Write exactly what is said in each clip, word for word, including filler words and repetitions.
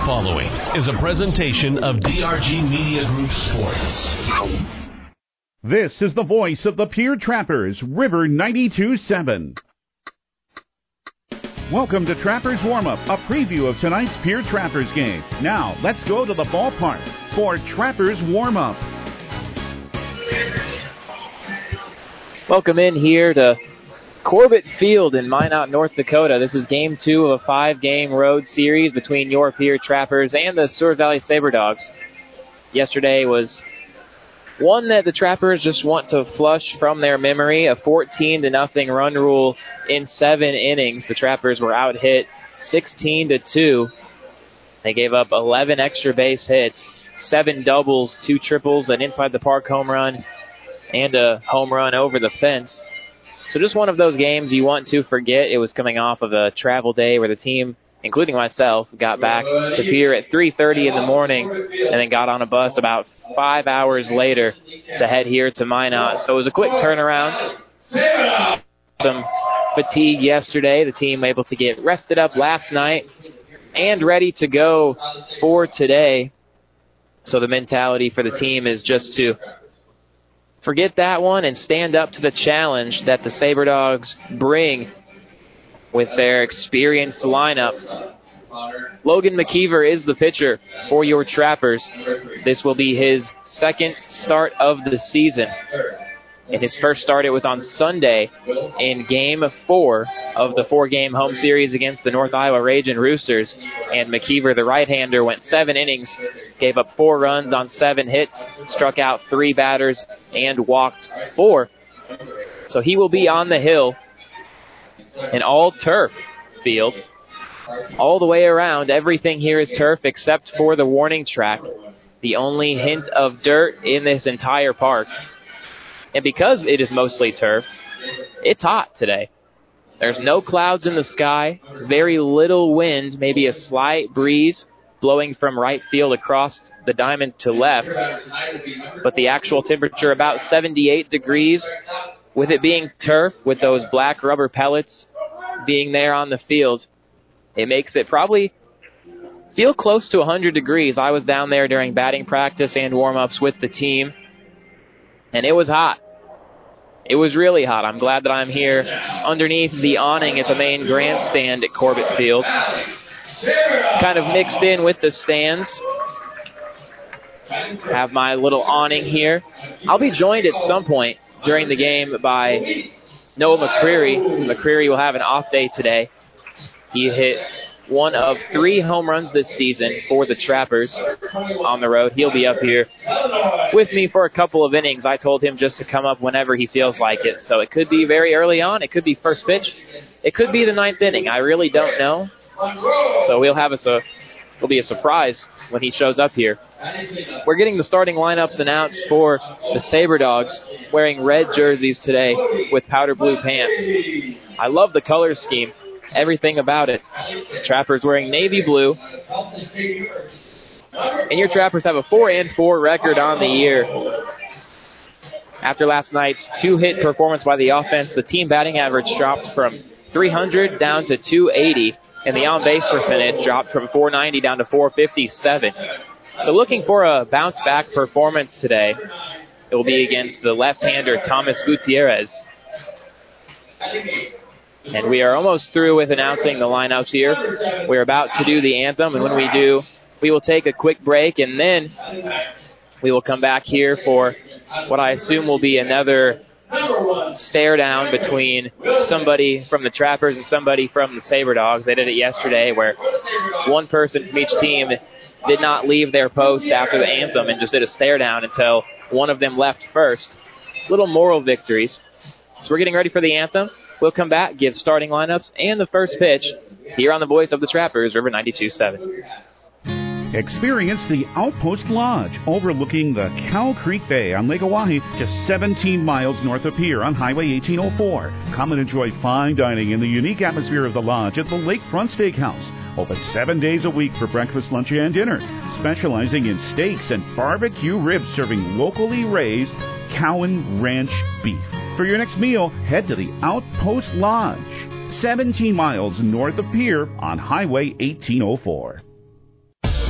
following is a presentation of D R G Media Group Sports. This is the voice of the Pier Trappers, River ninety-two point seven. Welcome to Trappers Warm-Up, a preview of tonight's Pier Trappers game. Now, let's go to the ballpark for Trappers Warm-Up. Welcome in here to Corbett Field in Minot, North Dakota. This is game two of a five-game road series between your Pier Trappers and the Seward Valley Saberdogs. Yesterday was one that the Trappers just want to flush from their memory, a fourteen to nothing run rule in seven innings. The Trappers were out-hit sixteen to two. They gave up eleven extra base hits, seven doubles, two triples, an inside-the-park home run, and a home run over the fence. So just one of those games you want to forget. It was coming off of a travel day where the team, including myself, got back to Pier at three thirty in the morning and then got on a bus about five hours later to head here to Minot. So it was a quick turnaround. Some fatigue yesterday. The team able to get rested up last night and ready to go for today. So the mentality for the team is just to forget that one and stand up to the challenge that the Saberdogs bring with their experienced lineup. Logan McKeever is the pitcher for your Trappers. This will be his second start of the season. In his first start, it was on Sunday in game four of the four-game home series against the North Iowa Ragin' Roosters. And McKeever, the right-hander, went seven innings, gave up four runs on seven hits, struck out three batters, and walked four. So he will be on the hill, an all-turf field. All the way around, everything here is turf except for the warning track, the only hint of dirt in this entire park. And because it is mostly turf, it's hot today. There's no clouds in the sky, very little wind, maybe a slight breeze blowing from right field across the diamond to left. But the actual temperature about seventy-eight degrees. With it being turf, with those black rubber pellets being there on the field, it makes it probably feel close to one hundred degrees. I was down there during batting practice and warm-ups with the team, and it was hot. It was really hot. I'm glad that I'm here underneath the awning at the main grandstand at Corbett Field. Kind of mixed in with the stands. Have my little awning here. I'll be joined at some point during the game by Noah McCreary. McCreary will have an off day today. He hit one of three home runs this season for the Trappers on the road. He'll be up here with me for a couple of innings. I told him just to come up whenever he feels like it. So it could be very early on. It could be first pitch. It could be the ninth inning. I really don't know. So we'll have us a, it'll be a surprise when he shows up here. We're getting the starting lineups announced for the Saberdogs, wearing red jerseys today with powder blue pants. I love the color scheme. Everything about it. Trappers wearing navy blue. And your Trappers have a four and four record on the year. After last night's two-hit performance by the offense, the team batting average dropped from three hundred down to two eighty, and the on-base percentage dropped from four ninety down to four fifty-seven. So looking for a bounce-back performance today, it will be against the left-hander Thomas Gutierrez. And we are almost through with announcing the lineups here. We're about to do the anthem, and when we do, we will take a quick break, and then we will come back here for what I assume will be another stare down between somebody from the Trappers and somebody from the Saberdogs. They did it yesterday where one person from each team did not leave their post after the anthem and just did a stare down until one of them left first. Little moral victories. So we're getting ready for the anthem. We'll come back, give starting lineups and the first pitch here on the voice of the Trappers, River ninety-two point seven. Experience the Outpost Lodge overlooking the Cow Creek Bay on Lake Oahe, just seventeen miles north of Pier on Highway eighteen oh four. Come and enjoy fine dining in the unique atmosphere of the lodge at the Lakefront Steakhouse. Open seven days a week for breakfast, lunch, and dinner. Specializing in steaks and barbecue ribs, serving locally raised Cowan Ranch beef. For your next meal, head to the Outpost Lodge, seventeen miles north of Pier on Highway eighteen oh four.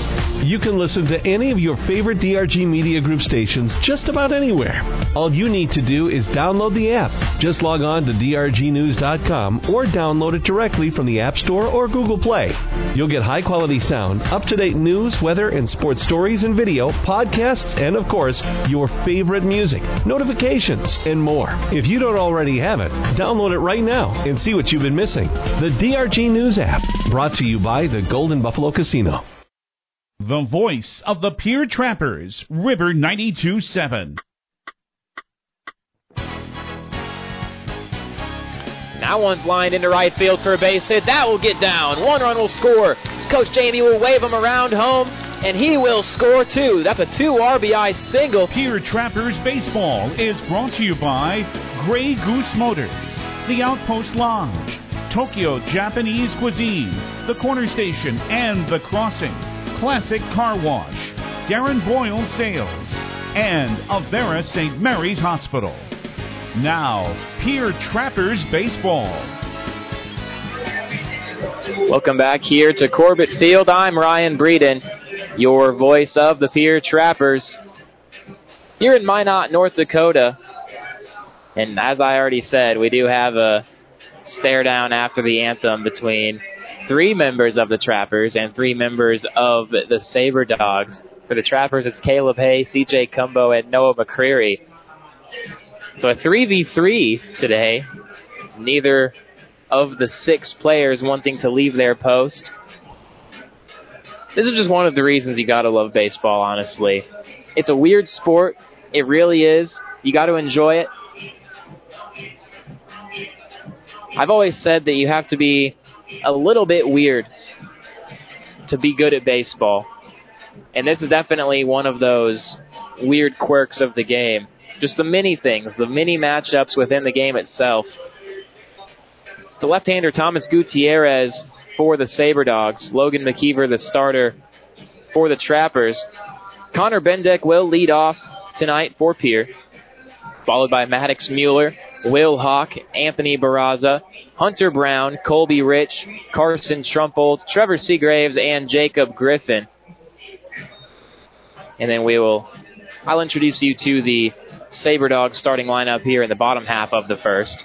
You can listen to any of your favorite D R G Media Group stations just about anywhere. All you need to do is download the app. Just log on to D R G news dot com or download it directly from the App Store or Google Play. You'll get high-quality sound, up-to-date news, weather, and sports stories and video, podcasts, and, of course, your favorite music, notifications, and more. If you don't already have it, download it right now and see what you've been missing. The D R G News app, brought to you by the Golden Buffalo Casino. The voice of the Pier Trappers, River ninety-two point seven. Now one's lined into right field for a base hit. That will get down. One run will score. Coach Jamie will wave him around home, and he will score two. That's a two R B I single. Pier Trappers Baseball is brought to you by Grey Goose Motors, The Outpost Lodge, Tokyo Japanese Cuisine, The Corner Station and The Crossing, Classic Car Wash, Darren Boyle Sales, and Avera Saint Mary's Hospital. Now, Pier Trappers Baseball. Welcome back here to Corbett Field. I'm Ryan Breeden, your voice of the Pier Trappers. Here in Minot, North Dakota. And as I already said, we do have a stare down after the anthem between three members of the Trappers and three members of the Saber Dogs. For the Trappers, it's Caleb Hay, C J Cumbo, and Noah McCreary. So a three v three today. Neither of the six players wanting to leave their post. This is just one of the reasons you gotta love baseball, honestly. It's a weird sport. It really is. You gotta enjoy it. I've always said that you have to be a little bit weird to be good at baseball. And this is definitely one of those weird quirks of the game. Just the mini things, the mini matchups within the game itself. It's the left-hander Thomas Gutierrez for the Saber Dogs. Logan McKeever, the starter for the Trappers. Connor Bendeck will lead off tonight for Pier, followed by Maddox Mueller, Will Hawk, Anthony Barraza, Hunter Brown, Colby Rich, Carson Trumpold, Trevor Seagraves, and Jacob Griffin. And then we will, I'll introduce you to the Saber Dogs starting lineup here in the bottom half of the first.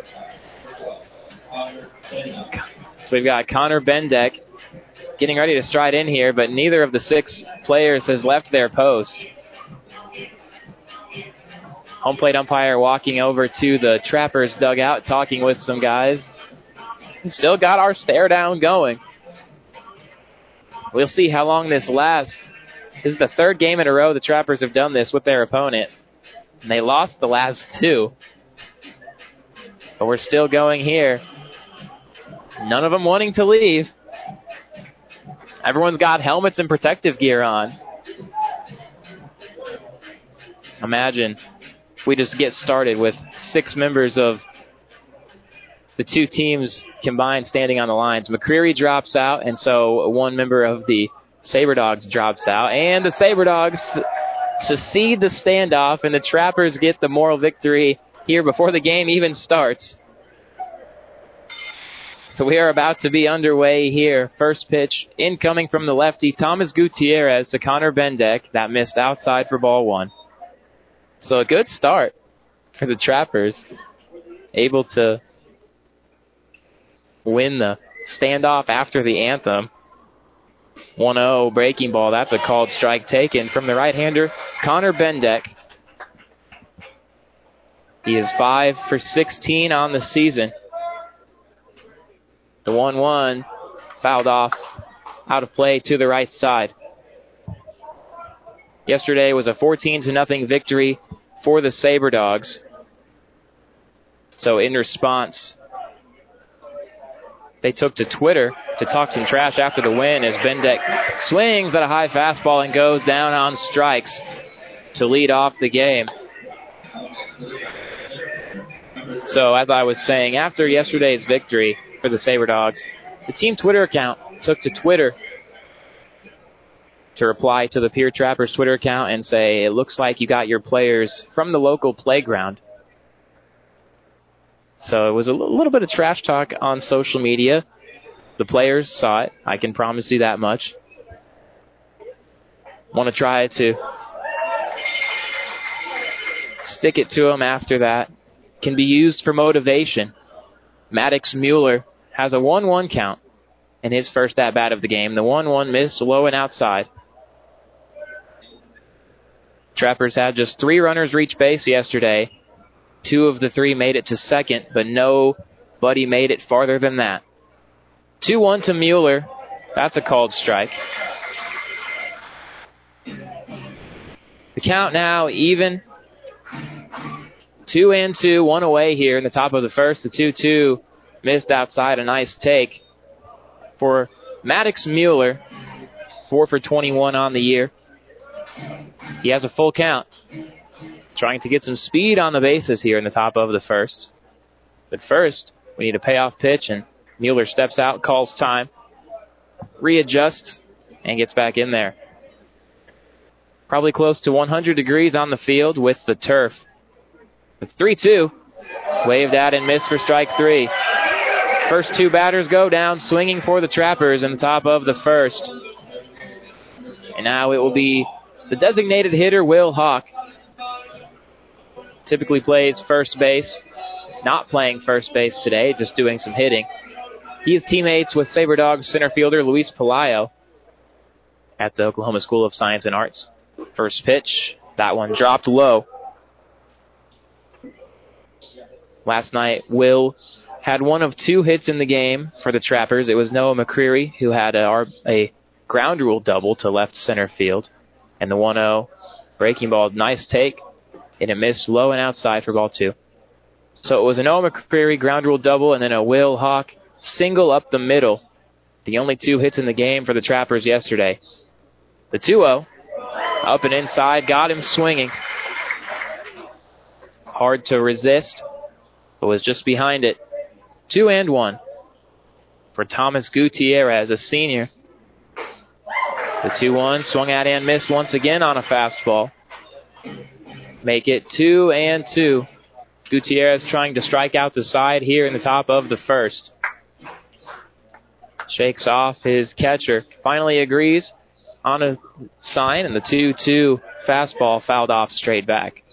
So we've got Connor Bendeck getting ready to stride in here, but neither of the six players has left their post. Home plate umpire walking over to the Trappers dugout, talking with some guys. We still got our stare down going. We'll see how long this lasts. This is the third game in a row the Trappers have done this with their opponent. And they lost the last two. But we're still going here. None of them wanting to leave. Everyone's got helmets and protective gear on. Imagine if we just get started with six members of the two teams combined standing on the lines. McCreary drops out, and so one member of the Saber Dogs drops out. And the Saber Dogs succeed the standoff, and the Trappers get the moral victory here before the game even starts. So we are about to be underway here. First pitch incoming from the lefty, Thomas Gutierrez to Connor Bendeck. That missed outside for ball one. So a good start for the Trappers. Able to win the standoff after the anthem. one oh breaking ball. That's a called strike taken from the right-hander, Connor Bendeck. He is five for sixteen on the season. The one one fouled off out of play to the right side. Yesterday was a fourteen to nothing victory for the Saber Dogs. So in response, they took to Twitter to talk some trash after the win as Bendeck swings at a high fastball and goes down on strikes to lead off the game. So as I was saying, after yesterday's victory for the Saber Dogs, the team Twitter account took to Twitter to reply to the Pier Trappers Twitter account and say, it looks like you got your players from the local playground. So it was a little bit of trash talk on social media. The players saw it. I can promise you that much. want to try to stick it to him after that. Can be used for motivation. Maddox Mueller has a one one count in his first at-bat of the game. The one one missed low and outside. Trappers had just three runners reach base yesterday. Two of the three made it to second, but nobody made it farther than that. two one to Mueller. That's a called strike. The count now even. Two and two, one away here in the top of the first. The two two missed outside. A nice take for Maddox Mueller. Four for twenty-one on the year. He has a full count. Trying to get some speed on the bases here in the top of the first. But first, we need a payoff pitch, and Mueller steps out, calls time, readjusts, and gets back in there. Probably close to one hundred degrees on the field with the turf. The three two, waved at and missed for strike three. First two batters go down, swinging for the Trappers in the top of the first. And now it will be the designated hitter, Will Hawk. Typically plays first base. Not playing first base today, just doing some hitting. He is teammates with SaberDogs center fielder Luis Pelayo at the Oklahoma School of Science and Arts. First pitch, that one dropped low. Last night, Will had one of two hits in the game for the Trappers. It was Noah McCreary who had a, a ground rule double to left center field. And the one oh breaking ball, nice take, and it missed low and outside for ball two. So it was a Noah McCreary ground rule double and then a Will Hawk single up the middle. The only two hits in the game for the Trappers yesterday. The two oh, up and inside, got him swinging. Hard to resist, but was just behind it. Two and one for Thomas Gutierrez, a senior. The two one swung at and missed once again on a fastball. Make it two and two. Gutierrez trying to strike out the side here in the top of the first. Shakes off his catcher. Finally agrees on a sign, and the two two fastball fouled off straight back.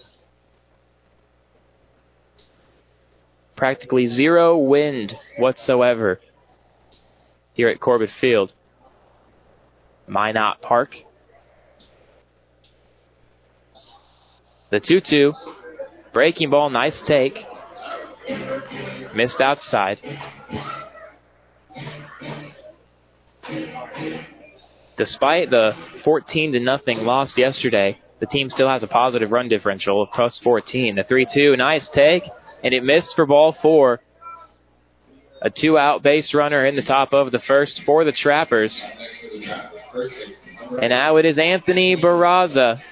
Practically zero wind whatsoever here at Corbett Field. Minot Park. The two two. Breaking ball, nice take. Missed outside. Despite the fourteen to nothing loss yesterday, the team still has a positive run differential of plus fourteen. The three two, nice take, and it missed for ball four. A two-out base runner in the top of the first for the Trappers. And now it is Anthony Barraza.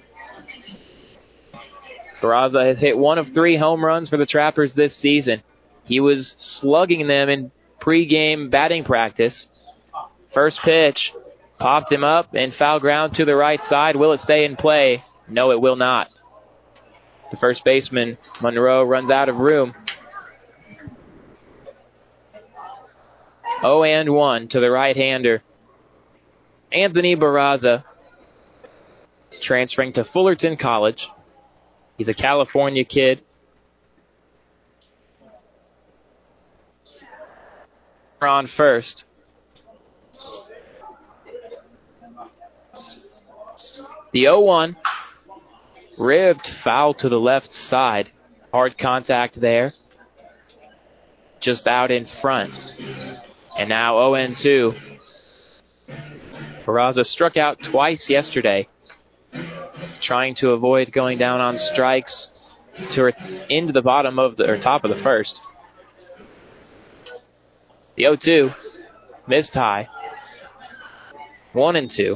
Barraza has hit one of three home runs for the Trappers this season. He was slugging them in pregame batting practice. First pitch, popped him up, and foul ground to the right side. Will it stay in play? No, it will not. The first baseman, Monroe, runs out of room. oh and one to the right-hander. Anthony Barraza, transferring to Fullerton College. He's a California kid. On first. The oh one, ribbed foul to the left side. Hard contact there. Just out in front. And now oh and two. Barraza struck out twice yesterday, trying to avoid going down on strikes to into the bottom of the or top of the first. The oh two missed high. One and two.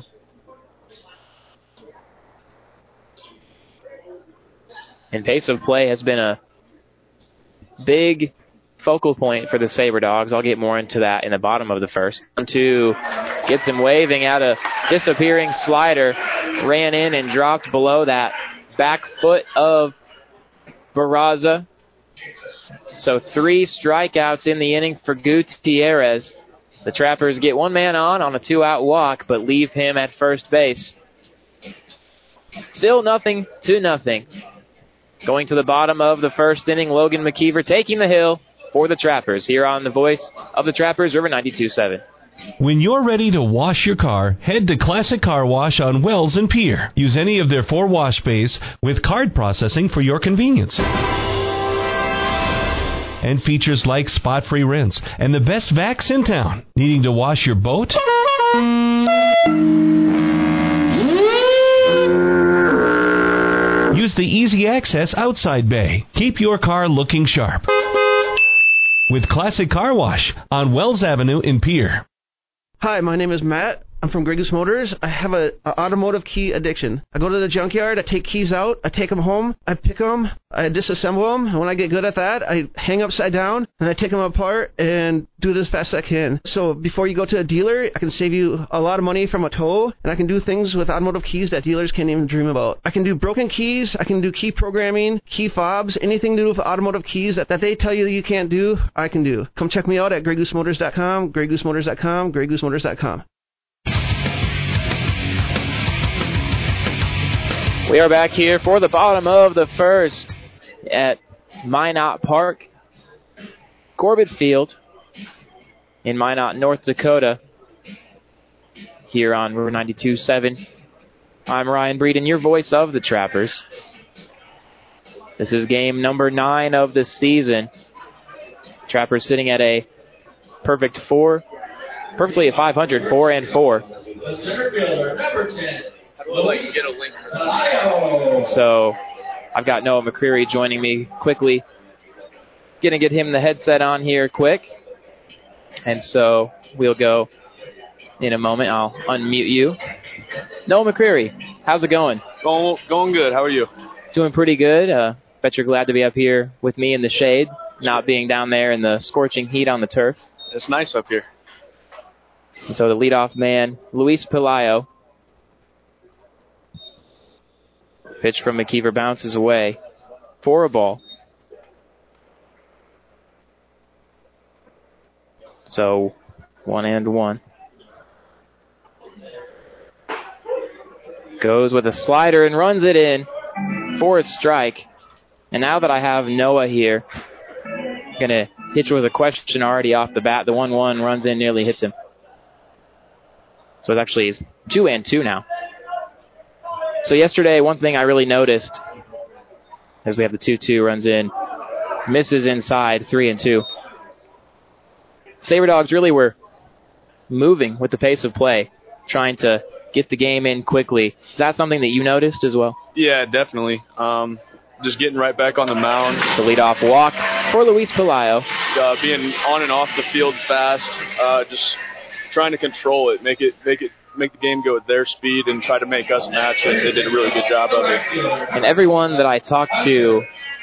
And pace of play has been a big focal point for the SaberDogs. I'll get more into that in the bottom of the first. One, two, gets him waving out a disappearing slider. Ran in and dropped below that back foot of Barraza. So three strikeouts in the inning for Gutierrez. The Trappers get one man on on a two-out walk, but leave him at first base. Still nothing to nothing. Going to the bottom of the first inning, Logan McKeever taking the hill for the Trappers here on the voice of the Trappers, River ninety-two point seven. When you're ready to wash your car, head to Classic Car Wash on Wells and Pier. Use any of their four wash bays with card processing for your convenience. And features like spot-free rinse and the best vacs in town. Needing to wash your boat? Use the easy access outside bay. Keep your car looking sharp with Classic Car Wash on Wells Avenue in Pier. Hi, my name is Matt. I'm from Grey Goose Motors. I have an automotive key addiction. I go to the junkyard, I take keys out, I take them home, I pick them, I disassemble them, and when I get good at that, I hang upside down, and I take them apart and do it as fast as I can. So before you go to a dealer, I can save you a lot of money from a tow, and I can do things with automotive keys that dealers can't even dream about. I can do broken keys, I can do key programming, key fobs, anything to do with automotive keys that, that they tell you you can't do, I can do. Come check me out at grey goose motors dot com, grey goose motors dot com, grey goose motors dot com. We are back here for the bottom of the first at Minot Park, Corbett Field in Minot, North Dakota, here on River ninety-two point seven. I'm Ryan Breeden, your voice of the Trappers. This is game number nine of the season. Trappers sitting at a perfect four, perfectly at five hundred, four and four. The center fielder, number ten. So I've got Noah McCreary joining me quickly. Gonna get him the headset on here quick. And so we'll go in a moment. I'll unmute you. Noah McCreary, how's it going? Going, going good. How are you? Doing pretty good. Uh, bet you're glad to be up here with me in the shade, not being down there in the scorching heat on the turf. It's nice up here. And so the leadoff man, Luis Pelayo. Pitch from McKeever bounces away for a ball. So one and one. Goes with a slider and runs it in for a strike. And now that I have Noah here, I'm going to hit you with a question already off the bat. The one one runs in, nearly hits him. So it actually is two and two now. So yesterday, one thing I really noticed as we have the two two runs in, misses inside, three and two. Sabre Dogs really were moving with the pace of play, trying to get the game in quickly. Is that something that you noticed as well? Yeah, definitely. Um, just getting right back on the mound. It's a leadoff walk for Luis Pelayo. Uh, being on and off the field fast, uh, just trying to control it, make it, make it. make the game go at their speed and try to make us match it. They did a really good job of it. And everyone that I talked to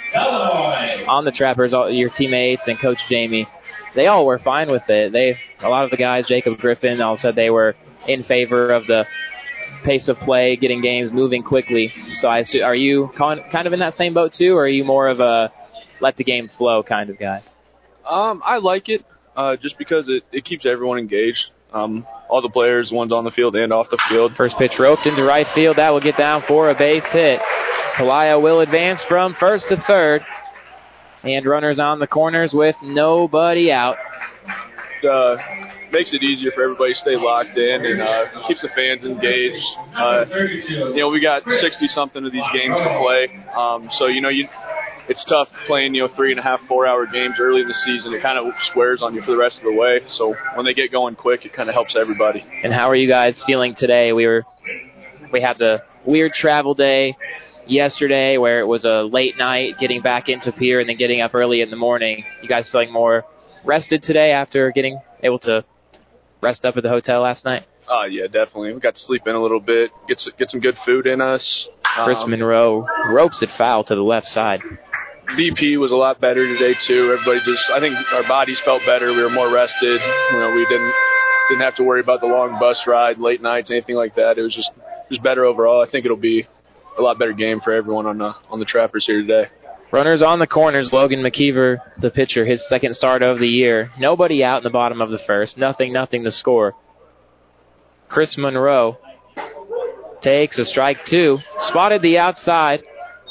on the Trappers, all your teammates and Coach Jamie, they all were fine with it. They, a lot of the guys, Jacob Griffin, all said they were in favor of the pace of play, getting games moving quickly. So I assume, are you kind of in that same boat too, or are you more of a let the game flow kind of guy? Um, I like it uh, just because it, it keeps everyone engaged. Um, all the players, ones on the field and off the field. First pitch roped into right field. That will get down for a base hit. Pelayo will advance from first to third. And runners on the corners with nobody out. Uh, makes it easier for everybody to stay locked in and uh, keeps the fans engaged. Uh, you know, we got sixty-something of these games to play. Um, so, you know, you it's tough playing, you know, three and a half, four-hour games early in the season. It kind of squares on you for the rest of the way. So when they get going quick, it kind of helps everybody. And how are you guys feeling today? We were we had the weird travel day yesterday where it was a late night getting back into Pier and then getting up early in the morning. You guys feeling more rested today after getting able to rest up at the hotel last night? Uh, yeah, definitely. We got to sleep in a little bit, get some, get some good food in us. Chris um, Monroe ropes it foul to the left side. B P was a lot better today too. Everybody just, I think our bodies felt better. We were more rested. You know, we didn't didn't have to worry about the long bus ride, late nights, anything like that. It was just just better overall. I think it'll be a lot better game for everyone on the on the Trappers here today. Runners on the corners. Logan McKeever, the pitcher, his second start of the year. Nobody out in the bottom of the first. Nothing, nothing to score. Chris Monroe takes a strike two. Spotted the outside.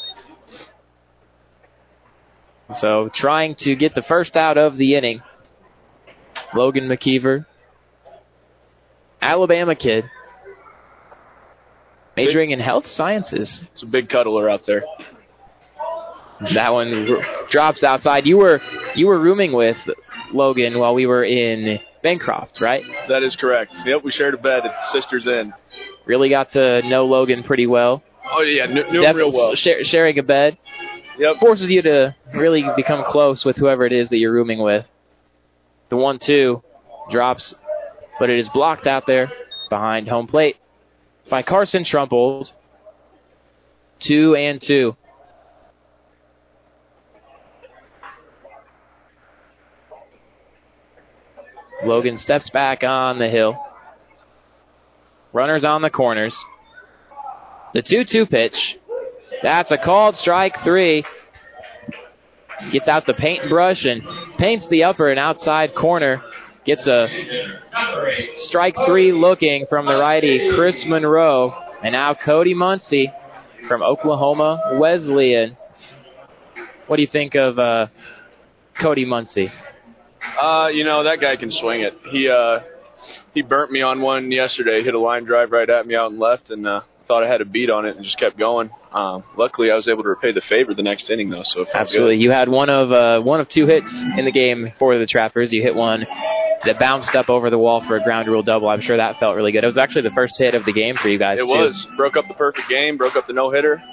So trying to get the first out of the inning. Logan McKeever, Alabama kid, majoring in health sciences. It's a big cuddler out there. That one r- drops outside. You were you were rooming with Logan while we were in Bancroft, right? That is correct. Yep, we shared a bed at Sisters Inn. Really got to know Logan pretty well. Oh, yeah, knew, knew him real well. Sh- sharing a bed. Yep. Forces you to really become close with whoever it is that you're rooming with. The one two drops, but it is blocked out there behind home plate by Carson Trumpold. Two and two. Logan steps back on the hill. Runners on the corners. The two two pitch. That's a called strike three. Gets out the paintbrush and paints the upper and outside corner. Gets a strike three looking from the righty, Chris Monroe. And now Cody Muncie from Oklahoma Wesleyan. What do you think of uh, Cody Muncie? Uh, you know, that guy can swing it. He uh, he burnt me on one yesterday. Hit a line drive right at me out and left, and uh, thought I had a beat on it and just kept going. Um, luckily, I was able to repay the favor the next inning, though. So it felt absolutely, good. You had one of uh, one of two hits in the game for the Trappers. You hit one that bounced up over the wall for a ground rule double. I'm sure that felt really good. It was actually the first hit of the game for you guys, it too. It was. Broke up the perfect game. Broke up the no-hitter.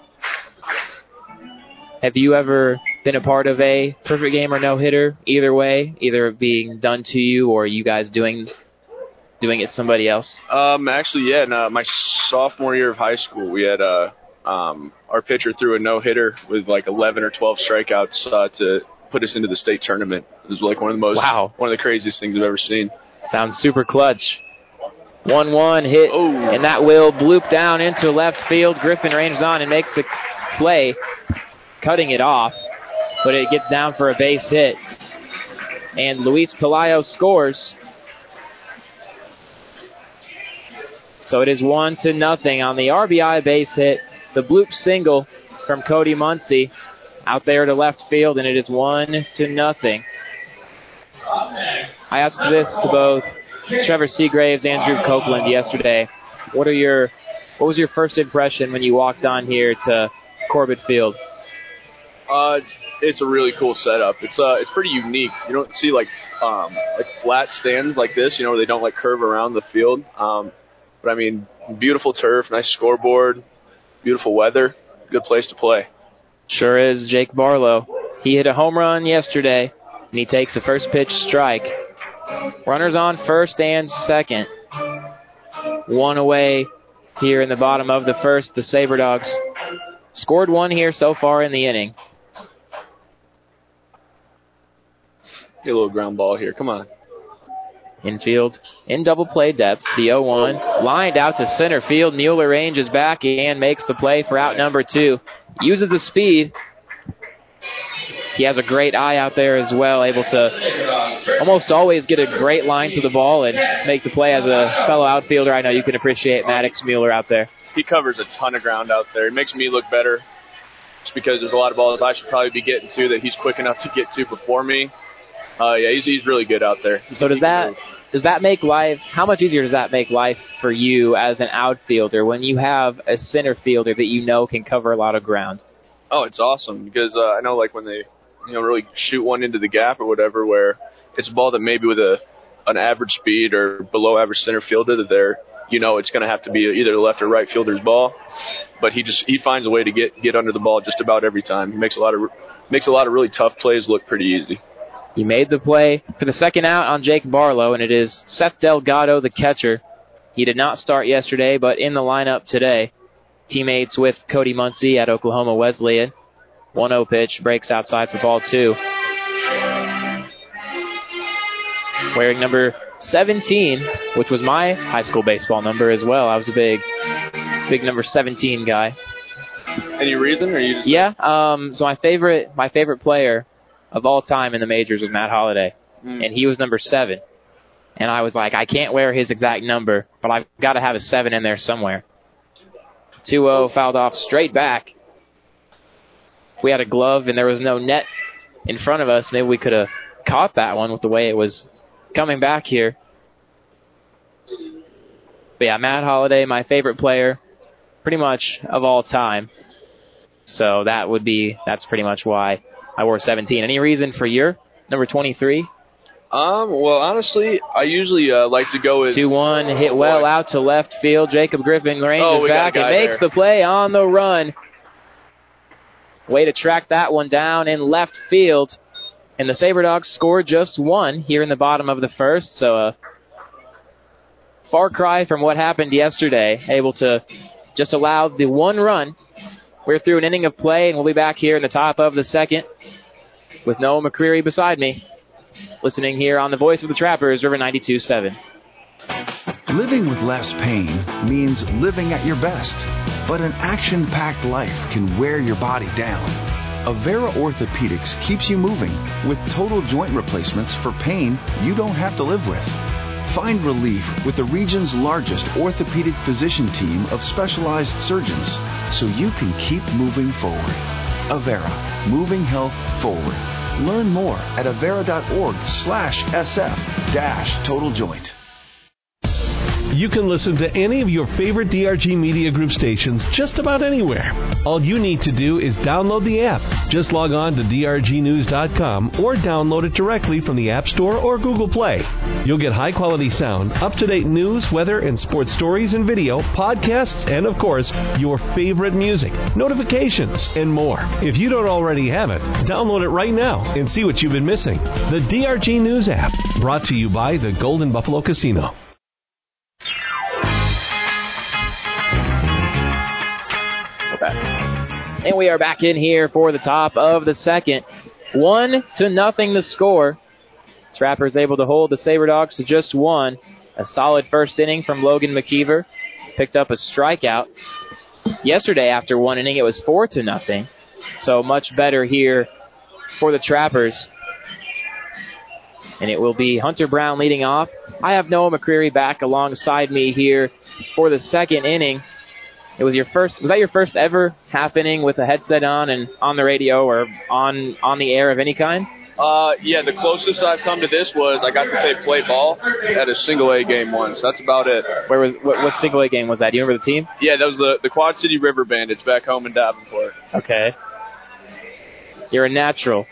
Have you ever been a part of a perfect game or no-hitter? Either way, either being done to you or you guys doing doing it to somebody else? Um, actually, yeah. In, uh, my sophomore year of high school, we had uh, um, our pitcher threw a no-hitter with like eleven or twelve strikeouts uh, to put us into the state tournament. It was like one of the most, wow. one of the craziest things I've ever seen. Sounds super clutch. one one hit, oh. And that will bloop down into left field. Griffin ranges on and makes the play, cutting it off, but it gets down for a base hit. And Luis Pelayo scores. So it is one to nothing on the R B I base hit. The bloop single from Cody Muncie out there to left field, and it is one to nothing. I asked this to both Trevor Seagraves and Drew Copeland yesterday. What are your, what was your first impression when you walked on here to Corbett Field? Uh, it's it's a really cool setup. It's uh it's pretty unique. You don't see like um like flat stands like this, you know, where they don't like curve around the field. Um, but I mean, beautiful turf, nice scoreboard, beautiful weather, good place to play. Sure is. Jake Barlow. He hit a home run yesterday, and he takes a first pitch strike. Runners on first and second. One away here in the bottom of the first. The Sabre Dogs scored one here so far in the inning. Get a little ground ball here. Come on. Infield in double play depth. The oh one lined out to center field. Mueller ranges back and makes the play for out number two. Uses the speed. He has a great eye out there as well, able to almost always get a great line to the ball and make the play as a fellow outfielder. I know you can appreciate Maddox Mueller out there. He covers a ton of ground out there. It makes me look better just because there's a lot of balls I should probably be getting to that he's quick enough to get to before me. Uh, yeah, he's, he's really good out there. So does that does that make life, how much easier does that make life for you as an outfielder when you have a center fielder that you know can cover a lot of ground? Oh, it's awesome because uh, I know like when they, you know, really shoot one into the gap or whatever, where it's a ball that maybe with a an average speed or below average center fielder that they're, you know, it's going to have to be either the left or right fielder's ball. But he just he finds a way to get get under the ball just about every time. He makes a lot of makes a lot of really tough plays look pretty easy. He made the play for the second out on Jake Barlow, and it is Seth Delgado, the catcher. He did not start yesterday, but in the lineup today. Teammates with Cody Muncie at Oklahoma Wesleyan. one oh pitch, breaks outside for ball two. Wearing number seventeen, which was my high school baseball number as well. I was a big, big number seventeen guy. Any reason, or you just? Yeah. Um. So my favorite, my favorite player of all time in the majors was Matt Holliday, mm. and he was number seven. And I was like, I can't wear his exact number, but I've got to have a seven in there somewhere. two oh fouled off straight back. If we had a glove and there was no net in front of us, maybe we could have caught that one with the way it was coming back here. But yeah, Matt Holliday, my favorite player, pretty much of all time. So that would be, that's pretty much why I wore seventeen. Any reason for your number twenty-three? Um, well, honestly, I usually uh, like to go with... two one, hit well out to left field. Jacob Griffin ranges oh, back and makes there. the play on the run. Way to track that one down in left field. And the SaberDogs scored just one here in the bottom of the first. So a far cry from what happened yesterday. Able to just allow the one run. We're through an inning of play, and we'll be back here in the top of the second with Noah McCreary beside me. Listening here on the voice of the Trappers, River ninety-two point seven. Living with less pain means living at your best. But an action-packed life can wear your body down. Avera Orthopedics keeps you moving with total joint replacements for pain you don't have to live with. Find relief with the region's largest orthopedic physician team of specialized surgeons so you can keep moving forward. Avera, moving health forward. Learn more at avera.org slash sf dash total joint. You can listen to any of your favorite D R G Media Group stations just about anywhere. All you need to do is download the app. Just log on to D R G news dot com or download it directly from the App Store or Google Play. You'll get high-quality sound, up-to-date news, weather, and sports stories and video, podcasts, and, of course, your favorite music, notifications, and more. If you don't already have it, download it right now and see what you've been missing. The D R G News app, brought to you by the Golden Buffalo Casino. And we are back in here for the top of the second. One to nothing the score. Trappers able to hold the SaberDogs to just one. A solid first inning from Logan McKeever. Picked up a strikeout. Yesterday, after one inning, it was four to nothing. So much better here for the Trappers. And it will be Hunter Brown leading off. I have Noah McCreary back alongside me here for the second inning. It was your first. Was that your first ever half inning with a headset on and on the radio or on on the air of any kind? Uh, yeah, the closest I've come to this was I got to say play ball at a single A game once. That's about it. Where was what, what single A game was that? Do you remember the team? Yeah, that was the the Quad City River Bandits back home in Davenport. Okay. You're a natural.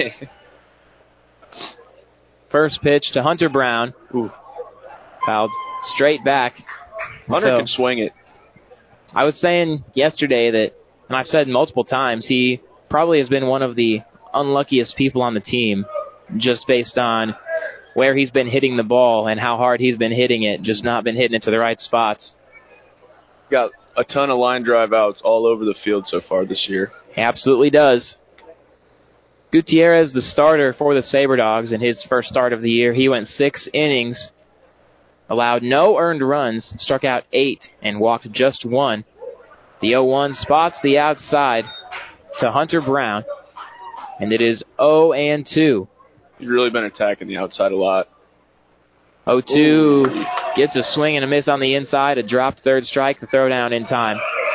First pitch to Hunter Brown. Ooh. Fouled straight back. Hunter so, can swing it. I was saying yesterday that, and I've said multiple times, he probably has been one of the unluckiest people on the team just based on where he's been hitting the ball and how hard he's been hitting it, just not been hitting it to the right spots. Got a ton of line drive outs all over the field so far this year. He absolutely does. Gutierrez, the starter for the SaberDogs in his first start of the year. He went six innings, allowed no earned runs, struck out eight, and walked just one. The oh one spots the outside to Hunter Brown, and it is oh and two. He's really been attacking the outside a lot. oh two Ooh. Gets a swing and a miss on the inside, a dropped third strike, the throw down in time.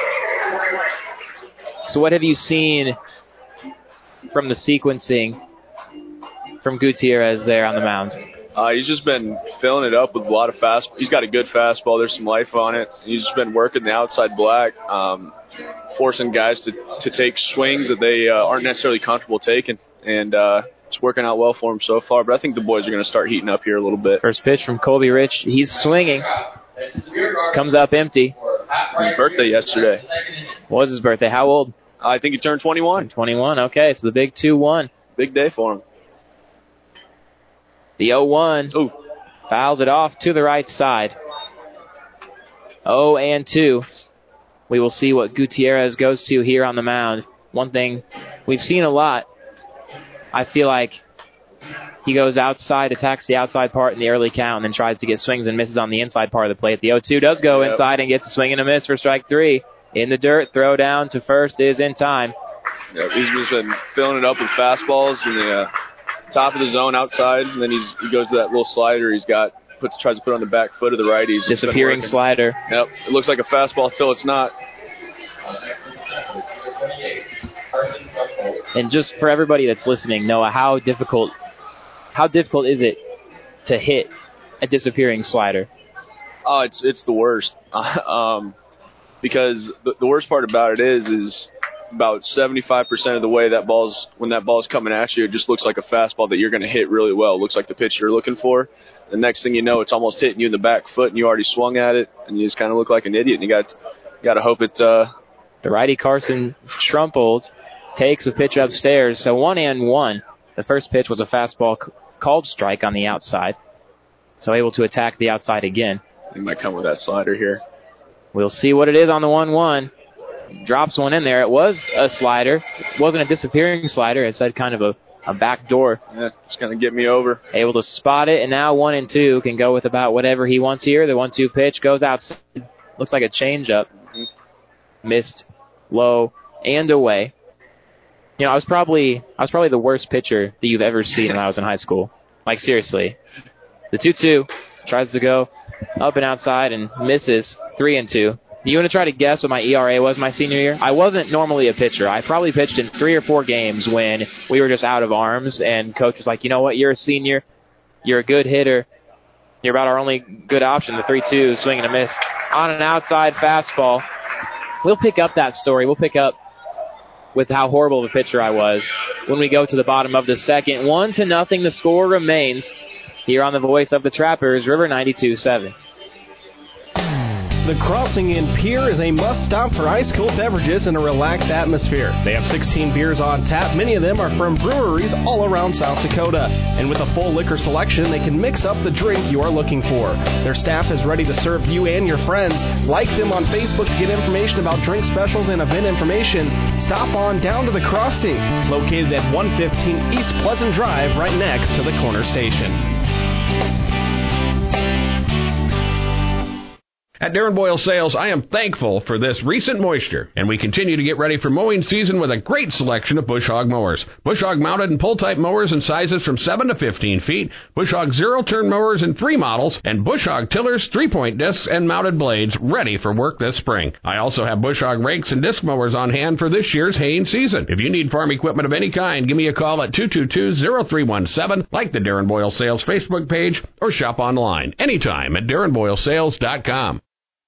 So what have you seen from the sequencing from Gutierrez there on the mound? Uh, he's just been filling it up with a lot of fast. He's got a good fastball. There's some life on it. He's just been working the outside black, um, forcing guys to, to take swings that they uh, aren't necessarily comfortable taking. And uh, it's working out well for him so far. But I think the boys are going to start heating up here a little bit. First pitch from Colby Rich. He's swinging. Comes up empty. His birthday yesterday. What was his birthday? How old? I think he turned twenty-one. twenty-one, okay. So the big two one. Big day for him. The oh one Ooh. Fouls it off to the right side. oh and two. We will see what Gutierrez goes to here on the mound. One thing we've seen a lot, I feel like he goes outside, attacks the outside part in the early count, and then tries to get swings and misses on the inside part of the plate. The oh two does go yep. inside and gets a swing and a miss for strike three. In the dirt, throw down to first is in time. Yep, he's just been filling it up with fastballs in the uh, top of the zone outside, and then he's, he goes to that little slider he's got, puts tries to put on the back foot of the righties. Disappearing slider. Yep, it looks like a fastball until it's not. And just for everybody that's listening, Noah, how difficult how difficult is it to hit a disappearing slider? Oh, it's it's the worst. um, because the, the worst part about it is is about seventy-five percent of the way that ball's when that ball's coming at you, it just looks like a fastball that you're going to hit really well. It looks like the pitch you're looking for. The next thing you know, it's almost hitting you in the back foot, and you already swung at it, and you just kind of look like an idiot. And you got got to hope it. Uh, the righty Carson Strumpold takes a pitch upstairs. So one and one. The first pitch was a fastball c- called strike on the outside. So able to attack the outside again. He might come with that slider here. We'll see what it is on the one one. Drops one in there. It was a slider. It wasn't a disappearing slider. It said kind of a, a back door. Yeah, just going to get me over. Able to spot it, and now one and two can go with about whatever he wants here. The one two pitch goes outside. Looks like a changeup. Mm-hmm. Missed low and away. You know, I was probably I was probably the worst pitcher that you've ever seen when I was in high school. Like, seriously. The two two tries to go up and outside and misses. three and two. You want to try to guess what my E R A was my senior year? I wasn't normally a pitcher. I probably pitched in three or four games when we were just out of arms, and coach was like, you know what, you're a senior. You're a good hitter. You're about our only good option, the three two, swing and a miss on an outside fastball. We'll pick up that story. We'll pick up with how horrible of a pitcher I was when we go to the bottom of the second. One to nothing, the score remains here on the voice of the Trappers, River ninety-two seven. The Crossing Inn Pier is a must-stop for ice-cold beverages and a relaxed atmosphere. They have sixteen beers on tap. Many of them are from breweries all around South Dakota. And with a full liquor selection, they can mix up the drink you are looking for. Their staff is ready to serve you and your friends. Like them on Facebook to get information about drink specials and event information. Stop on down to The Crossing, located at one fifteen East Pleasant Drive, right next to the corner station. At Darren Boyle Sales, I am thankful for this recent moisture, and we continue to get ready for mowing season with a great selection of Bush Hog mowers. Bush Hog mounted and pull-type mowers in sizes from seven to fifteen feet, Bush Hog zero-turn mowers in three models, and Bush Hog tillers, three-point discs, and mounted blades ready for work this spring. I also have Bush Hog rakes and disc mowers on hand for this year's haying season. If you need farm equipment of any kind, give me a call at two two two, zero three one seven, like the Darren Boyle Sales Facebook page, or shop online anytime at darren boyle sales dot com.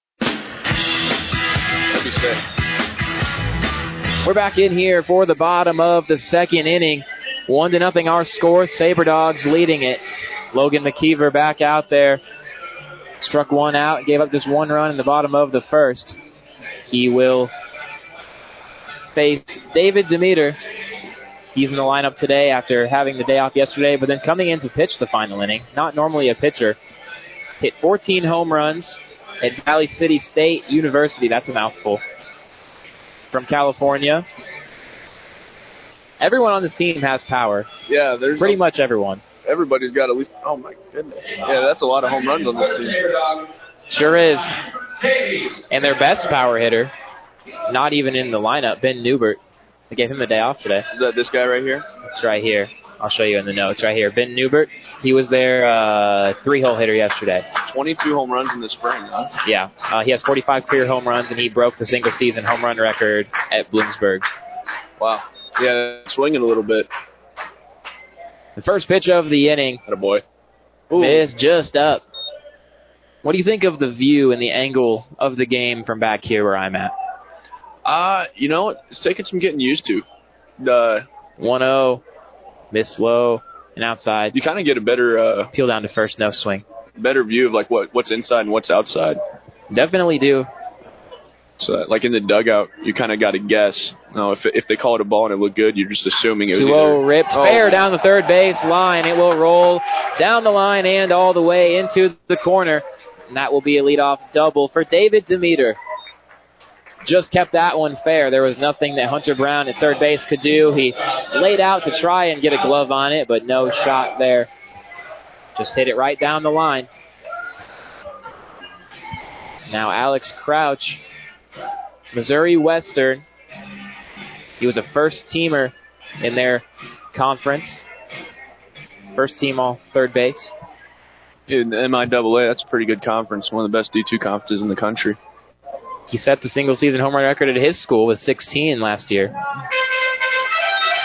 We're back in here for the bottom of the second inning. One to nothing our score. Sabre Dogs leading it. Logan McKeever back out there. Struck one out, gave up just one run in the bottom of the first. He will face David Demeter. He's in the lineup today after having the day off yesterday, but then coming in to pitch the final inning. Not normally a pitcher. Hit fourteen home runs at Valley City State University. That's a mouthful. From California. Everyone on this team has power. Yeah, there's pretty much everyone. Everybody's got at least, oh my goodness. Yeah, that's a lot of home runs on this team. Sure is. And their best power hitter, not even in the lineup, Ben Newbert. They gave him the day off today. Is that this guy right here? That's right here. I'll show you in the notes right here. Ben Newbert, he was their uh, three-hole hitter yesterday. twenty-two home runs in the spring, huh? Yeah. Uh, he has forty-five career home runs, and he broke the single-season home run record at Bloomsburg. Wow. Yeah, swinging a little bit. The first pitch of the inning. Attaboy. Is just up. What do you think of the view and the angle of the game from back here where I'm at? Uh, you know, it's taking some getting used to. Uh, one oh. Miss low and outside. You kind of get a better uh, peel down to first, no swing. Better view of like what what's inside and what's outside. Definitely do. So like in the dugout, you kind of got to guess. No, if if they call it a ball and it looked good, you're just assuming it was. two oh ripped oh. fair down the third base line. It will roll down the line and all the way into the corner, and that will be a leadoff double for David Demeter. Just kept that one fair. There was nothing that Hunter Brown at third base could do. He laid out to try and get a glove on it, but no shot there. Just hit it right down the line. Now Alex Crouch, Missouri Western. He was a first-teamer in their conference. First team all third base. In the M I A A, that's a pretty good conference. One of the best D two conferences in the country. He set the single-season home run record at his school with sixteen last year.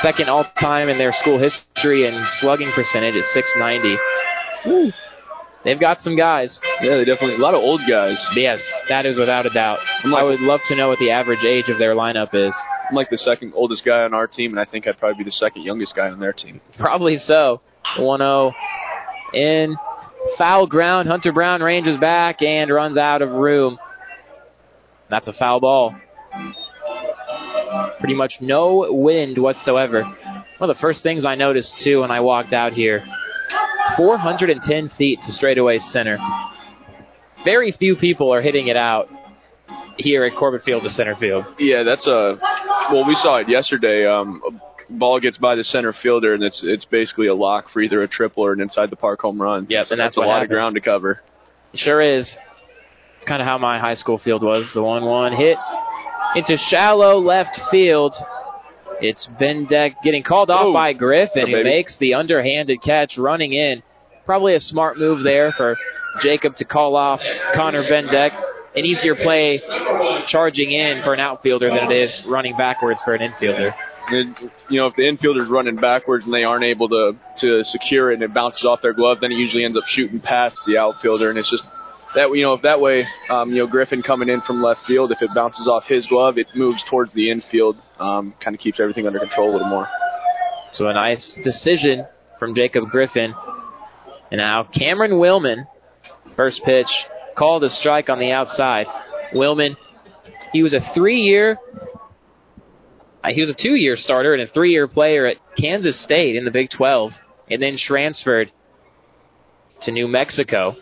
second all-time in their school history in slugging percentage at six ninety. Woo. They've got some guys. Yeah, they definitely, a lot of old guys. Yes, that is without a doubt. Like, I would love to know what the average age of their lineup is. I'm like the second oldest guy on our team, and I think I'd probably be the second youngest guy on their team. Probably so. one oh in foul ground. Hunter Brown ranges back and runs out of room. That's a foul ball. Pretty much no wind whatsoever. One of the first things I noticed, too, when I walked out here, four hundred ten feet to straightaway center. Very few people are hitting it out here at Corbett Field to center field. Yeah, that's a, well, we saw it yesterday. Um, a ball gets by the center fielder, and it's it's basically a lock for either a triple or an inside the park home run. Yes, so and that's, that's a what lot happened. of ground to cover. It sure is. It's kind of how my high school field was. The one one hit into shallow left field. It's Bendeck getting called off oh, by Griffin, oh, who makes the underhanded catch running in. Probably a smart move there for Jacob to call off Connor Bendeck. An easier play charging in for an outfielder than it is running backwards for an infielder. And, you know, if the infielder's running backwards and they aren't able to, to secure it and it bounces off their glove, then it usually ends up shooting past the outfielder. And it's just that, you know, if that way, um, you know, Griffin coming in from left field, if it bounces off his glove, it moves towards the infield, um, kind of keeps everything under control a little more. So a nice decision from Jacob Griffin. And now Cameron Willman, first pitch, called a strike on the outside. Willman, he was a three-year, uh, he was a two-year starter and a three-year player at Kansas State in the Big twelve, and then transferred to New Mexico.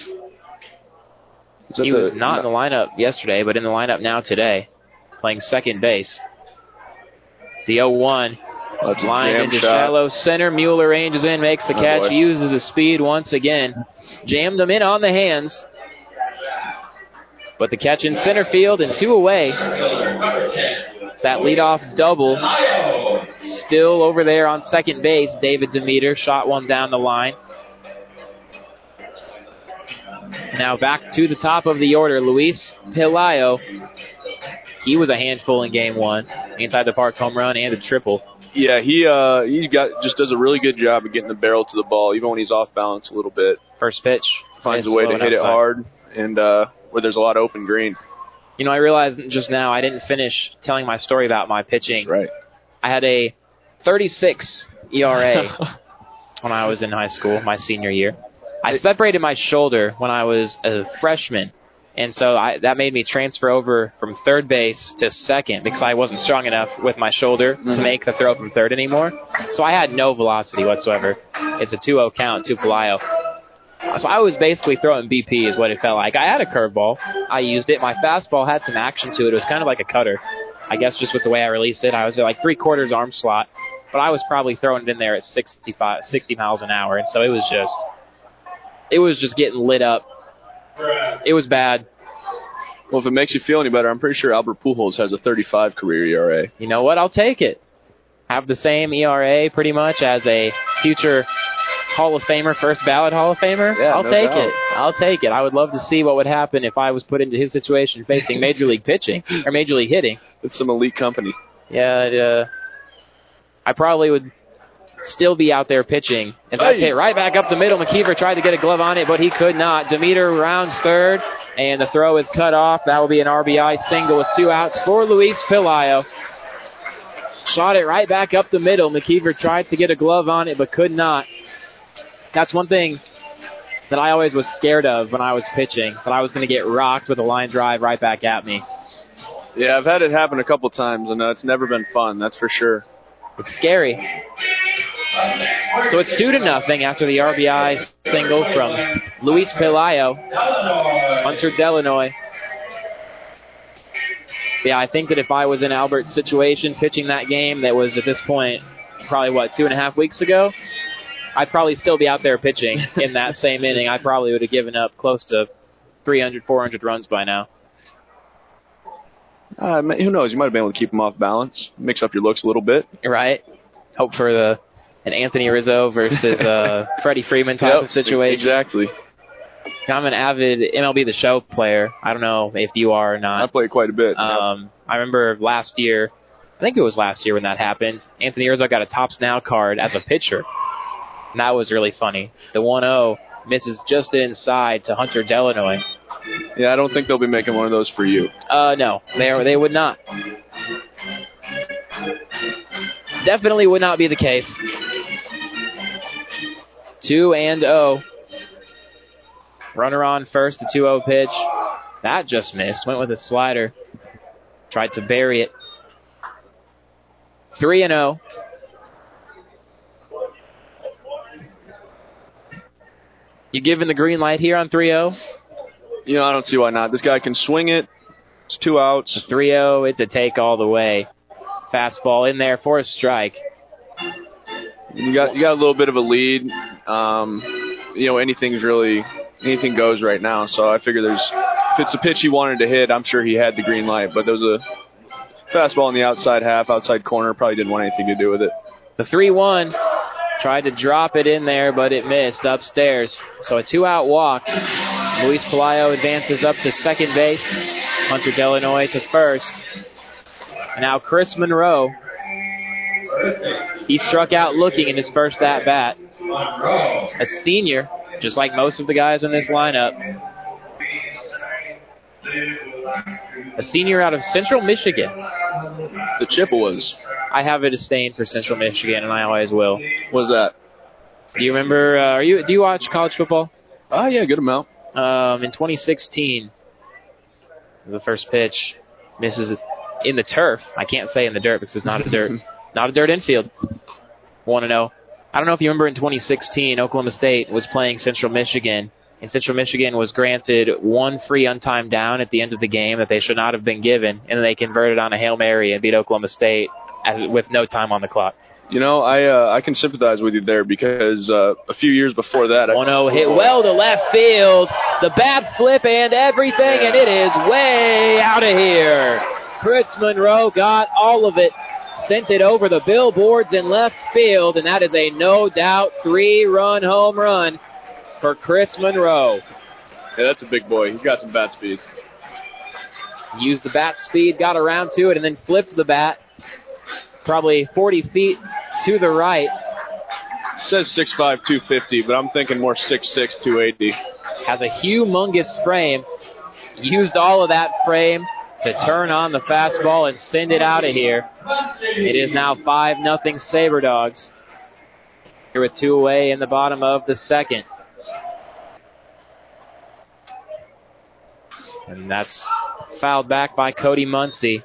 He was not in the lineup yesterday, but in the lineup now today, playing second base. The oh one. That's line into shot. Shallow center. Mueller ranges in, makes the oh catch, boy. Uses the speed once again. Jammed him in on the hands. But the catch in center field and two away. That leadoff double. Still over there on second base. David Demeter shot one down the line. Now back to the top of the order. Luis Pelayo. He was a handful in game one. Inside the park home run and a triple. Yeah, he uh he got just does a really good job of getting the barrel to the ball, even when he's off balance a little bit. First pitch. Finds a way to hit outside. It hard, and uh, where there's a lot of open green. You know, I realized just now I didn't finish telling my story about my pitching. Right. I had a thirty-six E R A when I was in high school, my senior year. I separated my shoulder when I was a freshman. And so I, that made me transfer over from third base to second because I wasn't strong enough with my shoulder mm-hmm. to make the throw from third anymore. So I had no velocity whatsoever. It's a two oh count to Pelayo. So I was basically throwing B P is what it felt like. I had a curveball. I used it. My fastball had some action to it. It was kind of like a cutter. I guess just with the way I released it. I was at like three-quarters arm slot. But I was probably throwing it in there at sixty-five, sixty miles an hour. And so it was just, it was just getting lit up. It was bad. Well, if it makes you feel any better, I'm pretty sure Albert Pujols has a thirty-five career E R A. You know what? I'll take it. Have the same E R A pretty much as a future Hall of Famer, first ballot Hall of Famer. Yeah, I'll no take doubt. it. I'll take it. I would love to see what would happen if I was put into his situation facing Major League pitching or Major League hitting. It's some elite company. Yeah, it, uh, I probably would still be out there pitching. As that hit right back up the middle. McKeever tried to get a glove on it, but he could not. Demeter rounds third, and the throw is cut off. That will be an R B I single with two outs for Luis Pelayo. Shot it right back up the middle. McKeever tried to get a glove on it, but could not. That's one thing that I always was scared of when I was pitching, that I was going to get rocked with a line drive right back at me. Yeah, I've had it happen a couple times, and uh, it's never been fun, that's for sure. It's scary. So it's two to nothing after the R B I single from Luis Pelayo. Hunter Delanoy. Yeah, I think that if I was in Albert's situation pitching that game that was at this point probably, what, two and a half weeks ago, I'd probably still be out there pitching in that same inning. I probably would have given up close to three hundred, four hundred runs by now. Uh, who knows? You might have been able to keep them off balance, mix up your looks a little bit. Right. Hope for the an Anthony Rizzo versus uh, Freddie Freeman type yep, of situation. Exactly. I'm an avid M L B The Show player. I don't know if you are or not. I play quite a bit. Um, yep. I remember last year think it was last year when that happened. Anthony Herzog got a Tops Now card as a pitcher. And that was really funny. The one oh misses just inside to Hunter Delanoy. Yeah, I don't think they'll be making one of those for you. Uh, no, they are, they would not. Definitely would not be the case. two and oh. Runner on first, the two oh pitch. That just missed. Went with a slider. Tried to bury it. three and oh. You giving the green light here on three oh? You know, I don't see why not. This guy can swing it. It's two outs. three oh, it's a take all the way. Fastball in there for a strike. You got you got a little bit of a lead. Um, you know, anything's really anything goes right now. So I figure there's if it's a pitch he wanted to hit, I'm sure he had the green light. But there was a fastball in the outside half, outside corner. Probably didn't want anything to do with it. The three one tried to drop it in there, but it missed upstairs. So a two-out walk. Luis Pelayo advances up to second base. Hunter Delanoy to first. And now Chris Monroe. He struck out looking in his first at-bat. A senior, just like most of the guys in this lineup. A senior out of Central Michigan. The Chippewas. I have a disdain for Central Michigan, and I always will. What's that? Do you remember, uh, are you, do you watch college football? Oh, yeah, good amount. Um, in twenty sixteen, the first pitch misses in the turf. I can't say in the dirt because it's not a dirt, not a dirt infield. one and oh. I don't know if you remember in twenty sixteen, Oklahoma State was playing Central Michigan, and Central Michigan was granted one free untimed down at the end of the game that they should not have been given, and then they converted on a Hail Mary and beat Oklahoma State at, with no time on the clock. You know, I uh, I can sympathize with you there because uh, a few years before that... one oh hit well to left field. The bat flip and everything, and it is way out of here. Chris Monroe got all of it, sent it over the billboards in left field, and that is a no-doubt three-run home run for Chris Monroe. Yeah, that's a big boy. He's got some bat speed. Used the bat speed, got around to it, and then flipped the bat probably forty feet to the right. It says six five, two fifty, but I'm thinking more six six, two eighty. Has a humongous frame. Used all of that frame to turn on the fastball and send it out of here. It is now five nothing Sabre Dogs. Here with two away in the bottom of the second. And that's fouled back by Cody Muncie.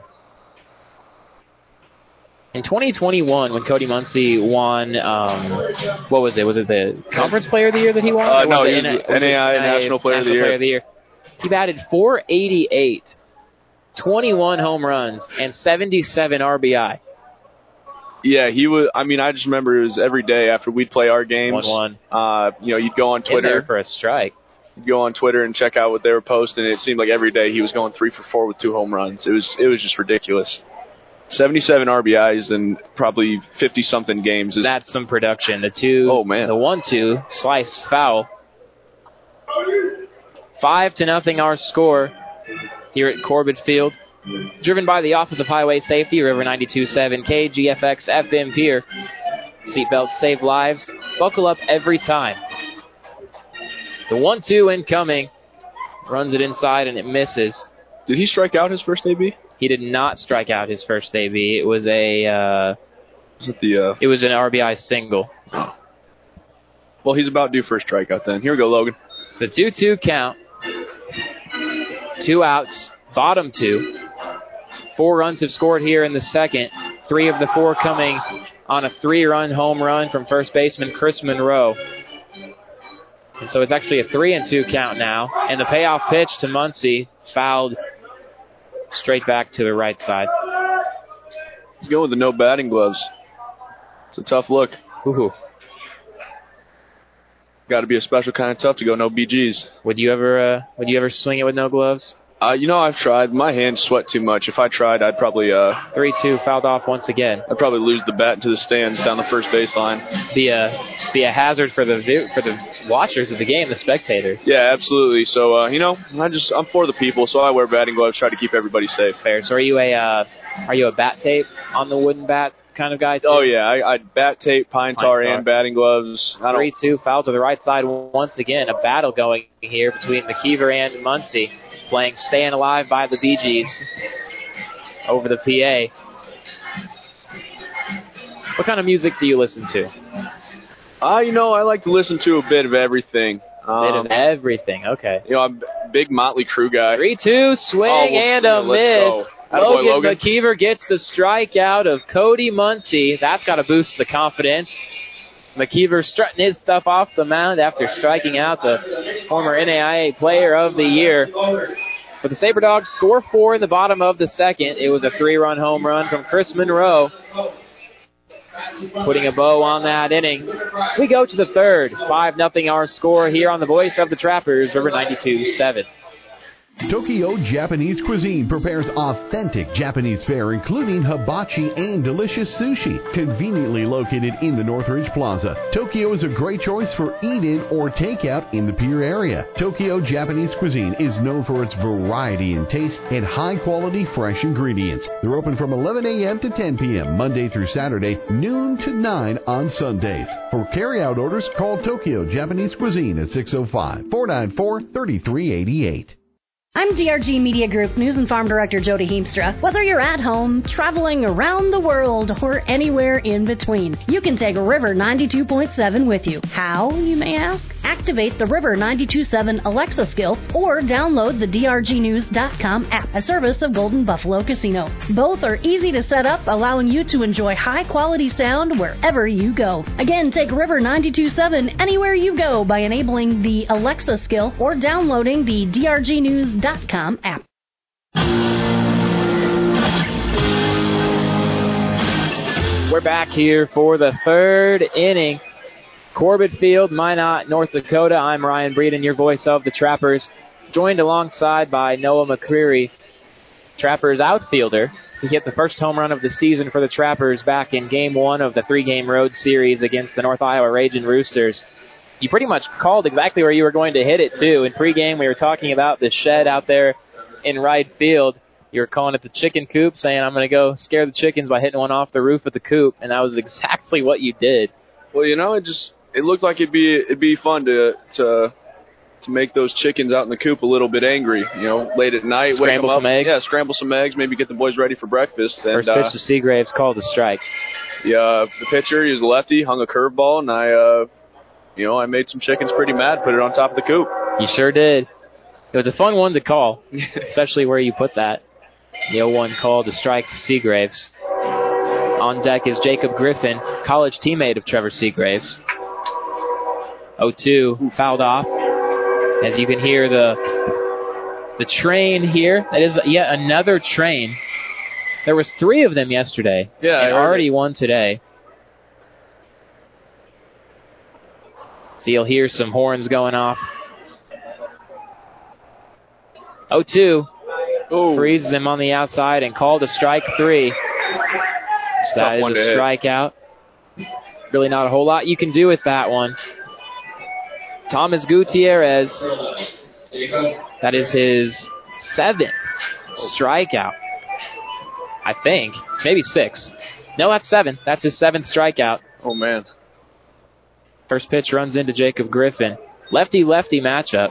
In twenty twenty-one, when Cody Muncie won, um, what was it? Was it the Conference Player of the Year that he won? Uh, no, he was N- N A I National Player, National of, the Player of the Year. He batted four eighty-eight, twenty-one home runs, and seventy-seven R B I. Yeah, he was. I mean, I just remember it was every day after we'd play our games. one one. Uh, you know, you'd go on Twitter. In there for a strike. You'd go on Twitter and check out what they were posting. It seemed like every day he was going three for four with two home runs. It was it was just ridiculous. seventy-seven R B Is in probably fifty-something games. Is, That's some production. The two, oh man, the one-two sliced foul. Five to nothing our score here at Corbett Field. Driven by the Office of Highway Safety, River ninety-two point seven K G F X F M Pier. Seatbelts save lives. Buckle up every time. The one-two incoming. Runs it inside and it misses. Did he strike out his first A B? He did not strike out his first A B. It was a. Uh, was it the? Uh, it was an R B I single. Oh. Well, he's about due for a strikeout then. Here we go, Logan. It's a two-two count. Two outs. Bottom two. Four runs have scored here in the second. Three of the four coming on a three-run home run from first baseman Chris Monroe. And so it's actually a three and two count now. And the payoff pitch to Muncie fouled straight back to the right side. He's going with the no batting gloves. It's a tough look. Ooh. Got to be a special kind of tough to go no B Gs. Would you ever uh, would you ever swing it with no gloves? Uh, you know, I've tried. My hands sweat too much. If I tried, I'd probably uh, three two fouled off once again. I'd probably lose the bat into the stands down the first baseline. Be a be a hazard for the for the watchers of the game, the spectators. Yeah, absolutely. So uh, you know, I just I'm for the people, so I wear batting gloves, try to keep everybody safe. That's fair. So are you a uh, are you a bat tape on the wooden bat kind of guy too? Oh yeah, I, I bat tape, pine tar, pine tar, and batting gloves. three two foul to the right side once again. A battle going here between McKeever and Muncie, playing Staying Alive by the Bee Gees over the P A. What kind of music do you listen to? Uh, you know, I like to listen to a bit of everything. A bit of everything, okay. You know, I'm a big Motley Crue guy. three two, swing oh, we'll and see. a Let's miss. Go. Logan, Logan McKeever gets the strikeout of Cody Muncie. That's got to boost the confidence. McKeever strutting his stuff off the mound after striking out the former N A I A Player of the Year. For the SaberDogs, score four in the bottom of the second. It was a three-run home run from Chris Monroe, putting a bow on that inning. We go to the third. five nothing our score here on the voice of the Trappers, River ninety-two seven. Tokyo Japanese Cuisine prepares authentic Japanese fare, including hibachi and delicious sushi. Conveniently located in the Northridge Plaza, Tokyo is a great choice for eat-in or takeout in the Pier area. Tokyo Japanese Cuisine is known for its variety in taste and high-quality fresh ingredients. They're open from eleven a.m. to ten p.m. Monday through Saturday, noon to nine on Sundays. For carry-out orders, call Tokyo Japanese Cuisine at six oh five, four nine four, three three eight eight. I'm D R G Media Group News and Farm Director Jody Heemstra. Whether you're at home, traveling around the world, or anywhere in between, you can take River ninety-two point seven with you. How, you may ask? Activate the River ninety-two point seven Alexa skill or download the D R G news dot com app, a service of Golden Buffalo Casino. Both are easy to set up, allowing you to enjoy high-quality sound wherever you go. Again, take River ninety-two point seven anywhere you go by enabling the Alexa skill or downloading the D R G news dot com app. We're back here for the third inning. Corbett Field, Minot, North Dakota. I'm Ryan Breeden, your voice of the Trappers, joined alongside by Noah McCreary, Trappers outfielder. He hit the first home run of the season for the Trappers back in game one of the three-game road series against the North Iowa Ragin' Roosters. You pretty much called exactly where you were going to hit it, too. In pregame, we were talking about the shed out there in right field. You were calling it the chicken coop, saying, I'm going to go scare the chickens by hitting one off the roof of the coop, and that was exactly what you did. Well, you know, it just it looked like it'd be it'd be fun to to to make those chickens out in the coop a little bit angry. You know, late at night, scramble wake them some up. eggs. Yeah, scramble some eggs. Maybe get the boys ready for breakfast. And, First pitch uh, to Seagraves, called a strike. Yeah, the pitcher, he was a lefty, hung a curveball, and I, uh, you know, I made some chickens pretty mad. Put it on top of the coop. You sure did. It was a fun one to call, especially where you put that. The oh one call to strike to Seagraves. On deck is Jacob Griffin, college teammate of Trevor Seagraves. oh two, fouled off. As you can hear the the train here. That is yet another train. There was three of them yesterday. Yeah, and already one today. So you'll hear some horns going off. oh two. Oh. Freezes him on the outside and called a strike three. So that is a strikeout. Really not a whole lot you can do with that one. Thomas Gutierrez. That is his seventh strikeout. I think. Maybe six. No, that's seven. That's his seventh strikeout. Oh, man. First pitch runs into Jacob Griffin. Lefty-lefty matchup.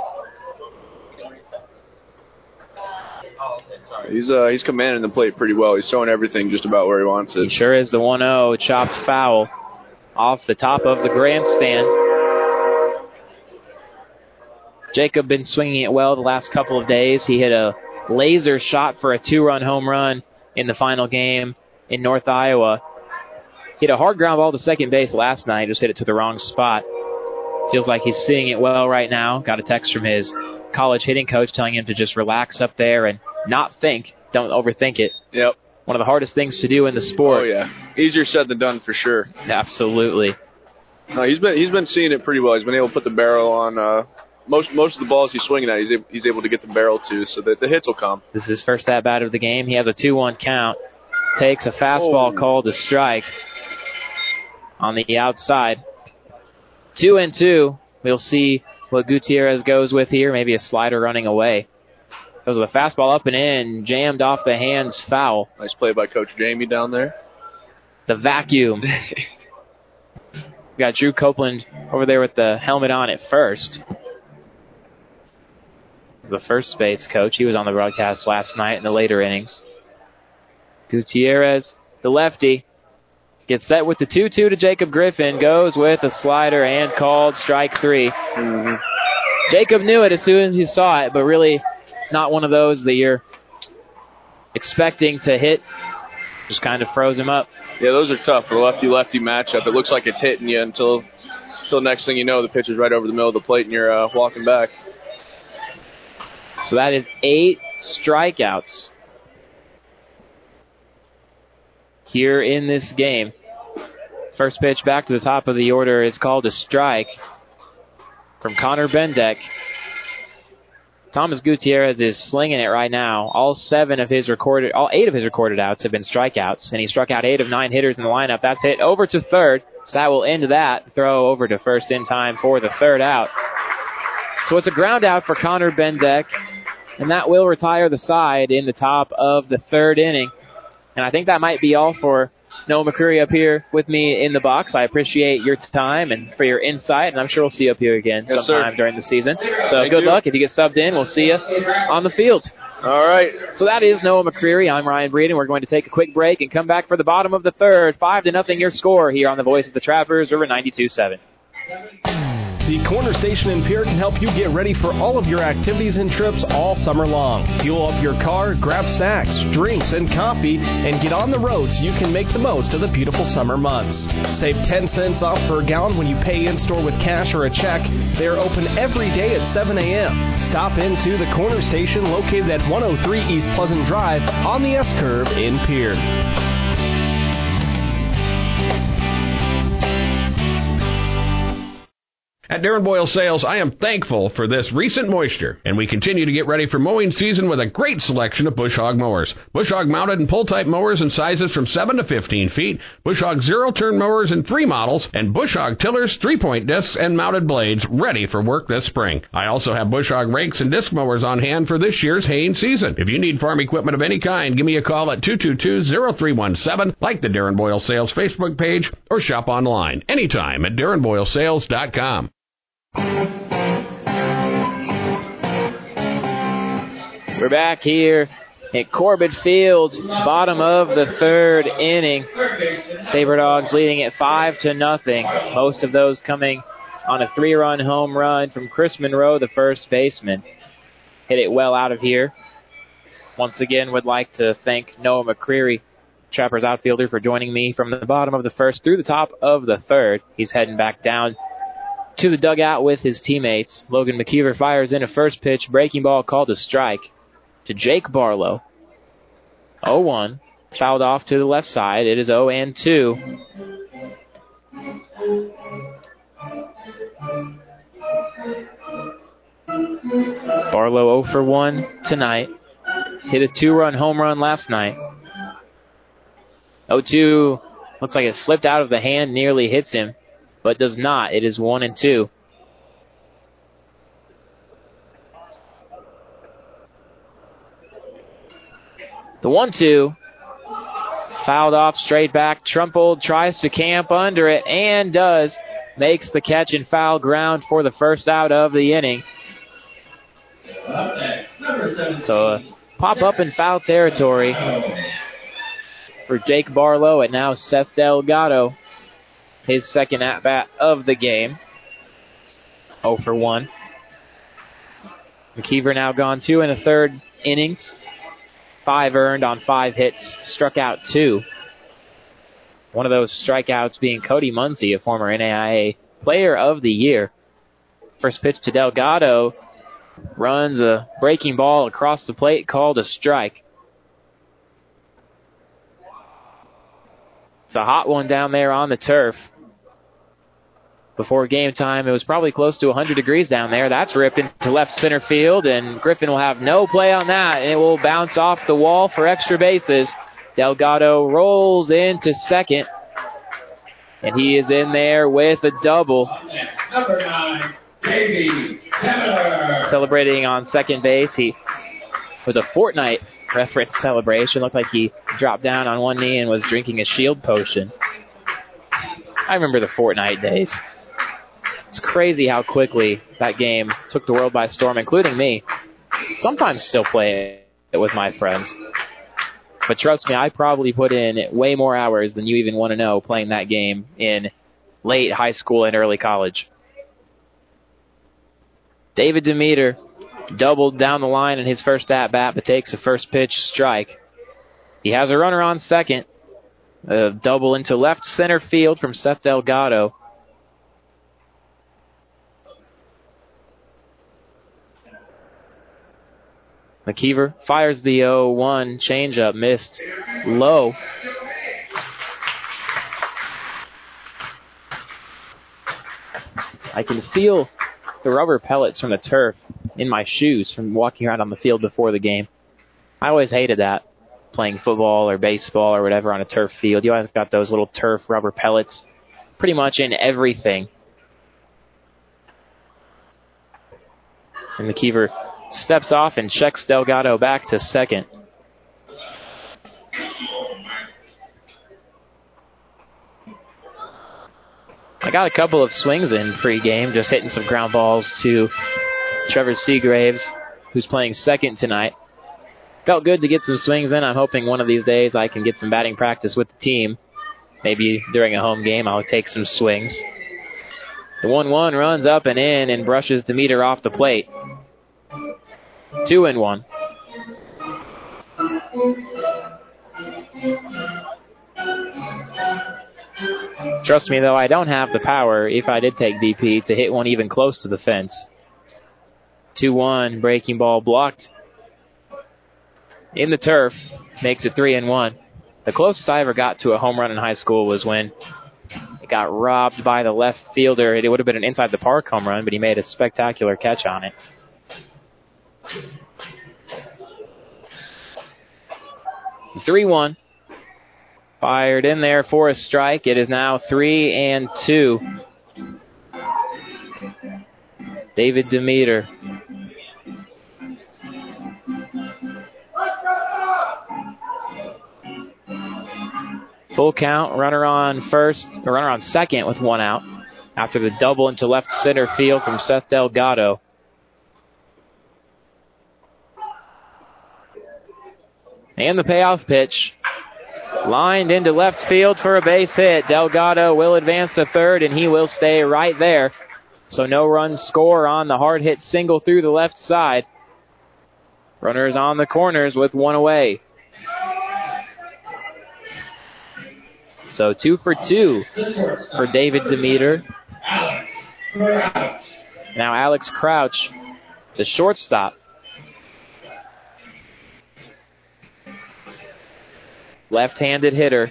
He's uh he's commanding the plate pretty well. He's throwing everything just about where he wants it. He sure is. The one oh chopped foul off the top of the grandstand. Jacob been swinging it well the last couple of days. He hit a laser shot for a two-run home run in the final game in North Iowa. Hit a hard ground ball to second base last night. Just hit it to the wrong spot. Feels like he's seeing it well right now. Got a text from his college hitting coach telling him to just relax up there and not think. Don't overthink it. Yep. One of the hardest things to do in the sport. Oh, yeah. Easier said than done for sure. Absolutely. No, he's been he's been seeing it pretty well. He's been able to put the barrel on uh, most most of the balls he's swinging at, he's able, he's able to get the barrel to, so that the hits will come. This is his first at bat of the game. He has a two one count. Takes a fastball oh. called to strike on the outside. Two and two. We'll see what Gutierrez goes with here. Maybe a slider running away. Goes with a fastball up and in, jammed off the hands, foul. Nice play by Coach Jamie down there. The vacuum. We got Drew Copeland over there with the helmet on at first. The first base coach. He was on the broadcast last night in the later innings. Gutierrez, the lefty, gets set with the two two to Jacob Griffin. Goes with a slider and called strike three. Mm-hmm. Jacob knew it as soon as he saw it, but really not one of those that you're expecting to hit. Just kind of froze him up. Yeah, those are tough for the lefty-lefty matchup. It looks like it's hitting you until, until next thing you know, the pitch is right over the middle of the plate and you're uh, walking back. So that is eight strikeouts here in this game. First pitch back to the top of the order is called a strike from Connor Bendeck. Thomas Gutierrez is slinging it right now. All seven of his recorded, all eight of his recorded outs have been strikeouts, and he struck out eight of nine hitters in the lineup. That's hit over to third, so that will end that throw over to first in time for the third out. So it's a ground out for Connor Bendeck, and that will retire the side in the top of the third inning. And I think that might be all for Noah McCreary up here with me in the box. I appreciate your time and for your insight, and I'm sure we'll see you up here again yes, sometime sir. during the season. So Thank good you. luck. If you get subbed in, we'll see you on the field. All right. So that is Noah McCreary. I'm Ryan Breeden. We're going to take a quick break and come back for the bottom of the third. Five to nothing your score here on the Voice of the Trappers, River ninety-two seven. The Corner Station in Pierre can help you get ready for all of your activities and trips all summer long. Fuel up your car, grab snacks, drinks, and coffee, and get on the road so you can make the most of the beautiful summer months. Save ten cents off per gallon when you pay in-store with cash or a check. They are open every day at seven a.m. Stop into the Corner Station located at one oh three East Pleasant Drive on the S-Curve in Pierre. At Darren Boyle Sales, I am thankful for this recent moisture, and we continue to get ready for mowing season with a great selection of Bush Hog mowers. Bush Hog mounted and pull-type mowers in sizes from seven to fifteen feet, Bush Hog zero-turn mowers in three models, and Bush Hog tillers, three-point discs, and mounted blades ready for work this spring. I also have Bush Hog rakes and disc mowers on hand for this year's haying season. If you need farm equipment of any kind, give me a call at two two two, zero three one seven, like the Darren Boyle Sales Facebook page, or shop online anytime at darren boyle sales dot com. We're back here at Corbett Field, bottom of the third inning. Sabre Dogs leading at five to nothing. Most of those coming on a three-run home run from Chris Monroe, the first baseman. Hit it well out of here. Once again, would like to thank Noah McCreary, Trappers outfielder, for joining me from the bottom of the first through the top of the third. He's heading back down to the dugout with his teammates. Logan McKeever fires in a first pitch, breaking ball called a strike to Jake Barlow. oh one, fouled off to the left side. It is oh and two. Barlow oh for one tonight. Hit a two-run home run last night. oh two, looks like it slipped out of the hand, nearly hits him, but does not. It is one and two. The one two, fouled off straight back. Trumpold tries to camp under it and does. Makes the catch in foul ground for the first out of the inning. So a pop up in foul territory for Jake Barlow, and now Seth Delgado. His second at-bat of the game. oh for one. McKeever now gone two in the third innings. Five earned on five hits. Struck out two. One of those strikeouts being Cody Munsey, a former N A I A Player of the Year. First pitch to Delgado. Runs a breaking ball across the plate, called a strike. It's a hot one down there on the turf. before game time. It was probably close to one hundred degrees down there. That's ripped into left center field, and Griffin will have no play on that, and it will bounce off the wall for extra bases. Delgado rolls into second, and he is in there with a double. Number nine, Davey Taylor. Celebrating on second base. He was a Fortnite reference celebration. Looked like he dropped down on one knee and was drinking a shield potion. I remember the Fortnite days. It's crazy how quickly that game took the world by storm, including me. Sometimes still play it with my friends. But trust me, I probably put in way more hours than you even want to know playing that game in late high school and early college. David Demeter doubled down the line in his first at-bat, but takes a first pitch strike. He has a runner on second. A double into left center field from Seth Delgado. McKeever fires the oh one changeup, missed low. I can feel the rubber pellets from the turf in my shoes from walking around on the field before the game. I always hated that, playing football or baseball or whatever on a turf field. You always got those little turf rubber pellets pretty much in everything. And McKeever steps off and checks Delgado back to second. I got a couple of swings in pregame, just hitting some ground balls to Trevor Seagraves, who's playing second tonight. Felt good to get some swings in. I'm hoping one of these days I can get some batting practice with the team. Maybe during a home game I'll take some swings. The one one runs up and in and brushes Demeter off the plate. Two and one. Trust me, though, I don't have the power, if I did take D P, to hit one even close to the fence. two one, breaking ball blocked in the turf, makes it three and one. The closest I ever got to a home run in high school was when it got robbed by the left fielder. It would have been an inside the park home run, but he made a spectacular catch on it. three one. Fired in there for a strike. It is now three and two. David Demeter. Full count, runner on first, or runner on second with one out after the double into left center field from Seth Delgado. And the payoff pitch. Lined into left field for a base hit. Delgado will advance to third, and he will stay right there. So no run score on the hard hit single through the left side. Runners on the corners with one away. So two for two for David Demeter. Now Alex Crouch, the shortstop. Left-handed hitter.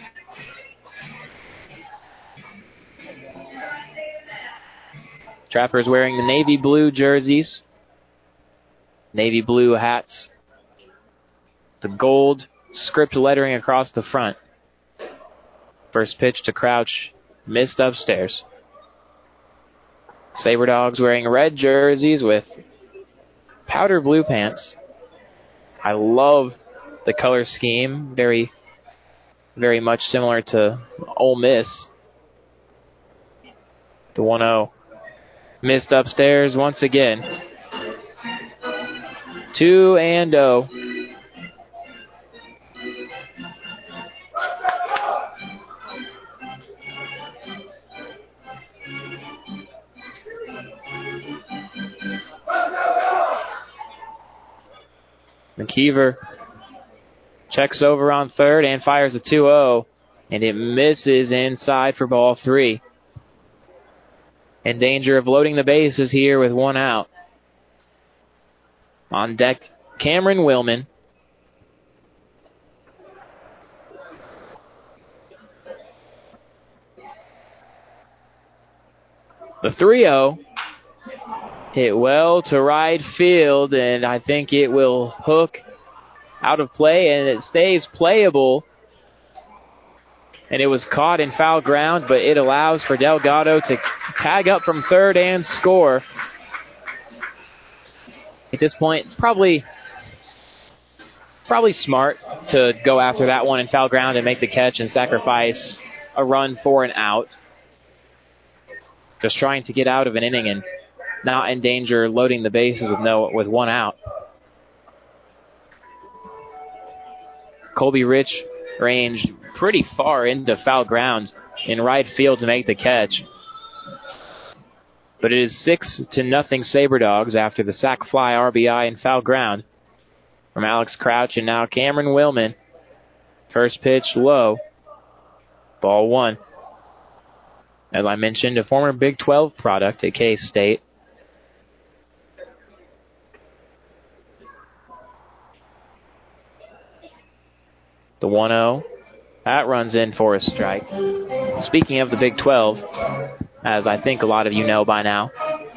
Trappers wearing the navy blue jerseys. Navy blue hats. The gold script lettering across the front. First pitch to Crouch, missed upstairs. Saber Dogs wearing red jerseys with powder blue pants. I love the color scheme. Very Very much similar to Ole Miss. The one oh. Missed upstairs once again. two and oh. McKeever checks over on third and fires a two oh, and it misses inside for ball three. In danger of loading the bases here with one out. On deck, Cameron Willman. The three oh hit well to right field, and I think it will hook out of play, and it stays playable. And it was caught in foul ground, but it allows for Delgado to tag up from third and score. At this point, probably probably smart to go after that one in foul ground and make the catch and sacrifice a run for an out. Just trying to get out of an inning and not endanger loading the bases with no with one out. Colby Rich ranged pretty far into foul ground in right field to make the catch. But it is six to nothing Sabre Dogs after the sac fly R B I in foul ground from Alex Crouch and now Cameron Willman. First pitch low. Ball one. As I mentioned, a former Big twelve product at K-State. The one oh. That runs in for a strike. Speaking of the Big twelve, as I think a lot of you know by now,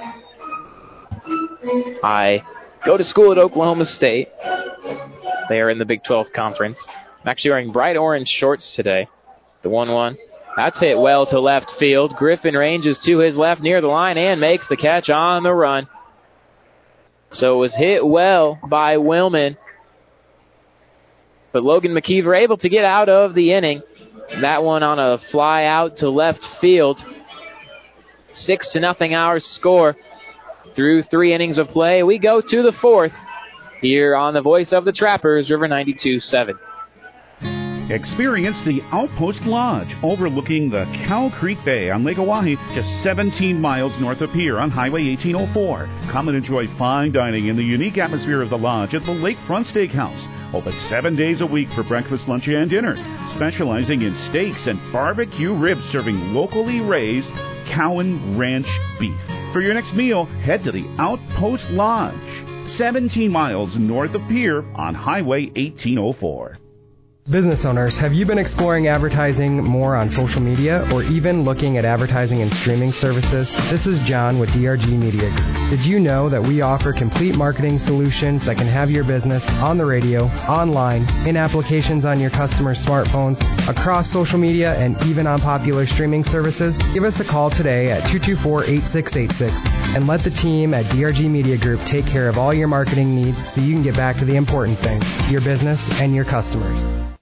I go to school at Oklahoma State. They are in the Big twelve Conference. I'm actually wearing bright orange shorts today. The one one. That's hit well to left field. Griffin ranges to his left near the line and makes the catch on the run. So it was hit well by Willman. But Logan McKeever able to get out of the inning. That one on a fly out to left field. Six to nothing our score. Through three innings of play, we go to the fourth. Here on the voice of the Trappers, River ninety-two point seven. Experience the Outpost Lodge overlooking the Cow Creek Bay on Lake Oahe, just seventeen miles north of Pier on Highway eighteen oh four. Come and enjoy fine dining in the unique atmosphere of the lodge at the Lakefront Steakhouse. Open seven days a week for breakfast, lunch, and dinner. Specializing in steaks and barbecue ribs, serving locally raised Cowan Ranch beef. For your next meal, head to the Outpost Lodge, seventeen miles north of Pier on Highway eighteen oh four. Business owners, have you been exploring advertising more on social media or even looking at advertising and streaming services? This is John with D R G Media Group. Did you know that we offer complete marketing solutions that can have your business on the radio, online, in applications on your customers' smartphones, across social media, and even on popular streaming services? Give us a call today at two two four, eight six eight six and let the team at D R G Media Group take care of all your marketing needs so you can get back to the important things, your business and your customers.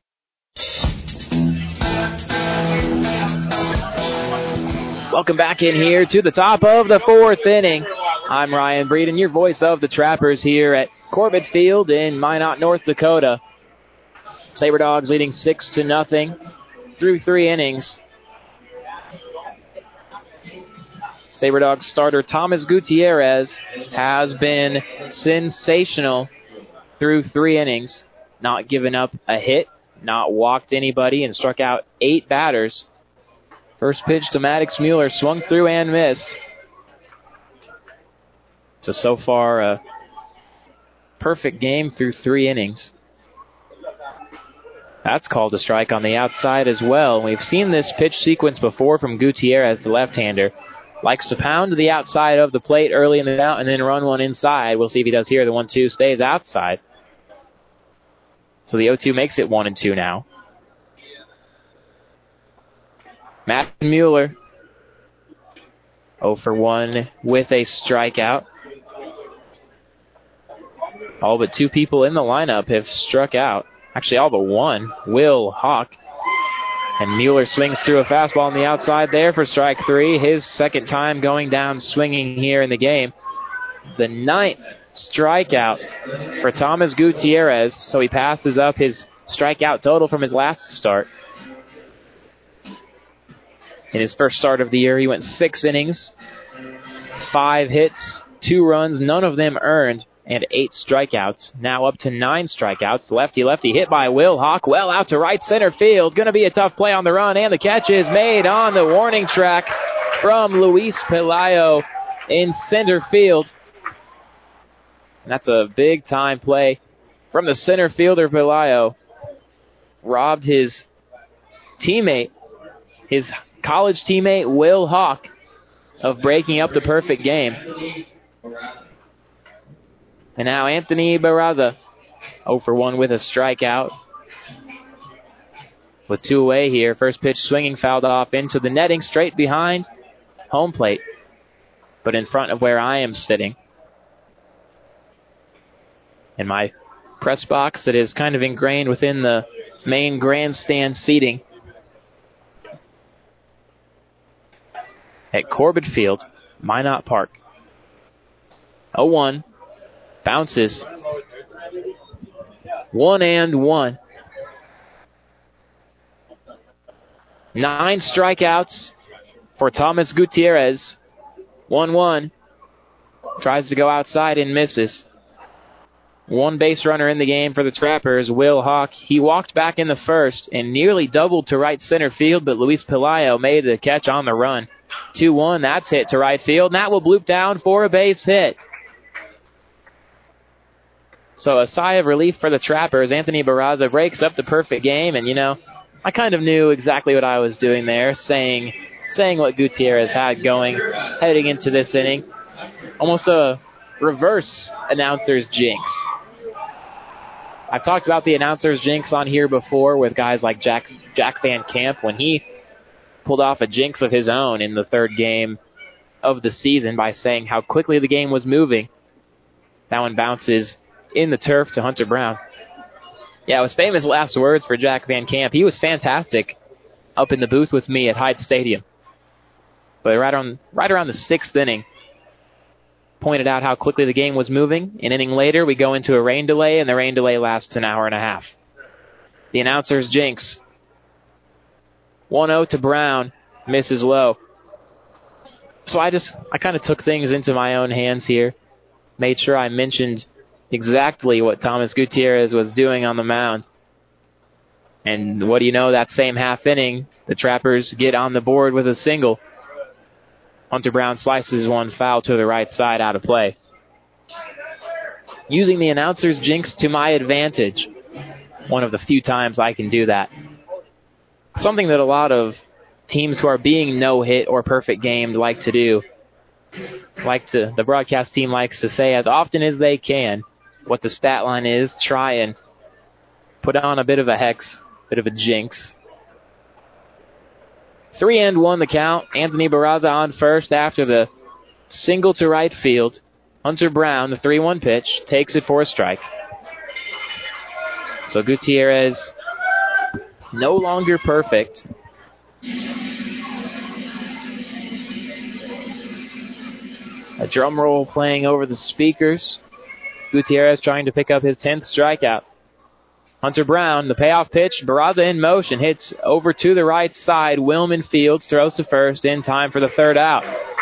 Welcome back in here to the top of the fourth inning. I'm Ryan Breeden, your voice of the Trappers here at Corbett Field in Minot, North Dakota. Sabre Dogs leading six to nothing through three innings. Sabre Dogs starter Thomas Gutierrez has been sensational through three innings, not giving up a hit, not walked anybody, and struck out eight batters. First pitch to Maddox Mueller, swung through and missed. So, so far, a perfect game through three innings. That's called a strike on the outside as well. We've seen this pitch sequence before from Gutierrez, the left-hander. Likes to pound to the outside of the plate early in the out and then run one inside. We'll see if he does here. The one two stays outside. So the oh two makes it one and two now. Matt Mueller, oh for one with a strikeout. All but two people in the lineup have struck out. Actually, all but one. Will Hawk. And Mueller swings through a fastball on the outside there for strike three. His second time going down swinging here in the game. The ninth strikeout for Thomas Gutierrez, so he passes up his strikeout total from his last start. In his first start of the year, he went six innings, five hits, two runs, none of them earned, and eight strikeouts. Now up to nine strikeouts. Lefty-lefty hit by Will Hawk, well out to right center field. Going to be a tough play on the run, and the catch is made on the warning track from Luis Pelayo in center field. And that's a big-time play from the center fielder, Pelayo. Robbed his teammate, his college teammate, Will Hawk, of breaking up the perfect game. And now Anthony Barraza, oh for one with a strikeout. With two away here, first pitch swinging, fouled off into the netting, straight behind home plate, but in front of where I am sitting. In my press box that is kind of ingrained within the main grandstand seating at Corbett Field, Minot Park. oh one, bounces. One and one. Nine strikeouts for Thomas Gutierrez. one one. Tries to go outside and misses. One base runner in the game for the Trappers, Will Hawk. He walked back in the first and nearly doubled to right center field, but Luis Pelayo made the catch on the run. two one, that's hit to right field, and that will bloop down for a base hit. So a sigh of relief for the Trappers. Anthony Barraza breaks up the perfect game, and, you know, I kind of knew exactly what I was doing there, saying saying what Gutierrez had going heading into this inning. Almost a reverse announcer's jinx. I've talked about the announcer's jinx on here before with guys like Jack Jack Van Camp when he pulled off a jinx of his own in the third game of the season by saying how quickly the game was moving. That one bounces in the turf to Hunter Brown. Yeah, it was famous last words for Jack Van Camp. He was fantastic up in the booth with me at Hyde Stadium. But right on, right around the sixth inning, pointed out how quickly the game was moving. An inning later, we go into a rain delay, and the rain delay lasts an hour and a half. The announcer's jinx. one oh to Brown, misses low. So I just, I kind of took things into my own hands here. Made sure I mentioned exactly what Thomas Gutierrez was doing on the mound. And what do you know, that same half inning, the Trappers get on the board with a single. Hunter Brown slices one foul to the right side, out of play. Using the announcer's jinx to my advantage. One of the few times I can do that. Something that a lot of teams who are being no-hit or perfect gamed like to do. Like to, the broadcast team likes to say as often as they can what the stat line is, try and put on a bit of a hex, bit of a jinx. Three and one the count. Anthony Barraza on first after the single to right field. Hunter Brown, the three one pitch, takes it for a strike. So Gutierrez no longer perfect. A drum roll playing over the speakers. Gutierrez trying to pick up his tenth strikeout. Hunter Brown, the payoff pitch. Barraza in motion, hits over to the right side. Wilman Fields throws to first in time for the third out.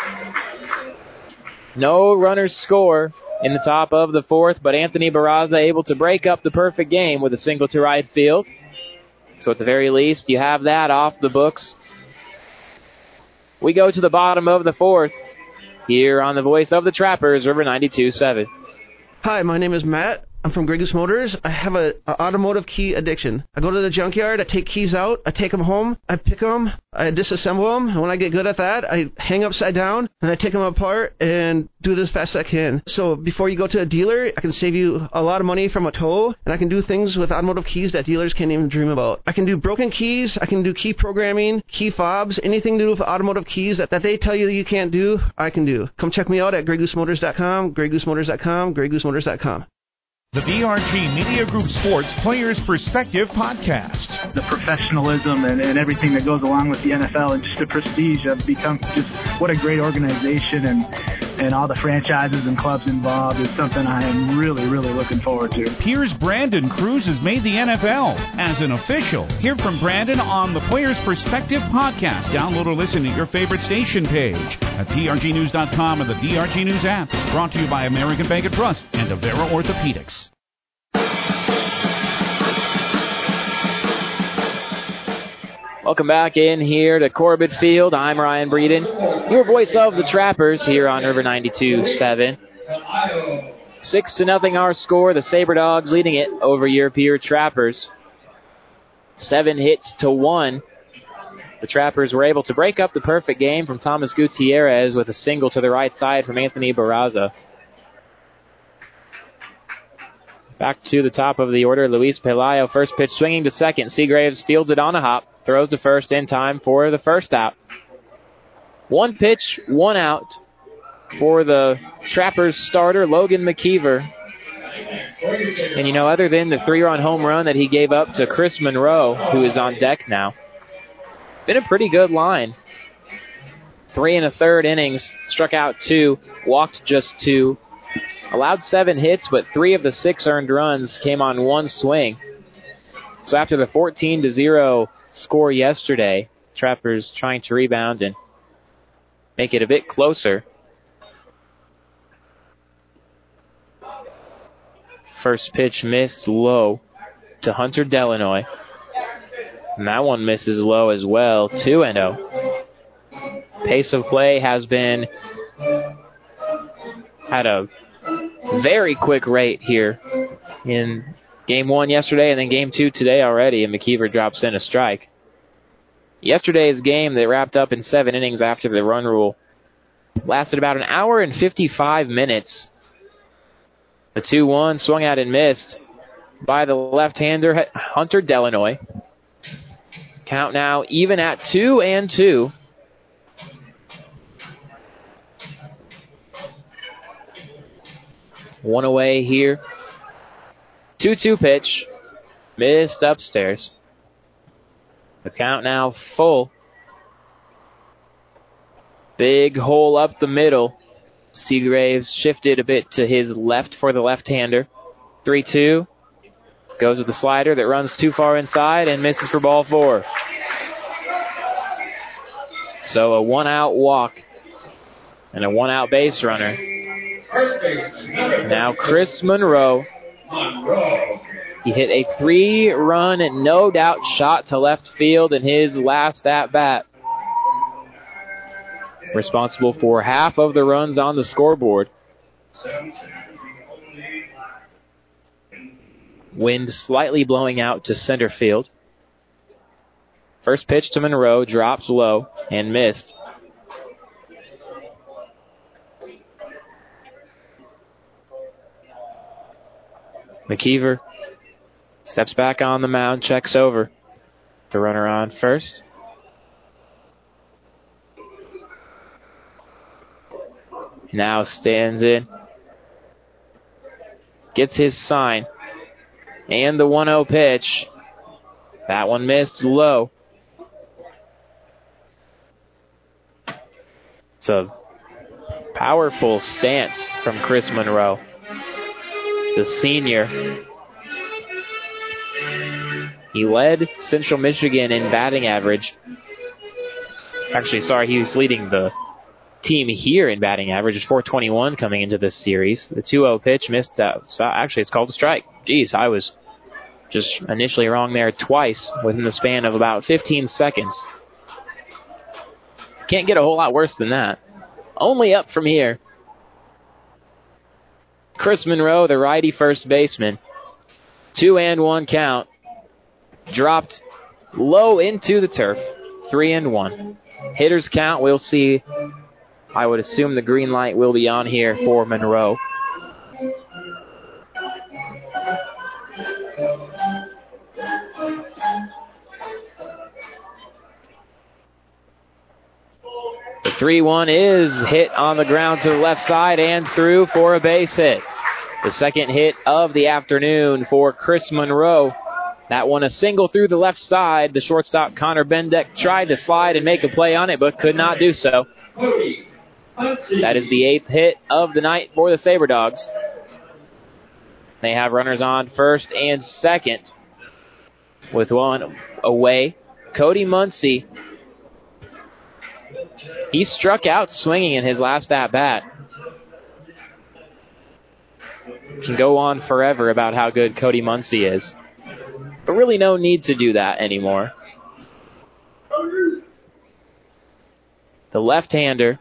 No runners score in the top of the fourth, but Anthony Barraza able to break up the perfect game with a single to right field. So at the very least, you have that off the books. We go to the bottom of the fourth here on the voice of the Trappers, River ninety-two seven. Hi, my name is Matt. I'm from Greg Goose Motors. I have a, a automotive key addiction. I go to the junkyard, I take keys out, I take them home, I pick them, I disassemble them, and when I get good at that, I hang upside down, and I take them apart and do it as fast as I can. So before you go to a dealer, I can save you a lot of money from a tow, and I can do things with automotive keys that dealers can't even dream about. I can do broken keys, I can do key programming, key fobs, anything to do with automotive keys that, that they tell you you can't do, I can do. Come check me out at greg goose motors dot com, greg goose motors dot com, greg goose motors dot com. The D R G Media Group Sports Players Perspective Podcast. The professionalism and, and everything that goes along with the N F L and just the prestige of become just what a great organization and and all the franchises and clubs involved is something I am really, really looking forward to. Here's Brandon Cruz has made the N F L as an official. Hear from Brandon on the Players Perspective Podcast. Download or listen at your favorite station page at D R G news dot com and the D R G News app. Brought to you by American Bank and Trust and Avera Orthopedics. Welcome back in here to Corbett Field. I'm Ryan Breeden, your voice of the Trappers here on River ninety-two seven. Six to nothing our score. The Sabre Dogs leading it over your peer Trappers. Seven hits to one. The Trappers were able to break up the perfect game from Thomas Gutierrez with a single to the right side from Anthony Barraza. Back to the top of the order, Luis Pelayo, first pitch swinging to second. Seagraves fields it on a hop, throws to first in time for the first out. One pitch, one out for the Trappers starter, Logan McKeever. And, you know, other than the three-run home run that he gave up to Chris Monroe, who is on deck now, been a pretty good line. Three and a third innings, struck out two, walked just two, allowed seven hits, but three of the six earned runs came on one swing. So after the fourteen to zero score yesterday, Trappers trying to rebound and make it a bit closer. First pitch missed low to Hunter Delanoy. And that one misses low as well, two and oh. Pace of play has been at a very quick rate here in game one yesterday and then game two today already, and McKeever drops in a strike. Yesterday's game that wrapped up in seven innings after the run rule lasted about an hour and fifty-five minutes. The two one swung out and missed by the left-hander Hunter Delanoy. Count now even at two and two. One away here. two two pitch. Missed upstairs. The count now full. Big hole up the middle. Seagraves shifted a bit to his left for the left-hander. three two. Goes with the slider that runs too far inside and misses for ball four. So a one-out walk and a one-out base runner. Now Chris Monroe. He hit a three-run, no-doubt shot to left field in his last at-bat. Responsible for half of the runs on the scoreboard. Wind slightly blowing out to center field. First pitch to Monroe, drops low and missed. McKeever steps back on the mound, checks over. The runner on first. Now stands in. Gets his sign. And the one oh pitch. That one missed low. It's a powerful stance from Chris Monroe, the senior. He led Central Michigan in batting average. Actually, sorry, he was leading the team here in batting average. It's four twenty-one coming into this series. The two oh pitch missed out. So actually, it's called a strike. Jeez, I was just initially wrong there twice within the span of about fifteen seconds. Can't get a whole lot worse than that. Only up from here. Chris Monroe, the righty first baseman. Two and one count. Dropped low into the turf. Three and one. Hitters count, we'll see. I would assume the green light will be on here for Monroe. The three one is hit on the ground to the left side and through for a base hit. The second hit of the afternoon for Chris Monroe. That one a single through the left side. The shortstop Connor Bendeck tried to slide and make a play on it, but could not do so. That is the eighth hit of the night for the SaberDogs. They have runners on first and second with one away. Cody Muncie. He struck out swinging in his last at-bat. Can go on forever about how good Cody Muncie is. But really no need to do that anymore. The left-hander.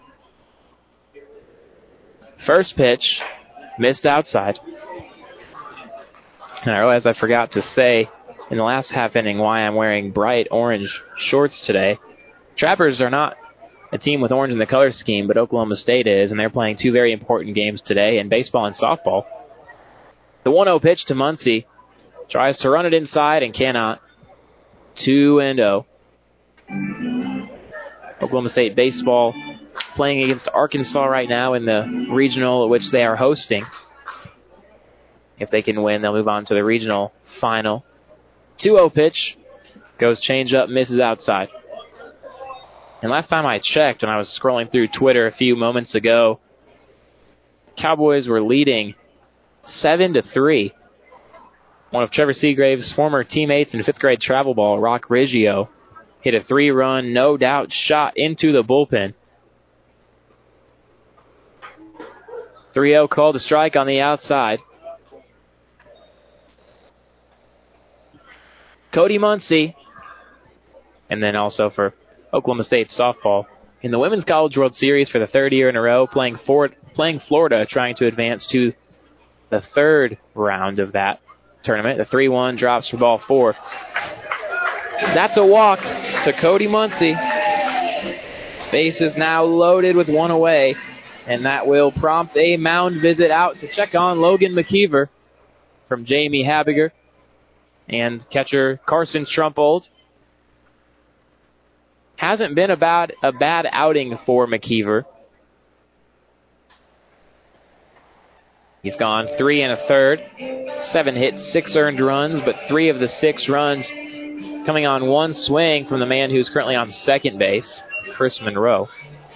First pitch. Missed outside. And I realize I forgot to say in the last half inning why I'm wearing bright orange shorts today. Trappers are not a team with orange in the color scheme, but Oklahoma State is, and they're playing two very important games today in baseball and softball. The one oh pitch to Muncie. Tries to run it inside and cannot. two and oh. Oklahoma State baseball playing against Arkansas right now in the regional, which they are hosting. If they can win, they'll move on to the regional final. two oh pitch. Goes change up, misses outside. And last time I checked, when I was scrolling through Twitter a few moments ago, Cowboys were leading seven to three. One of Trevor Seagrave's former teammates in fifth grade travel ball, Rock Riggio, hit a three-run, no doubt shot into the bullpen. three oh called a strike on the outside. Cody Muncie, and then also for Oklahoma State softball in the Women's College World Series for the third year in a row, playing for, playing Florida, trying to advance to the third round of that tournament. The three one drops for ball four. That's a walk to Cody Muncie. Base is now loaded with one away, and that will prompt a mound visit out to check on Logan McKeever from Jamie Habiger and catcher Carson Trumpold. Hasn't been a bad, a bad outing for McKeever. He's gone three and a third, seven hits, six earned runs, but three of the six runs coming on one swing from the man who's currently on second base, Chris Monroe.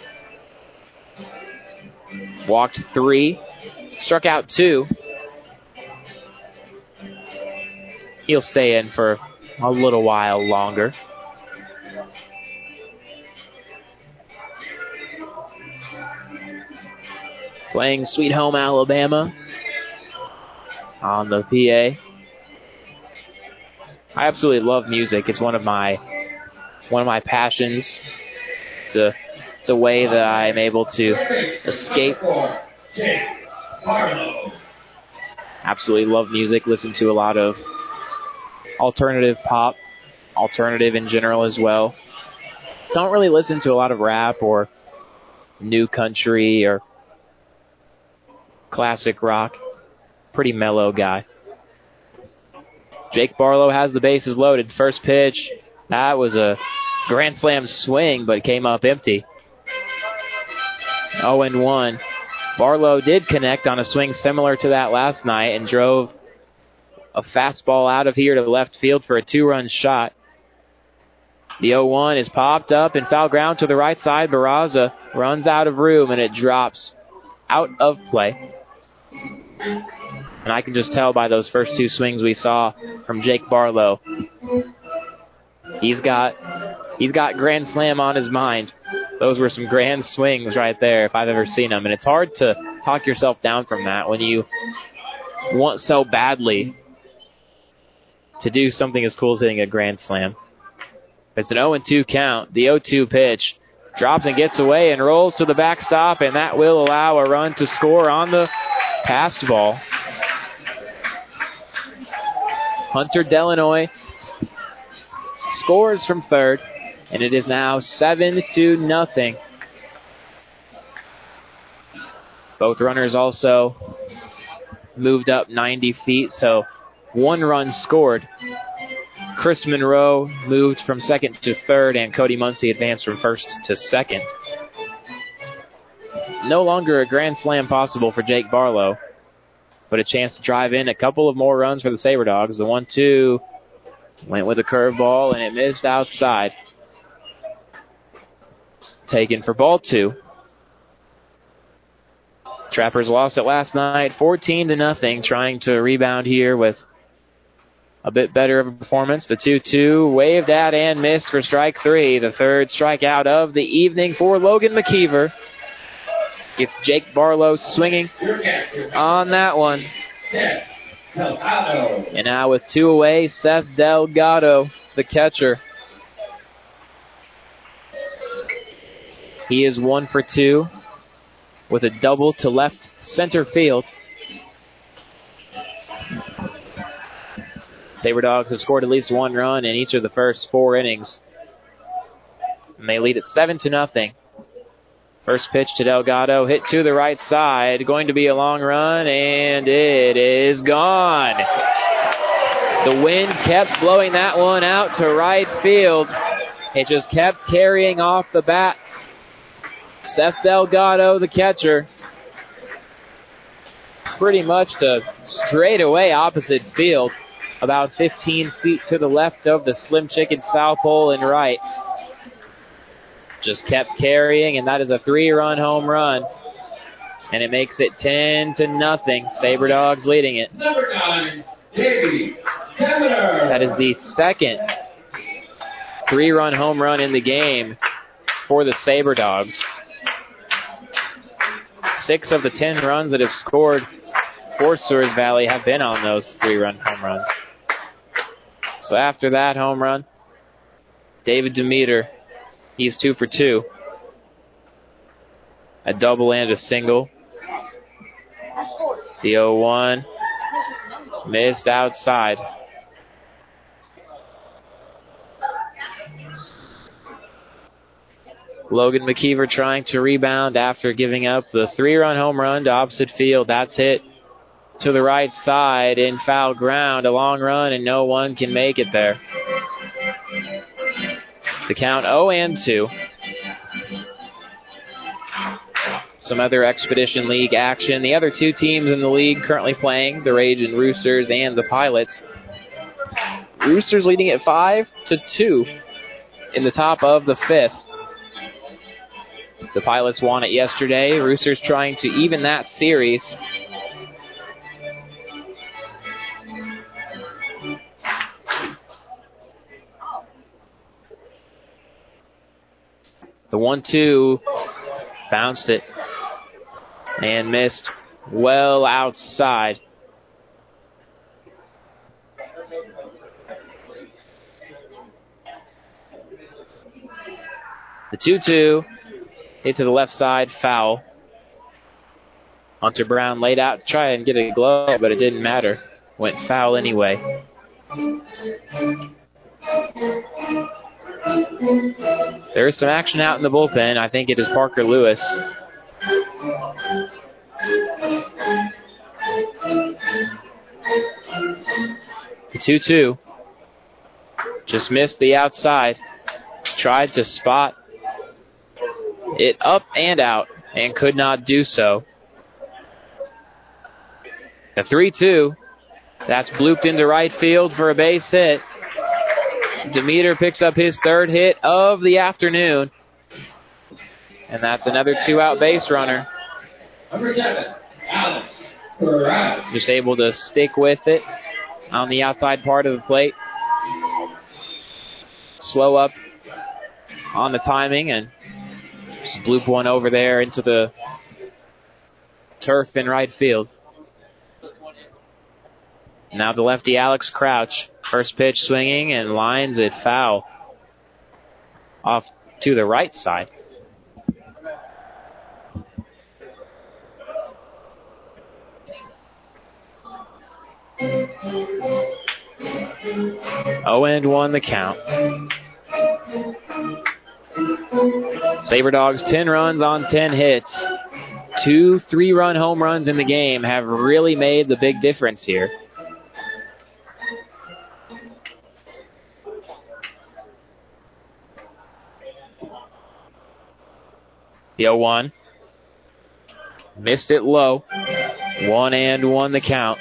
Walked three, struck out two. He'll stay in for a little while longer. Playing Sweet Home Alabama on the P A. I absolutely love music. It's one of my one of my passions. It's a it's a way that I'm able to escape. Absolutely love music. Listen to a lot of alternative pop, alternative in general as well. Don't really listen to a lot of rap or new country or classic rock. Pretty mellow guy. Jake Barlow has the bases loaded. First pitch. That was a grand slam swing, but came up empty. oh and one. Barlow did connect on a swing similar to that last night and drove a fastball out of here to left field for a two-run shot. The oh one is popped up and foul ground to the right side. Barraza runs out of room and it drops out of play. And I can just tell by those first two swings we saw from Jake Barlow. He's got he's got grand slam on his mind. Those were some grand swings right there if I've ever seen them. And it's hard to talk yourself down from that when you want so badly to do something as cool as hitting a grand slam. It's an oh and two count. The oh two pitch drops and gets away and rolls to the backstop, and that will allow a run to score on the passed ball. Hunter Delanoy scores from third, and it is now seven to nothing. Both runners also moved up ninety feet, so one run scored. Chris Monroe moved from second to third, and Cody Muncie advanced from first to second. No longer a grand slam possible for Jake Barlow, but a chance to drive in a couple of more runs for the SaberDogs. The one two went with a curveball, and it missed outside. Taken for ball two. Trappers lost it last night, fourteen to nothing, trying to rebound here with a bit better of a performance. The two two waved at and missed for strike three. The third strikeout of the evening for Logan McKeever. It's Jake Barlow swinging on that one. And now with two away, Seth Delgado, the catcher. He is one for two with a double to left center field. SaberDogs have scored at least one run in each of the first four innings. And they lead at seven to nothing. First pitch to Delgado, hit to the right side. Going to be a long run, and it is gone. The wind kept blowing that one out to right field. It just kept carrying off the bat. Seth Delgado, the catcher, pretty much to straight away opposite field, about fifteen feet to the left of the Slim Chickens foul pole and right. Just kept carrying, and that is a three-run home run. And it makes it ten to nothing. Sabre Dogs leading it. Number nine, Davey Temeter. That is the second three-run home run in the game for the Sabre Dogs. Six of the ten runs that have scored for Sewers Valley have been on those three-run home runs. So after that home run, David Demeter, he's two for two. A double and a single. The oh one missed outside. Logan McKeever trying to rebound after giving up the three-run home run to opposite field. That's hit to the right side in foul ground. A long run, and no one can make it there. The count oh and two. Some other Expedition League action. The other two teams in the league currently playing, the Ragin' Roosters and the Pilots. Roosters leading at five to two in the top of the fifth. The Pilots won it yesterday. Roosters trying to even that series. The one two bounced it and missed well outside. The two two hit to the left side, foul. Hunter Brown laid out to try and get a glove, but it didn't matter. Went foul anyway. There is some action out in the bullpen. I think it is Parker Lewis. The two two just missed the outside. Tried to spot it up and out and could not do so. The three two, that's blooped into right field for a base hit. Demeter picks up his third hit of the afternoon. And that's another two-out base runner. Number seven, Alex Perez. Just able to stick with it on the outside part of the plate. Slow up on the timing and just bloop one over there into the turf in right field. Now the lefty Alex Crouch. First pitch swinging and lines it foul off to the right side. oh and one the count. Sabre Dogs ten runs on ten hits. Two three-run home runs in the game have really made the big difference here. The oh one. Missed it low. One and one the count.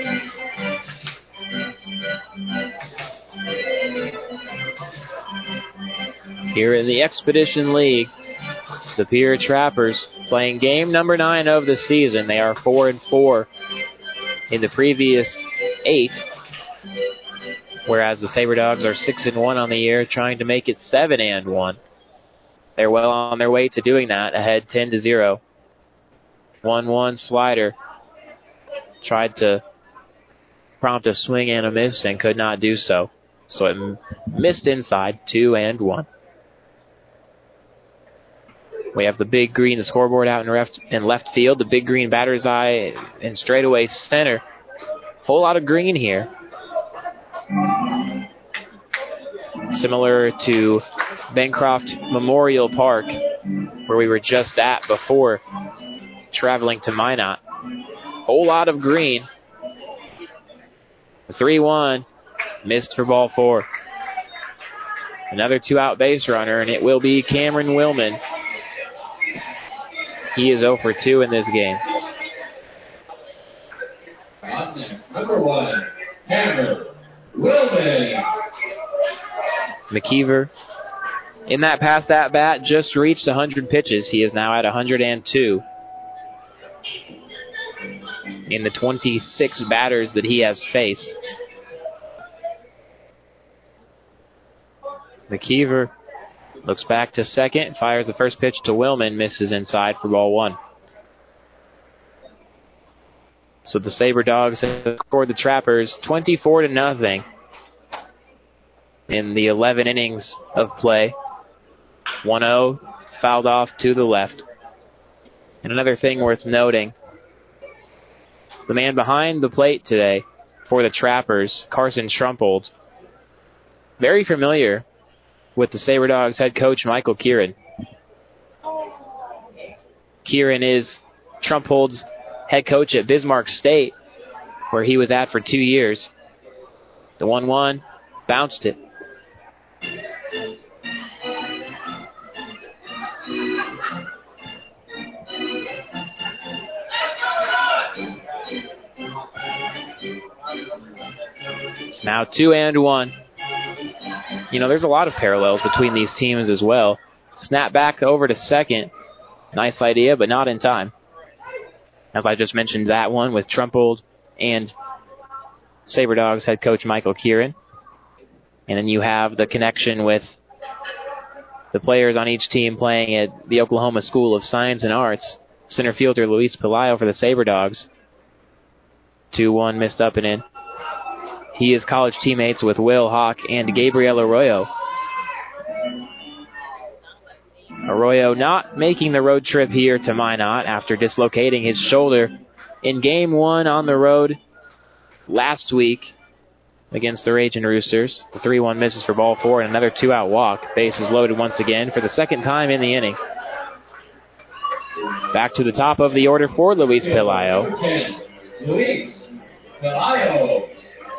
Here in the Expedition League, the Pierre Trappers playing game number nine of the season. They are four and four in the previous eight, whereas the Sabre Dogs are six and one on the year, trying to make it seven and one. They're well on their way to doing that, ahead ten to zero. one one slider. Tried to prompt a swing and a miss and could not do so. So it m- missed inside, two and one. We have the big green scoreboard out in left, in left field, the big green batter's eye in straightaway center. Whole lot of green here. Similar to Bancroft Memorial Park, where we were just at before traveling to Minot. Whole lot of green. The three one missed for ball four. Another two-out base runner, and it will be Cameron Willman. He is zero for two in this game. Up next, number one, Cameron Willman. McKeever, in that past at bat, just reached one hundred pitches. He is now at one hundred two. In the twenty-six batters that he has faced. McKeever looks back to second, fires the first pitch to Willman, misses inside for ball one. So the Sabre Dogs have scored the Trappers twenty-four to nothing in the eleven innings of play. one oh, fouled off to the left. And another thing worth noting, the man behind the plate today for the Trappers, Carson Trumpold, very familiar with the Sabre Dogs head coach, Michael Kieran. Kieran is Trumpold's head coach at Bismarck State, where he was at for two years. The one one, bounced it. It's now two and one. You know, there's a lot of parallels between these teams as well. Snap back over to second. Nice idea, but not in time. As I just mentioned, that one with Trumpold and Sabre Dogs head coach Michael Kieran. And then you have the connection with the players on each team playing at the Oklahoma School of Science and Arts. Center fielder Luis Pelayo for the Sabre Dogs. two one missed up and in. He is college teammates with Will Hawk and Gabriel Arroyo. Arroyo not making the road trip here to Minot after dislocating his shoulder in game one on the road last week against the Ragin' Roosters. The three one misses for ball four and another two-out walk. Bases loaded once again for the second time in the inning. Back to the top of the order for Luis Pelayo. Luis Pelayo.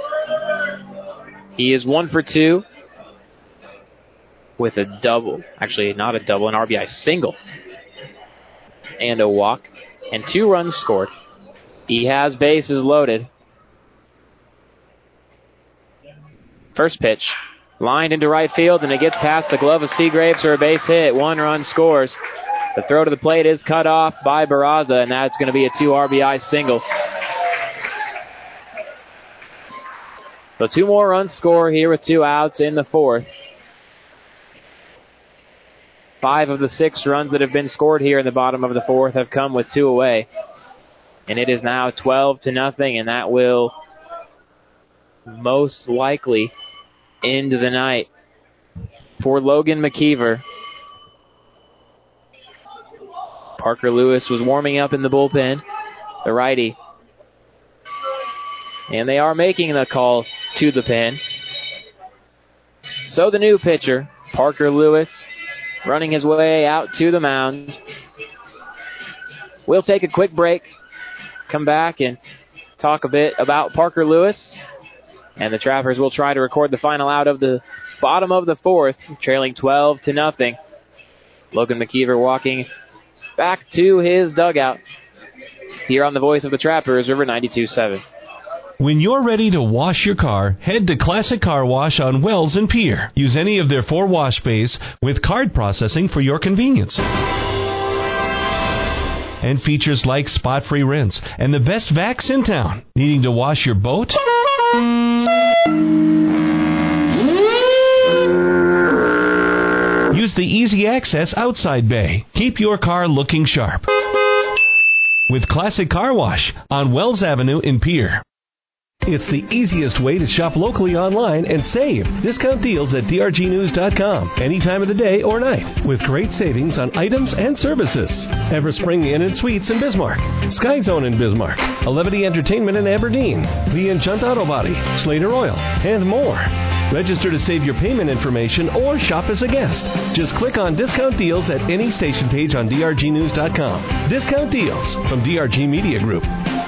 He is one for two with a double. Actually, not a double, an R B I single. And a walk. And two runs scored. He has bases loaded. First pitch. Lined into right field, and it gets past the glove of Seagraves for a base hit. One run scores. The throw to the plate is cut off by Barraza, and that's going to be a two R B I single. So two more runs score here with two outs in the fourth. Five of the six runs that have been scored here in the bottom of the fourth have come with two away. And it is now twelve to nothing, and that will most likely end the night for Logan McKeever. Parker Lewis was warming up in the bullpen, the righty. And they are making the call to the pen. So the new pitcher, Parker Lewis, running his way out to the mound. We'll take a quick break, come back and talk a bit about Parker Lewis. And the Trappers will try to record the final out of the bottom of the fourth, trailing twelve to nothing. Logan McKeever walking back to his dugout here on the voice of the Trappers, River ninety-two seven. When you're ready to wash your car, head to Classic Car Wash on Wells and Pier. Use any of their four wash bays with card processing for your convenience. And features like spot-free rinse and the best vacs in town. Needing to wash your boat? Use the easy access outside bay. Keep your car looking sharp. With Classic Car Wash on Wells Avenue in Pier. It's the easiest way to shop locally online and save. Discount deals at D R G news dot com any time of the day or night with great savings on items and services. Everspring Inn and Suites in Bismarck, Sky Zone in Bismarck, Levity Entertainment in Aberdeen, The Enchant Auto Body, Slater Oil, and more. Register to save your payment information or shop as a guest. Just click on Discount Deals at any station page on D R G news dot com. Discount Deals from D R G Media Group.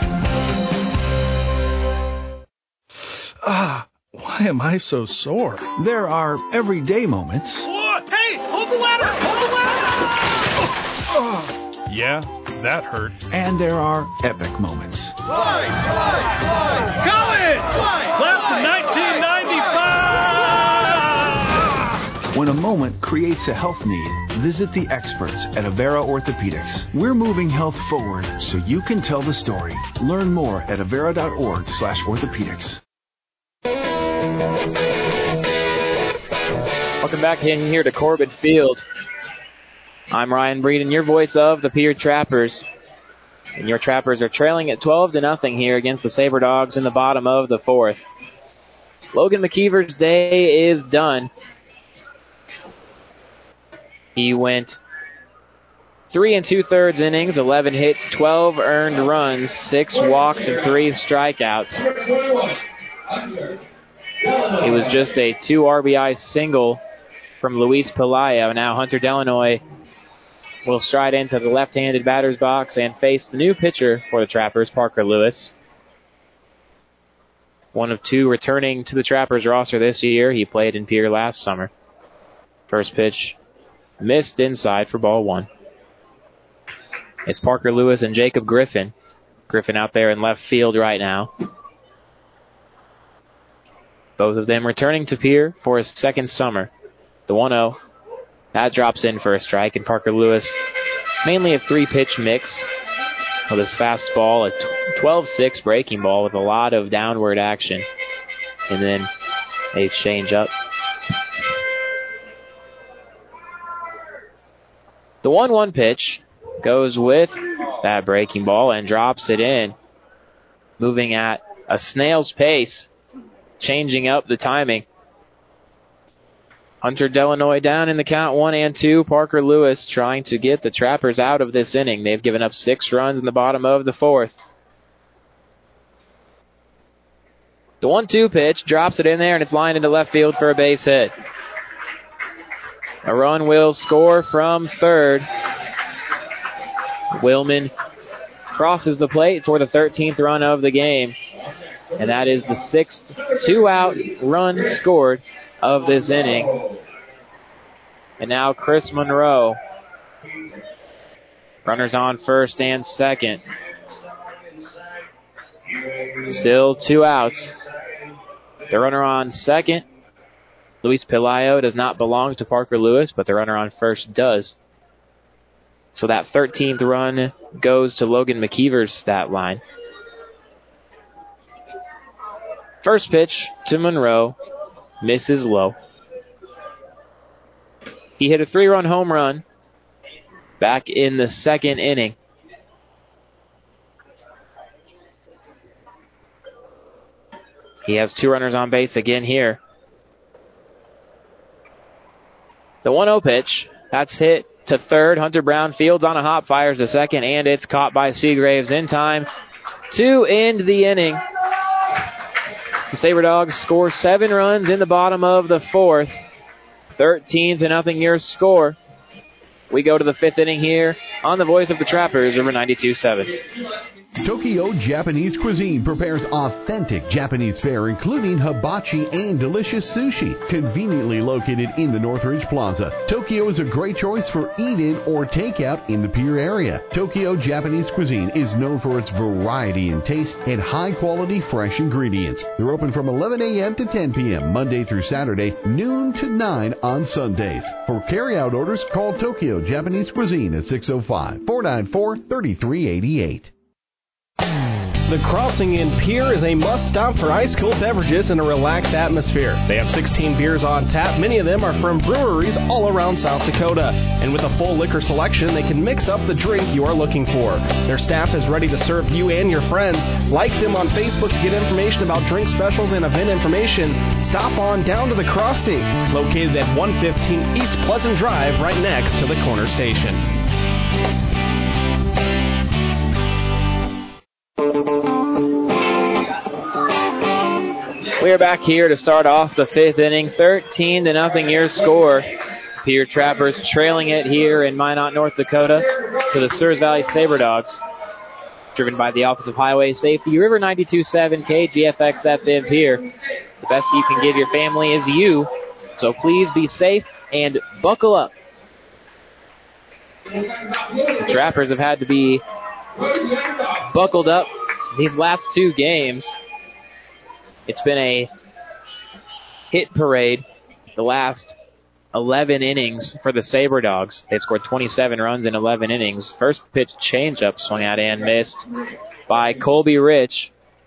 Ah, why am I so sore? There are everyday moments. Oh, hey, hold the ladder! Hold the ladder! Oh. Yeah, that hurt. And there are epic moments. Fly, fly, fly! Going! Fly, Class of nineteen ninety-five! When a moment creates a health need, visit the experts at Avera Orthopedics. We're moving health forward so you can tell the story. Learn more at avera dot org slash orthopedics. Welcome back in here to Corbett Field. I'm Ryan Breeden, your voice of the Pierre Trappers. And your Trappers are trailing at twelve to nothing here against the Sabre Dogs in the bottom of the fourth. Logan McKeever's day is done. He went three and two-thirds innings, eleven hits, twelve earned runs, six walks, and three strikeouts. It was just a two R B I single from Luis Pelayo. Now Hunter Delanoy will stride into the left-handed batter's box and face the new pitcher for the Trappers, Parker Lewis. One of two returning to the Trappers roster this year. He played in Pierre last summer. First pitch missed inside for ball one. It's Parker Lewis and Jacob Griffin. Griffin out there in left field right now. Both of them returning to Pierre for his second summer. The one oh, that drops in for a strike, and Parker Lewis, mainly a three-pitch mix with his fastball, a twelve six breaking ball with a lot of downward action, and then a change-up. The one one pitch goes with that breaking ball and drops it in, moving at a snail's pace, changing up the timing. Hunter Delanoy down in the count, one and two. Parker Lewis trying to get the Trappers out of this inning. They've given up six runs in the bottom of the fourth. The one two pitch drops it in there, and it's lined into left field for a base hit. A run will score from third. Willman crosses the plate for the thirteenth run of the game. And that is the sixth two-out run scored of this inning. And now Chris Monroe. Runners on first and second. Still two outs. The runner on second, Luis Pelayo, does not belong to Parker Lewis, but the runner on first does. So that thirteenth run goes to Logan McKeever's stat line. First pitch to Monroe, misses low. He hit a three-run home run back in the second inning. He has two runners on base again here. The one oh pitch, that's hit to third. Hunter Brown fields on a hop, fires to second, and it's caught by Seagraves in time to end the inning. The Sabre Dogs score seven runs in the bottom of the fourth. thirteen to nothing your score. We go to the fifth inning here on the voice of the Trappers, River ninety-two seven. Tokyo Japanese Cuisine prepares authentic Japanese fare, including hibachi and delicious sushi. Conveniently located in the Northridge Plaza, Tokyo is a great choice for eat-in or takeout in the Pierre area. Tokyo Japanese Cuisine is known for its variety in taste and high-quality fresh ingredients. They're open from eleven a.m. to ten p.m. Monday through Saturday, noon to nine on Sundays. For carry-out orders, call Tokyo Japanese Cuisine at six oh five, four nine four, three three eight eight. The Crossing Inn Pier is a must-stop for ice-cold beverages in a relaxed atmosphere. They have sixteen beers on tap. Many of them are from breweries all around South Dakota. And with a full liquor selection, they can mix up the drink you are looking for. Their staff is ready to serve you and your friends. Like them on Facebook to get information about drink specials and event information. Stop on down to The Crossing, located at one fifteen East Pleasant Drive, right next to the corner station. We are back here to start off the fifth inning. thirteen to nothing your score. Pier Trappers trailing it here in Minot, North Dakota to the South Valley Sabre Dogs. Driven by the Office of Highway Safety, River ninety-two point seven K G F X F M Pier. The best you can give your family is you, so please be safe and buckle up. The Trappers have had to be buckled up these last two games. It's been a hit parade the last eleven innings for the Sabre Dogs. They've scored twenty-seven runs in eleven innings. First pitch changeup swung out and missed by Colby Rich.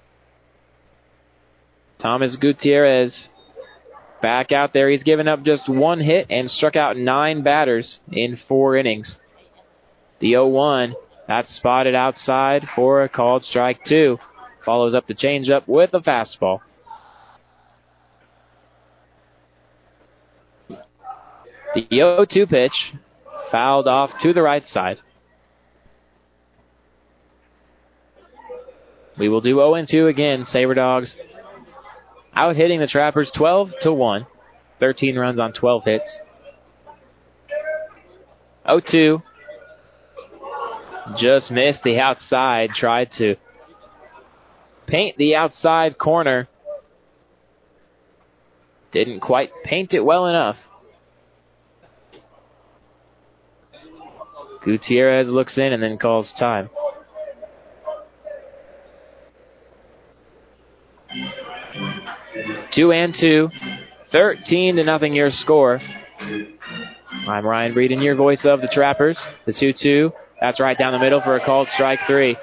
Thomas Gutierrez back out there. He's given up just one hit and struck out nine batters in four innings. The oh one, that's spotted outside for a called strike two. Follows up the changeup with a fastball. The oh two pitch fouled off to the right side. We will do oh two again. Sabre Dogs out hitting the Trappers twelve to one. thirteen runs on twelve hits. oh two. Just missed the outside. Tried to paint the outside corner. Didn't quite paint it well enough. Gutierrez looks in and then calls time. Two and two. thirteen to nothing your score. I'm Ryan Breeden, your voice of the Trappers. The two two. That's right down the middle for a called strike three.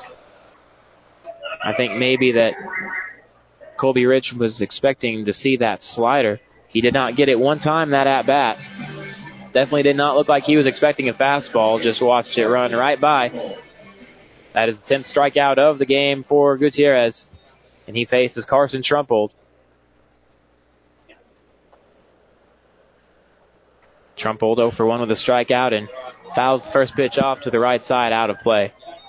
I think maybe that Colby Rich was expecting to see that slider. He did not get it one time, that at-bat. Definitely did not look like he was expecting a fastball. Just watched it run right by. That is the tenth strikeout of the game for Gutierrez. And he faces Carson Trumpold. Trumpold oh for one with a strikeout and fouls the first pitch off to the right side, out of play.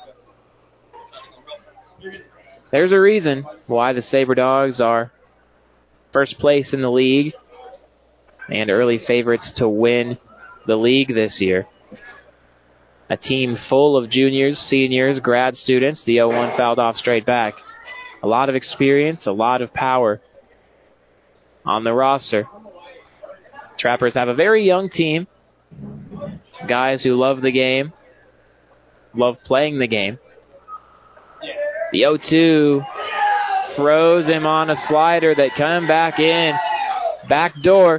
There's a reason why the Sabre Dogs are first place in the league and early favorites to win the league this year. A team full of juniors, seniors, grad students. The oh one fouled off straight back. A lot of experience, a lot of power on the roster. Trappers have a very young team. Guys who love the game, love playing the game. The oh two froze him on a slider that came back in. Back door.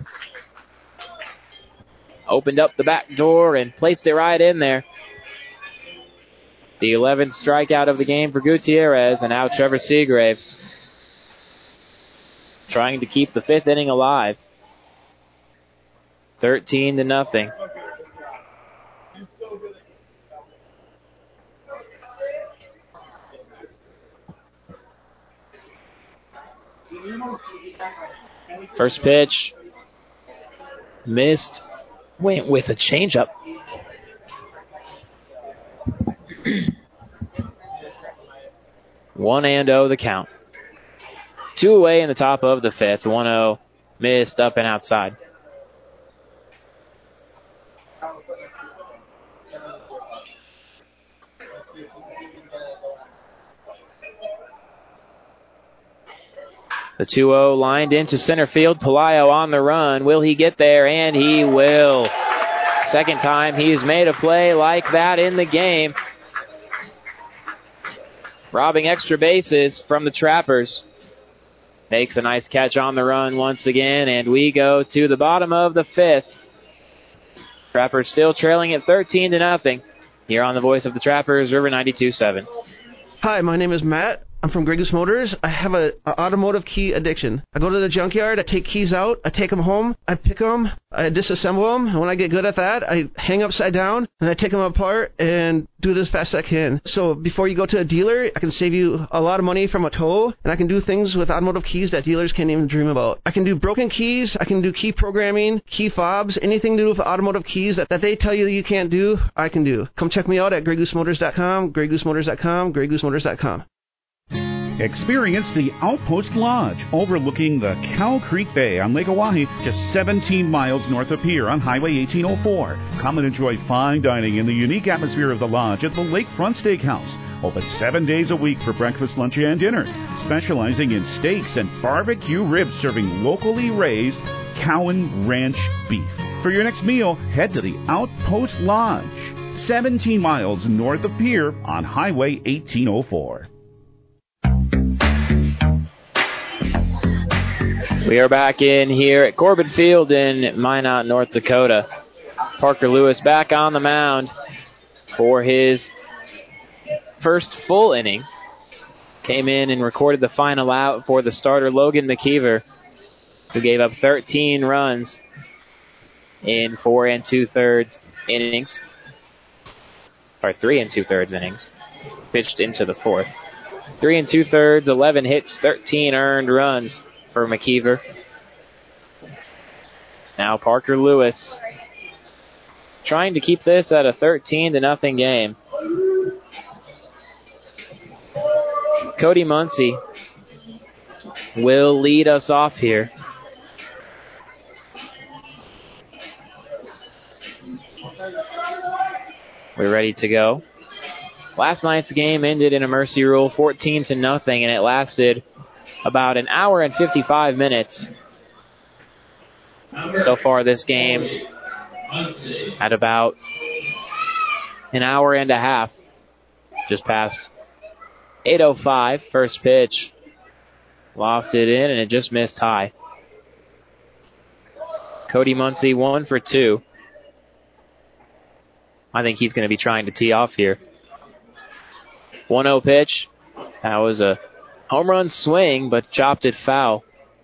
Opened up the back door and placed it right in there. The eleventh strikeout of the game for Gutierrez, and now Trevor Seagraves trying to keep the fifth inning alive. thirteen to nothing. First pitch missed. Went with a changeup. One and oh the count. Two away in the top of the fifth. One oh missed up and outside. The two oh lined into center field. Pelayo on the run. Will he get there? And he will. Second time he's made a play like that in the game. Robbing extra bases from the Trappers. Makes a nice catch on the run once again, and we go to the bottom of the fifth. Trappers still trailing at thirteen to nothing. Here on the voice of the Trappers, River ninety-two point seven. Hi, my name is Matt. I'm from Greg Goose Motors. I have a, a automotive key addiction. I go to the junkyard, I take keys out, I take them home, I pick them, I disassemble them, and when I get good at that, I hang upside down, and I take them apart and do it as fast as I can. So before you go to a dealer, I can save you a lot of money from a tow, and I can do things with automotive keys that dealers can't even dream about. I can do broken keys, I can do key programming, key fobs, anything to do with automotive keys that, that they tell you you can't do, I can do. Come check me out at grey goose motors dot com, grey goose motors dot com, grey goose motors dot com. Experience the Outpost Lodge overlooking the Cow Creek Bay on Lake Oahe, just seventeen miles north of Pier on Highway eighteen oh four. Come and enjoy fine dining in the unique atmosphere of the lodge at the Lakefront Steakhouse. Open seven days a week for breakfast, lunch, and dinner. Specializing in steaks and barbecue ribs, serving locally raised Cowan Ranch beef. For your next meal, head to the Outpost Lodge, seventeen miles north of Pier on Highway eighteen oh four. We are back in here at Corbett Field in Minot, North Dakota. Parker Lewis back on the mound for his first full inning. Came in and recorded the final out for the starter Logan McKeever, who gave up thirteen runs in four and two-thirds innings. Or three and two-thirds innings. Pitched into the fourth. Three and two-thirds, eleven hits, thirteen earned runs for McKeever. Now Parker Lewis trying to keep this at a thirteen to nothing game. Cody Muncie will lead us off here. We're ready to go. Last night's game ended in a mercy rule, fourteen to nothing, and it lasted about an hour and fifty-five minutes. So far this game at about an hour and a half. Just past eight oh five, first pitch. Lofted in, and it just missed high. Cody Muncie, one for two. I think he's going to be trying to tee off here. one oh pitch. That was a home run swing, but chopped it foul.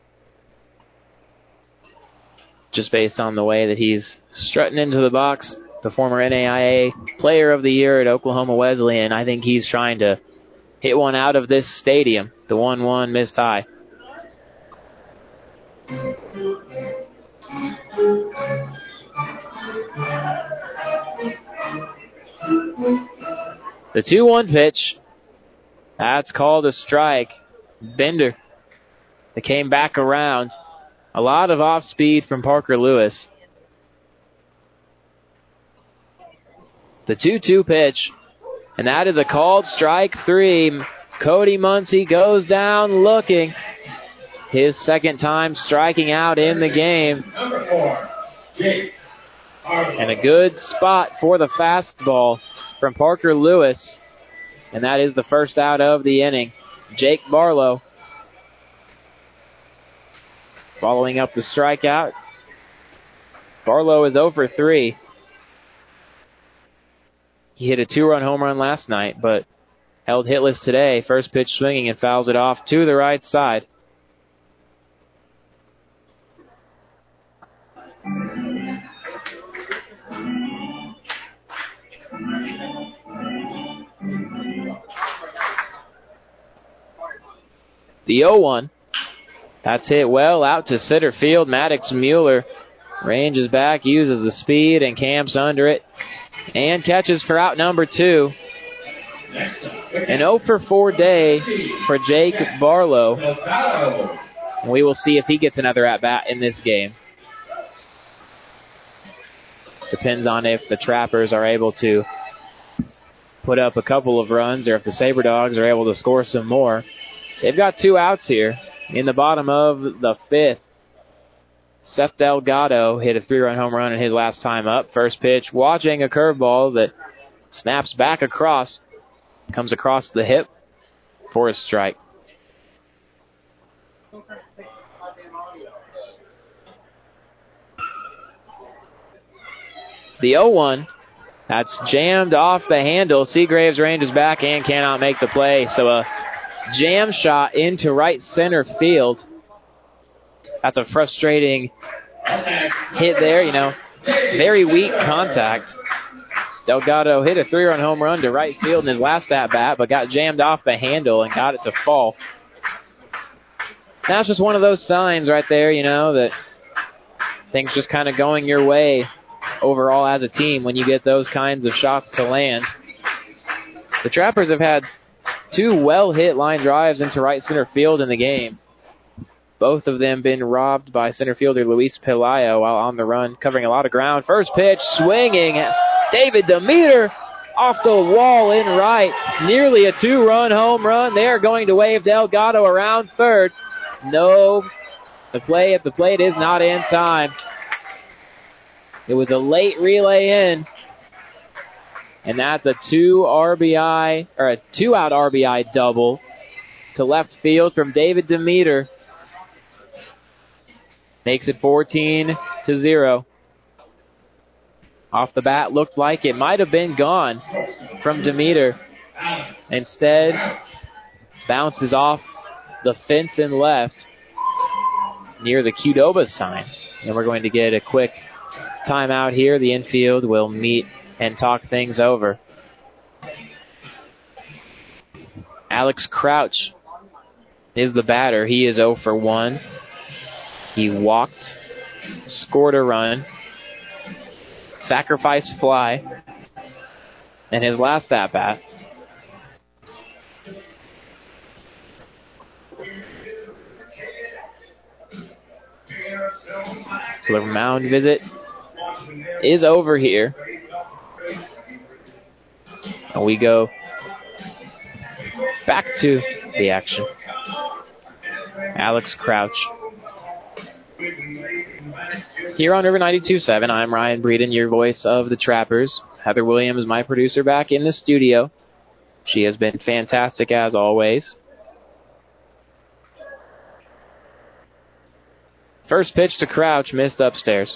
Just based on the way that he's strutting into the box, the former N A I A Player of the Year at Oklahoma Wesleyan. I think he's trying to hit one out of this stadium. The one one missed high. The two one pitch. That's called a strike. Bender. They came back around. A lot of off speed from Parker Lewis. The two two pitch. And that is a called strike three. Cody Muncie goes down looking. His second time striking out in the game. Number four, Jake Barlow. And a good spot for the fastball from Parker Lewis. And that is the first out of the inning. Jake Barlow following up the strikeout. Barlow is oh for three. He hit a two-run home run last night, but held hitless today. First pitch swinging and fouls it off to the right side. The oh one. That's hit well out to center field. Maddox Mueller ranges back, uses the speed, and camps under it. And catches for out number two. An oh for four day for Jake Barlow. And we will see if he gets another at-bat in this game. Depends on if the Trappers are able to put up a couple of runs or if the Sabre Dogs are able to score some more. They've got two outs here in the bottom of the fifth. Seth Delgado hit a three-run home run in his last time up. First pitch, watching a curveball that snaps back across, comes across the hip for a strike. The oh one, That's jammed off the handle. Seagraves ranges back and cannot make the play. So a jam shot into right center field. That's a frustrating hit there, you know. Very weak contact. Delgado hit a three-run home run to right field in his last at-bat, but got jammed off the handle and got it to fall. That's just one of those signs right there, you know, that things just kind of going your way overall as a team when you get those kinds of shots to land. The Trappers have had two well-hit line drives into right center field in the game. Both of them been robbed by center fielder Luis Pelayo while on the run, covering a lot of ground. First pitch, swinging. David Demeter off the wall in right. Nearly a two-run home run. They're going to wave Delgado around third. No, the play at the plate is not in time. It was a late relay in. And that's a two R B I, or a two-out R B I double to left field from David Demeter. Makes it fourteen to zero. Off the bat, looked like it might have been gone from Demeter. Instead, bounces off the fence and left near the Qdoba sign. And we're going to get a quick timeout here. The infield will meet and talk things over. Alex Crouch is the batter. He is oh for one. He walked, scored a run, sacrifice fly, and his last at-bat. So the mound visit is over here. And we go back to the action. Alex Crouch. Here on River ninety-two point seven, I'm Ryan Breeden, your voice of the Trappers. Heather Williams, my producer, back in the studio. She has been fantastic as always. First pitch to Crouch, missed upstairs.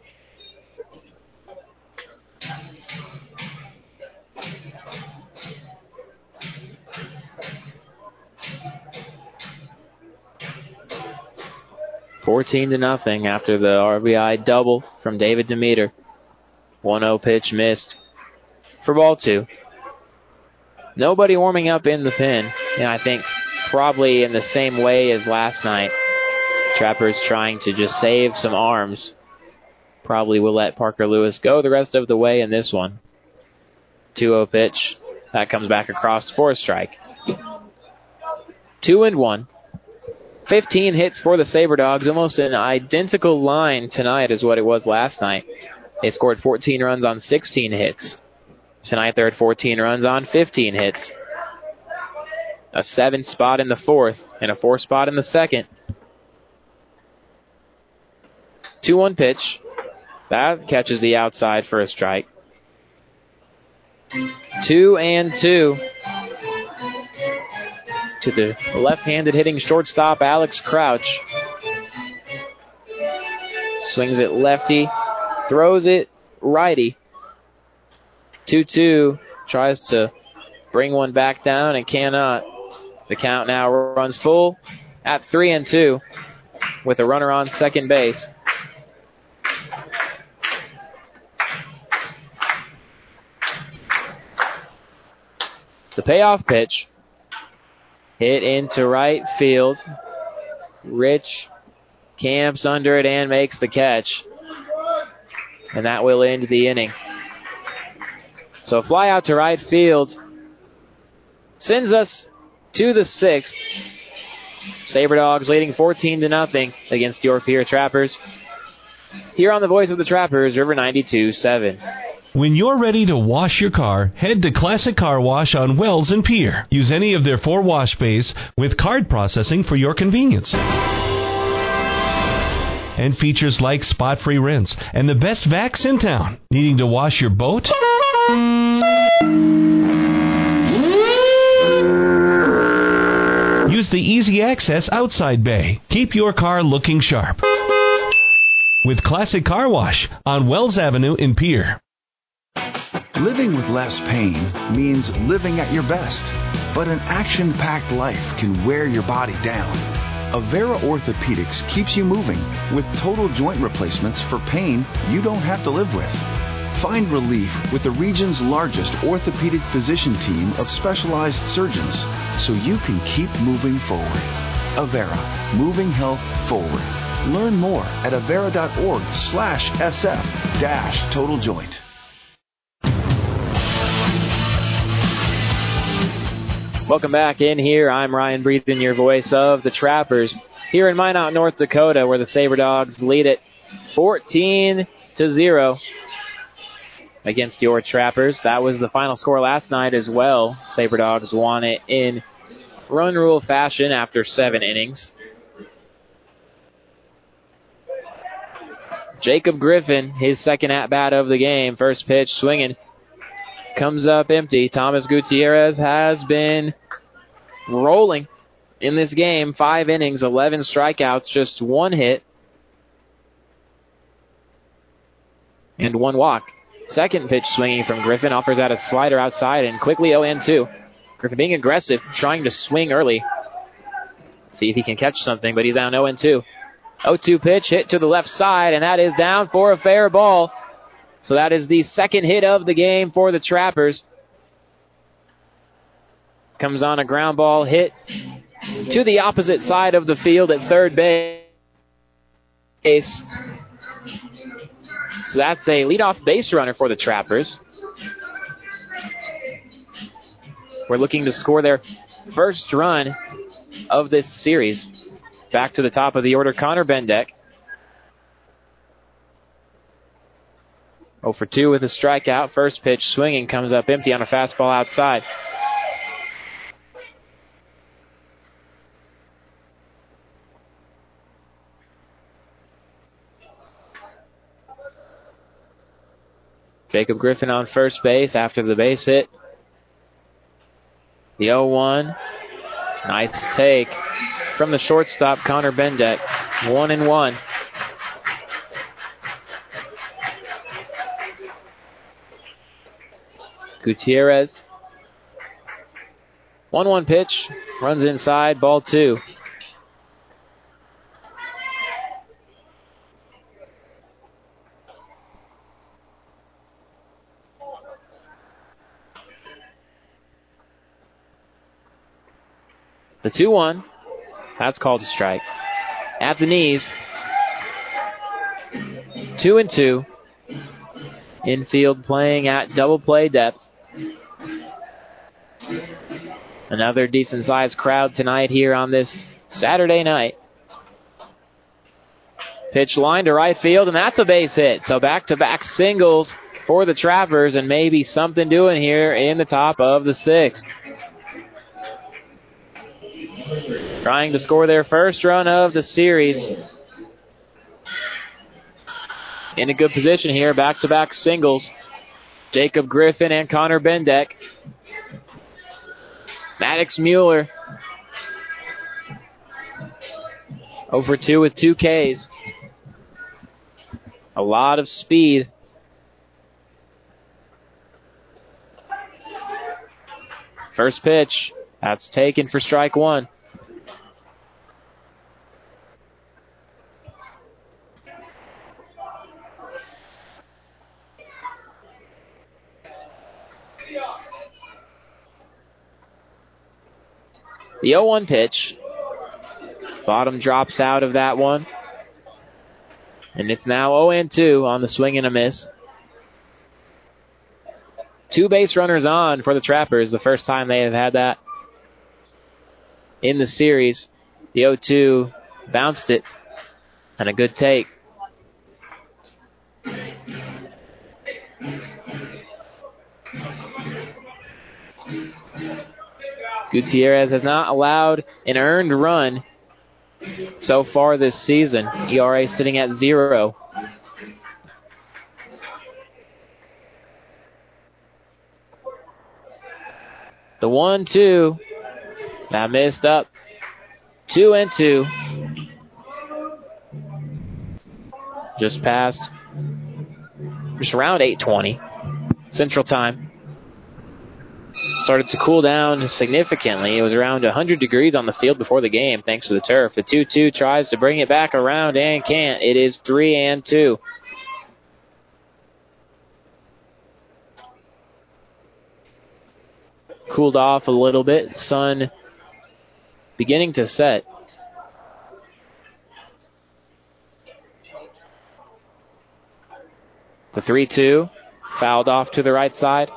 fourteen to nothing after the R B I double from David Demeter. one oh pitch missed for ball two. Nobody warming up in the pen, and I think probably in the same way as last night. Trappers trying to just save some arms. Probably will let Parker Lewis go the rest of the way in this one. two oh pitch. That comes back across for a strike. Two and one. fifteen hits for the SaberDogs. Almost an identical line tonight as what it was last night. They scored fourteen runs on sixteen hits. Tonight they're at fourteen runs on fifteen hits. A seven spot in the fourth and a four spot in the second. two one pitch. That catches the outside for a strike. Two and two. To the left-handed hitting shortstop, Alex Crouch. Swings it lefty, throws it righty. two two, tries to bring one back down and cannot. The count now runs full at three and two with a runner on second base. The payoff pitch. Hit into right field. Rich camps under it and makes the catch. And that will end the inning. So a fly out to right field sends us to the sixth. SaberDogs leading fourteen to nothing against your Pierre Trappers. Here on the voice of the Trappers, River ninety-two point seven. When you're ready to wash your car, head to Classic Car Wash on Wells and Pier. Use any of their four wash bays with card processing for your convenience. And features like spot-free rinse and the best vacs in town. Needing to wash your boat? Use the easy access outside bay. Keep your car looking sharp with Classic Car Wash on Wells Avenue in Pier. Living with less pain means living at your best, but an action-packed life can wear your body down. Avera Orthopedics keeps you moving with total joint replacements for pain you don't have to live with. Find relief with the region's largest orthopedic physician team of specialized surgeons so you can keep moving forward. Avera, moving health forward. Learn more at avera.org slash SF dash total joint. Welcome back in here. I'm Ryan Breathen, your voice of the Trappers, here in Minot, North Dakota, where the Sabre Dogs lead it fourteen to zero against your Trappers. That was the final score last night as well. Sabre Dogs won it in run rule fashion after seven innings. Jacob Griffin, his second at-bat of the game. First pitch swinging. Comes up empty. Thomas Gutierrez has been rolling in this game. Five innings, eleven strikeouts, just one hit, and one walk. Second pitch swinging from Griffin. Offers out a slider outside and quickly oh and two. Griffin being aggressive, trying to swing early. See if he can catch something, but he's down oh and two. oh two pitch hit to the left side, and that is down for a fair ball. So that is the second hit of the game for the Trappers. Comes on a ground ball hit to the opposite side of the field at third base. So that's a leadoff base runner for the Trappers. We're looking to score their first run of this series. Back to the top of the order, Connor Bendeck. oh for two with a strikeout. First pitch swinging, comes up empty on a fastball outside. Jacob Griffin on first base after the base hit. The oh one. Nice take from the shortstop, Connor Bendeck. One and one. Gutierrez. one one pitch. Runs inside. Ball two. The two one. That's called a strike. At the knees. Two and two. Infield playing at double play depth. Another decent sized crowd tonight here on this Saturday night. Pitch line to right field, and that's a base hit. So back-to-back singles for the Trappers, and maybe something doing here in the top of the sixth. Trying to score their first run of the series. In a good position here, back-to-back singles. Jacob Griffin and Connor Bendeck. Maddox Mueller. oh for two with two Ks. A lot of speed. First pitch. That's taken for strike one. The oh one pitch. Bottom drops out of that one. And it's now oh and two on the swing and a miss. Two base runners on for the Trappers. The first time they have had that in the series. The oh two bounced it. And a good take. Gutierrez has not allowed an earned run so far this season. E R A sitting at zero. The one two. That missed up. Two and two. Just past, just around eight twenty. Central Time. Started to cool down significantly. It was around one hundred degrees on the field before the game, thanks to the turf. The two two tries to bring it back around and can't. It is three and two. Cooled off a little bit. Sun beginning to set. The three two fouled off to the right side.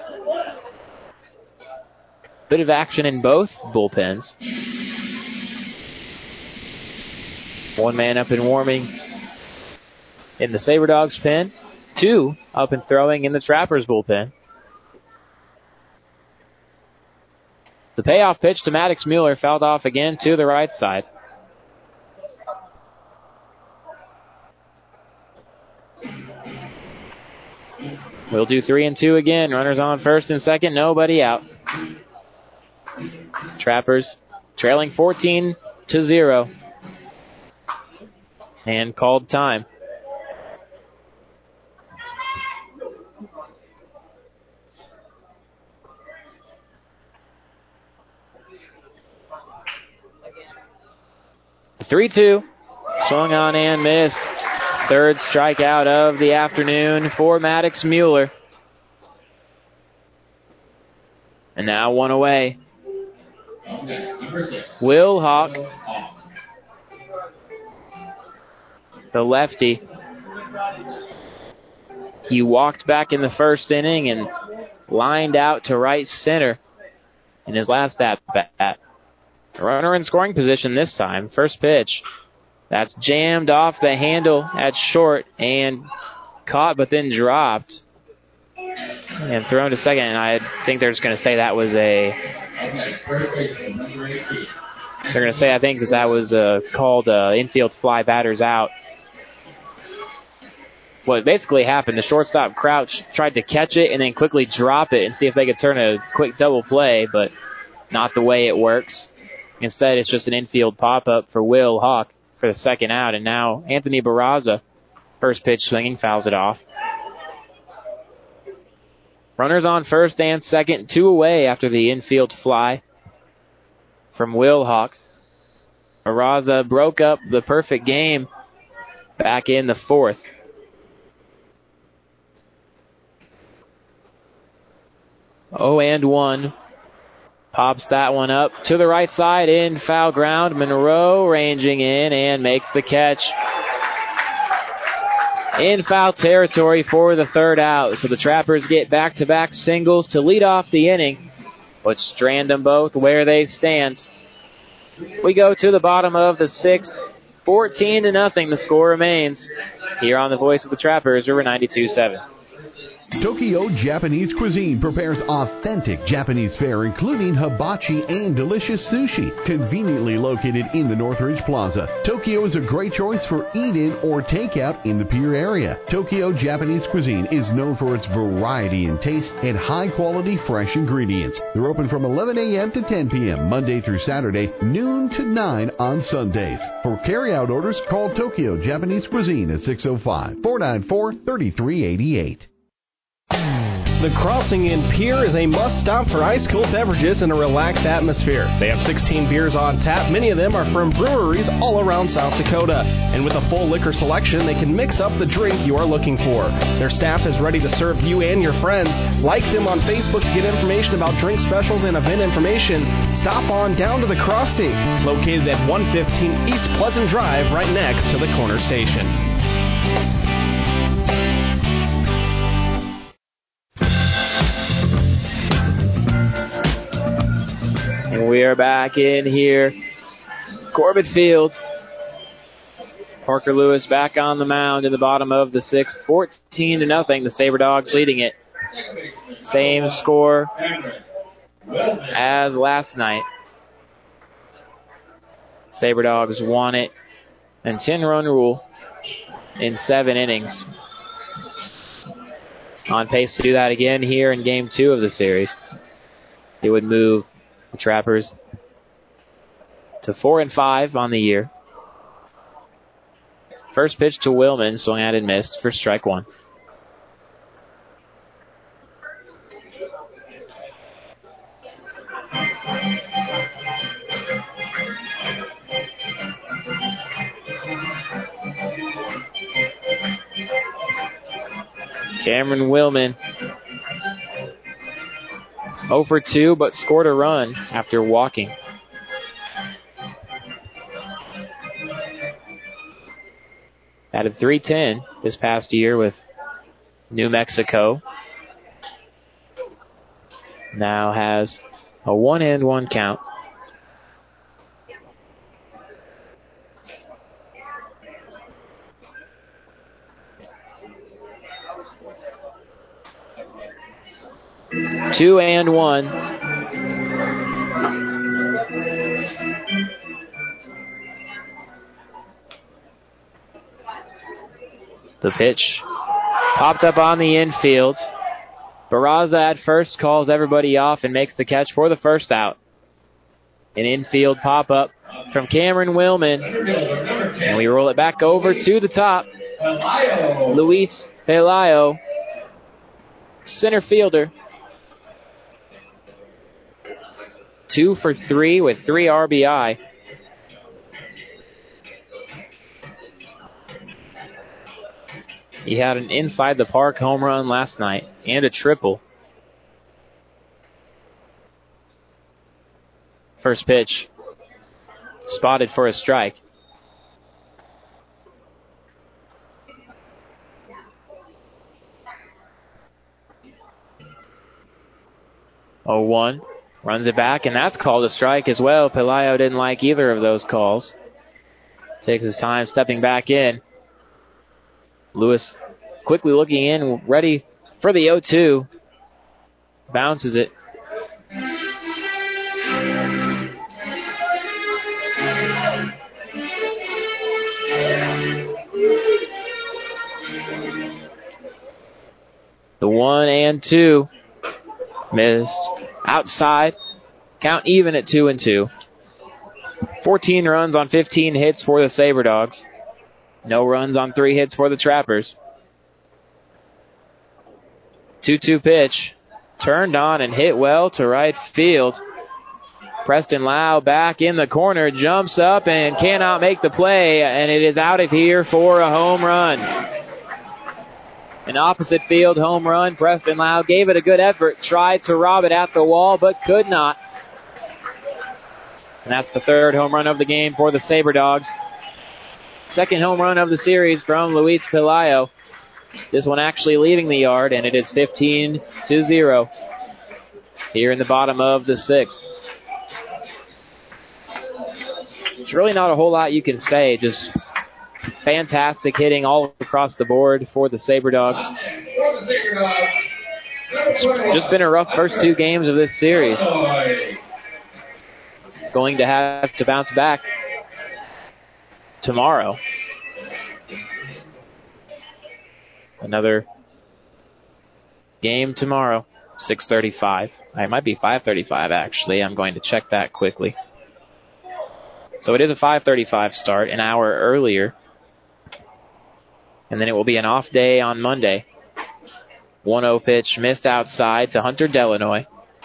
Bit of action in both bullpens. One man up and warming in the Sabre Dogs pen. Two up and throwing in the Trappers bullpen. The payoff pitch to Maddox Mueller fouled off again to the right side. We'll do three and two again. Runners on first and second. Nobody out. Trappers trailing fourteen to zero. And called time. three two. Swung on and missed. Third strikeout of the afternoon for Maddox Mueller. And now one away. Will Hawk, the lefty. He walked back in the first inning and lined out to right center in his last at bat. Runner in scoring position this time. First pitch. That's jammed off the handle at short and caught but then dropped. And thrown to second. And I think they're just going to say that was a... They're going to say, I think, that that was uh, called uh, infield fly, batters out. What basically happened, the shortstop Crouch tried to catch it and then quickly drop it and see if they could turn a quick double play, but not the way it works. Instead, it's just an infield pop-up for Will Hawk for the second out. And now Anthony Barraza, first pitch swinging, fouls it off. Runners on first and second, two away after the infield fly from Will Hawk. Barraza broke up the perfect game back in the fourth. Oh and one. Pops that one up to the right side in foul ground. Monroe ranging in and makes the catch. In foul territory for the third out. So the Trappers get back-to-back singles to lead off the inning, but strand them both where they stand. We go to the bottom of the sixth. fourteen to nothing the score remains. Here on the voice of the Trappers, River ninety-two seven. Tokyo Japanese Cuisine prepares authentic Japanese fare, including hibachi and delicious sushi. Conveniently located in the Northridge Plaza, Tokyo is a great choice for eat-in or takeout in the Pier area. Tokyo Japanese Cuisine is known for its variety in taste and high-quality fresh ingredients. They're open from eleven a.m. to ten p.m. Monday through Saturday, noon to nine on Sundays. For carry-out orders, call Tokyo Japanese Cuisine at six oh five, four nine four, three three eight eight. The Crossing Inn Pier is a must-stop for ice-cold beverages in a relaxed atmosphere. They have sixteen beers on tap. Many of them are from breweries all around South Dakota. And with a full liquor selection, they can mix up the drink you are looking for. Their staff is ready to serve you and your friends. Like them on Facebook to get information about drink specials and event information. Stop on down to The Crossing, located at one fifteen East Pleasant Drive, right next to the corner station. And we are back in here. Corbett Field. Parker Lewis back on the mound in the bottom of the sixth. fourteen to nothing. The Sabre Dogs leading it. Same score as last night. Sabre Dogs won it. And ten-run rule in seven innings. On pace to do that again here in game two of the series. It would move the Trappers to four and five on the year. First pitch to Willman, swung at and missed for strike one. Cameron Willman oh for two, but scored a run after walking. Batted three ten this past year with New Mexico. Now has a one and one count. Two and one. The pitch popped up on the infield. Barraza at first calls everybody off and makes the catch for the first out. An infield pop-up from Cameron Willman. And we roll it back over to the top. Luis Pelayo, center fielder. Two for three with three R B I. He had an inside the park home run last night and a triple. First pitch spotted for a strike. oh one. Runs it back, and that's called a strike as well. Pelayo didn't like either of those calls. Takes his time stepping back in. Lewis quickly looking in, ready for the oh two. Bounces it. The one and two. Missed. Outside. Count even at two and two. fourteen runs on fifteen hits for the Sabre Dogs. No runs on three hits for the Trappers. two two pitch. Turned on and hit well to right field. Preston Lau back in the corner, jumps up and cannot make the play, and it is out of here for a home run. An opposite field home run. Preston Lau gave it a good effort, tried to rob it at the wall, but could not. And that's the third home run of the game for the Sabre Dogs. Second home run of the series from Luis Pelayo. This one actually leaving the yard, and it is fifteen to zero here in the bottom of the sixth. It's really not a whole lot you can say. Just fantastic hitting all across the board for the Sabre Dogs. It's just been a rough first two games of this series. Going to have to bounce back tomorrow. Another game tomorrow, six thirty-five. It might be five thirty-five, actually. I'm going to check that quickly. So it is a five thirty-five start, an hour earlier. And then it will be an off day on Monday. one oh pitch missed outside to Hunter Delanoy.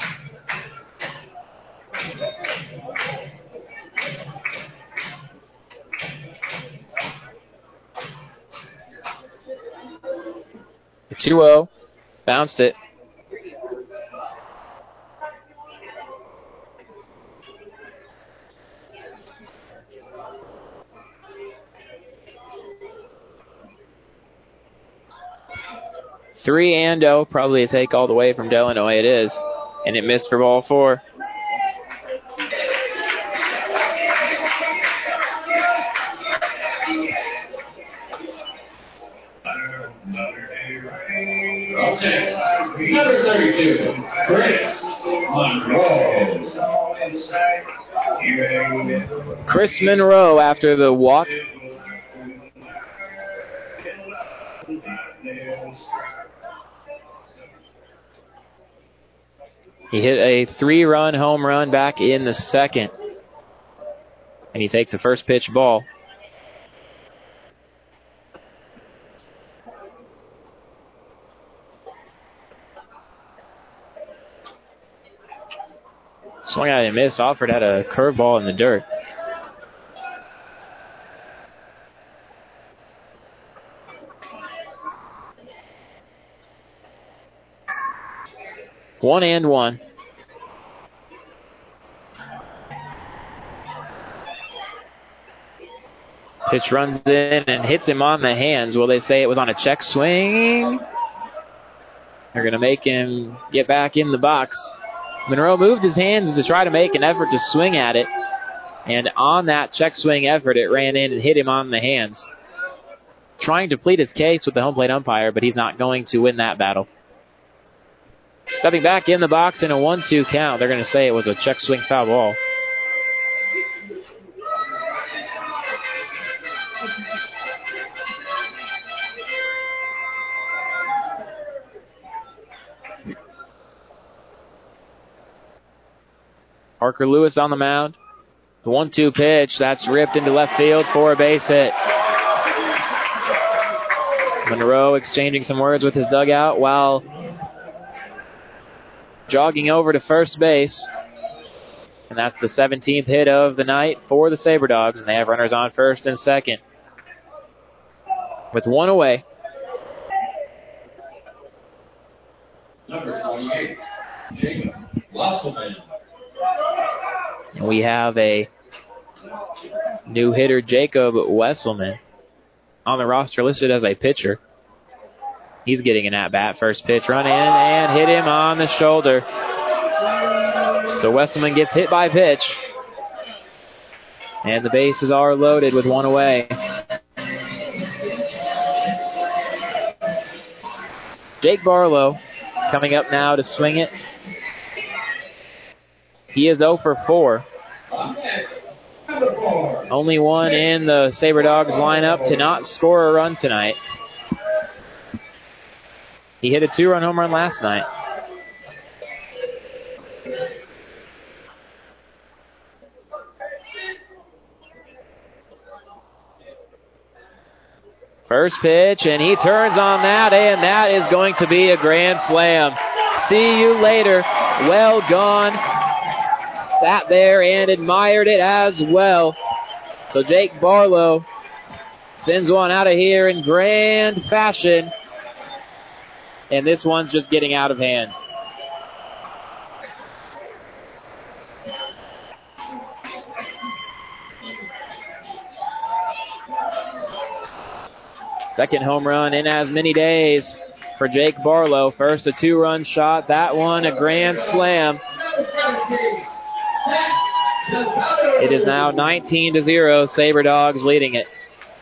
The two oh. Bounced it. Three and oh, probably a take all the way from Delanoy. It is. And it missed for ball four. Number thirty-two, Chris Monroe. Chris Monroe after the walk. He hit a three-run home run back in the second. And he takes a first pitch ball. Swung out and missed. Alford had a curveball in the dirt. One and one. Pitch runs in and hits him on the hands. Will they say it was on a check swing? They're going to make him get back in the box. Monroe moved his hands to try to make an effort to swing at it. And on that check swing effort, it ran in and hit him on the hands. Trying to plead his case with the home plate umpire, but he's not going to win that battle. Stepping back in the box in a one two count. They're going to say it was a check swing foul ball. Parker Lewis on the mound. The one two pitch, that's ripped into left field for a base hit. Monroe exchanging some words with his dugout while jogging over to first base. And that's the seventeenth hit of the night for the SaberDogs. And they have runners on first and second. With one away. Number twenty-eight, Jacob Wasselman. And we have a new hitter, Jacob Wesselman, on the roster listed as a pitcher. He's getting an at-bat. First pitch run in and hit him on the shoulder. So Wesselman gets hit by pitch. And the bases are loaded with one away. Jake Barlow coming up now to swing it. He is oh for four. Only one in the SaberDogs lineup to not score a run tonight. He hit a two-run home run last night. First pitch, and he turns on that, and that is going to be a grand slam. See you later. Well gone. Sat there and admired it as well. So Jake Barlow sends one out of here in grand fashion. And this one's just getting out of hand. Second home run in as many days for Jake Barlow. First a two-run shot. That one a grand slam. It is now nineteen to zero. SaberDogs leading it.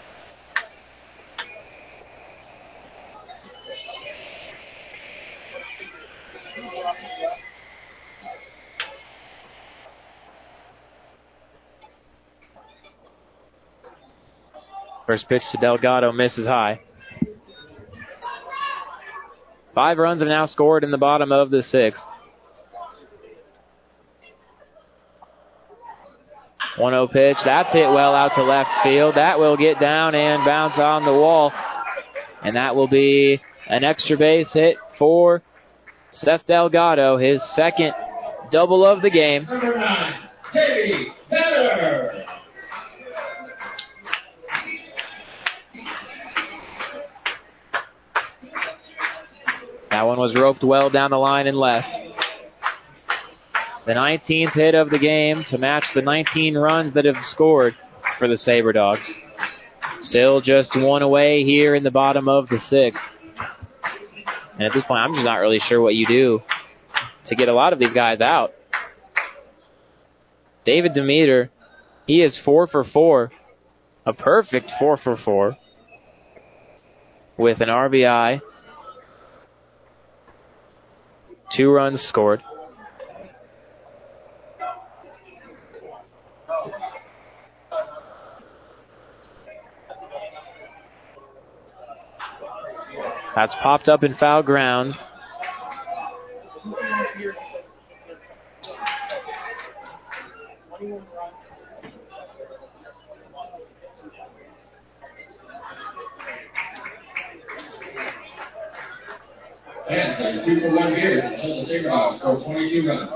First pitch to Delgado misses high. Five runs have now scored in the bottom of the sixth. one oh pitch. That's hit well out to left field. That will get down and bounce on the wall. And that will be an extra base hit for Seth Delgado, his second double of the game. Number nine, Teddy Fetter. That one was roped well down the line and left. The nineteenth hit of the game to match the nineteen runs that have scored for the SaberDogs. Still just one away here in the bottom of the sixth. And at this point, I'm just not really sure what you do to get a lot of these guys out. David Demeter, he is four for four. A perfect four for four. With an R B I. Two runs scored. That's popped up in foul ground. Fans like two for one beers until the SaberDogs score twenty-two runs.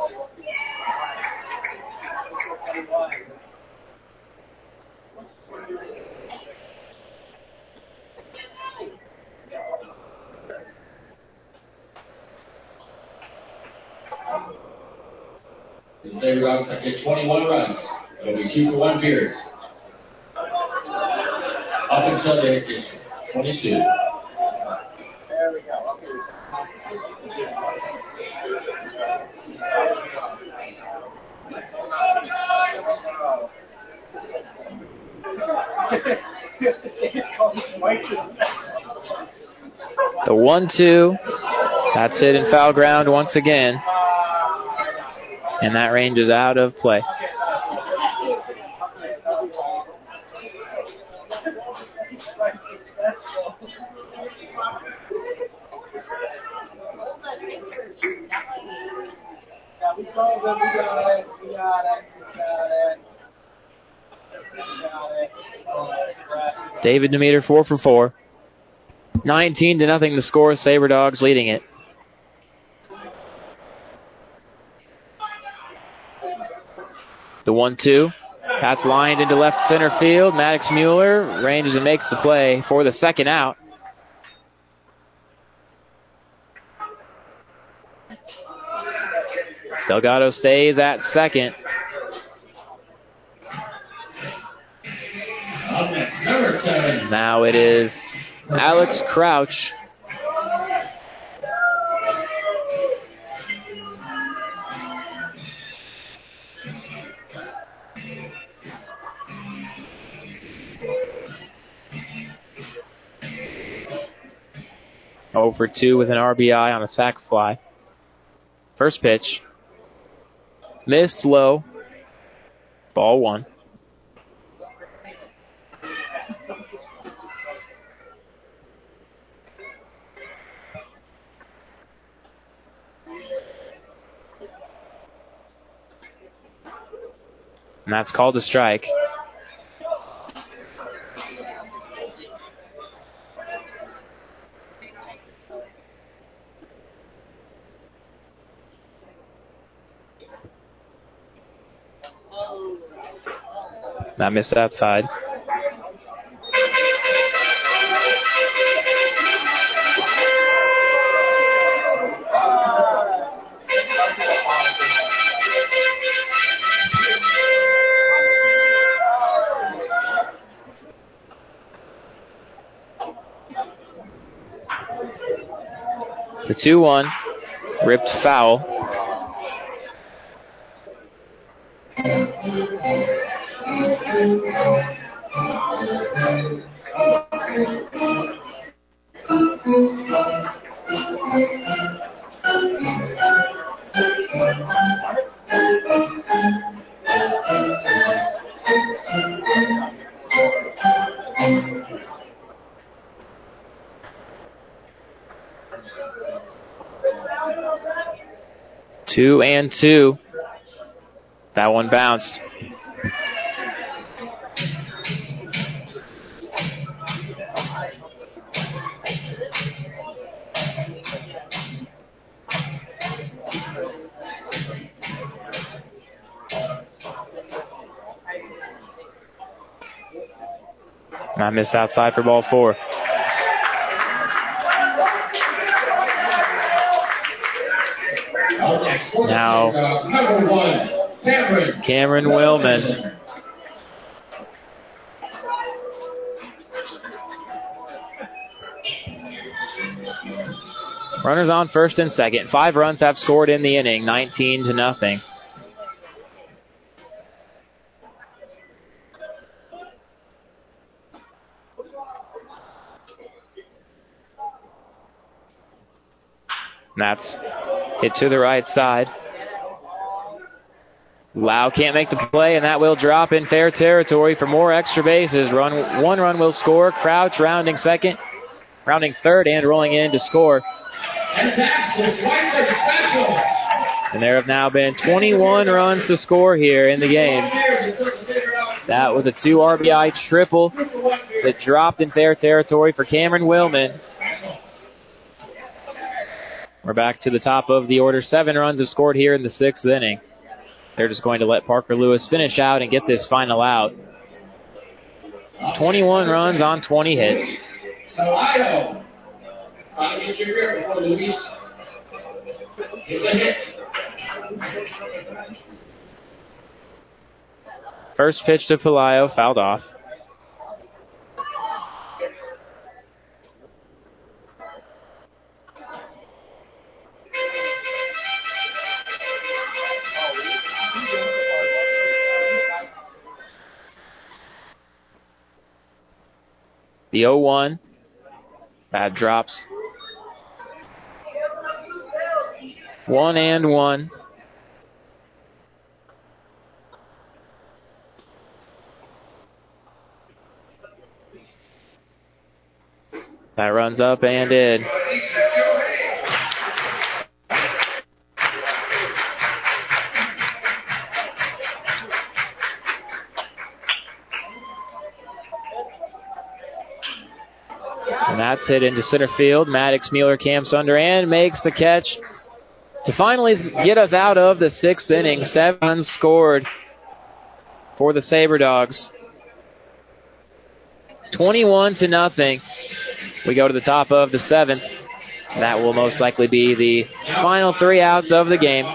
The Sabre Dogs have hit twenty-one runs. It'll be two for one Beers. Up until they hit twenty-two. There we go. The one two. That's hit in foul ground once again. And that range is out of play. David Demeter, four for four. nineteen to nothing the score. Sabre Dogs leading it. The one two. That's lined into left center field. Maddox Mueller ranges and makes the play for the second out. Delgado stays at second. Up next, number seven. Now it is Alex Crouch. oh for two with an R B I on a sac fly. First pitch. Missed low. Ball one. And that's called a strike. That missed outside. The two one, ripped foul. Two and two. That one bounced. And I missed outside for ball four. Now, number one, Cameron. Cameron Willman. Runners on first and second. Five runs have scored in the inning, nineteen to nothing. And that's hit to the right side. Lau can't make the play, and that will drop in fair territory for more extra bases. Run, one run will score. Crouch rounding second, rounding third, and rolling in to score. And that's the Schweitzer special. And there have now been twenty-one runs to score here in the game. That was a two R B I triple that dropped in fair territory for Cameron Willman. We're back to the top of the order. Seven runs have scored here in the sixth inning. They're just going to let Parker Lewis finish out and get this final out. twenty-one runs on twenty hits. Idaho. Trying to get your rear before Luis. It's a hit. First pitch to Pelayo, fouled off. The oh one. Bad drops. One and one. That runs up and in. And that's hit into center field. Maddox Mueller camps under and makes the catch to finally get us out of the sixth inning. Seven runs scored for the Sabre Dogs. twenty-one to nothing. We go to the top of the seventh. That will most likely be the final three outs of the game.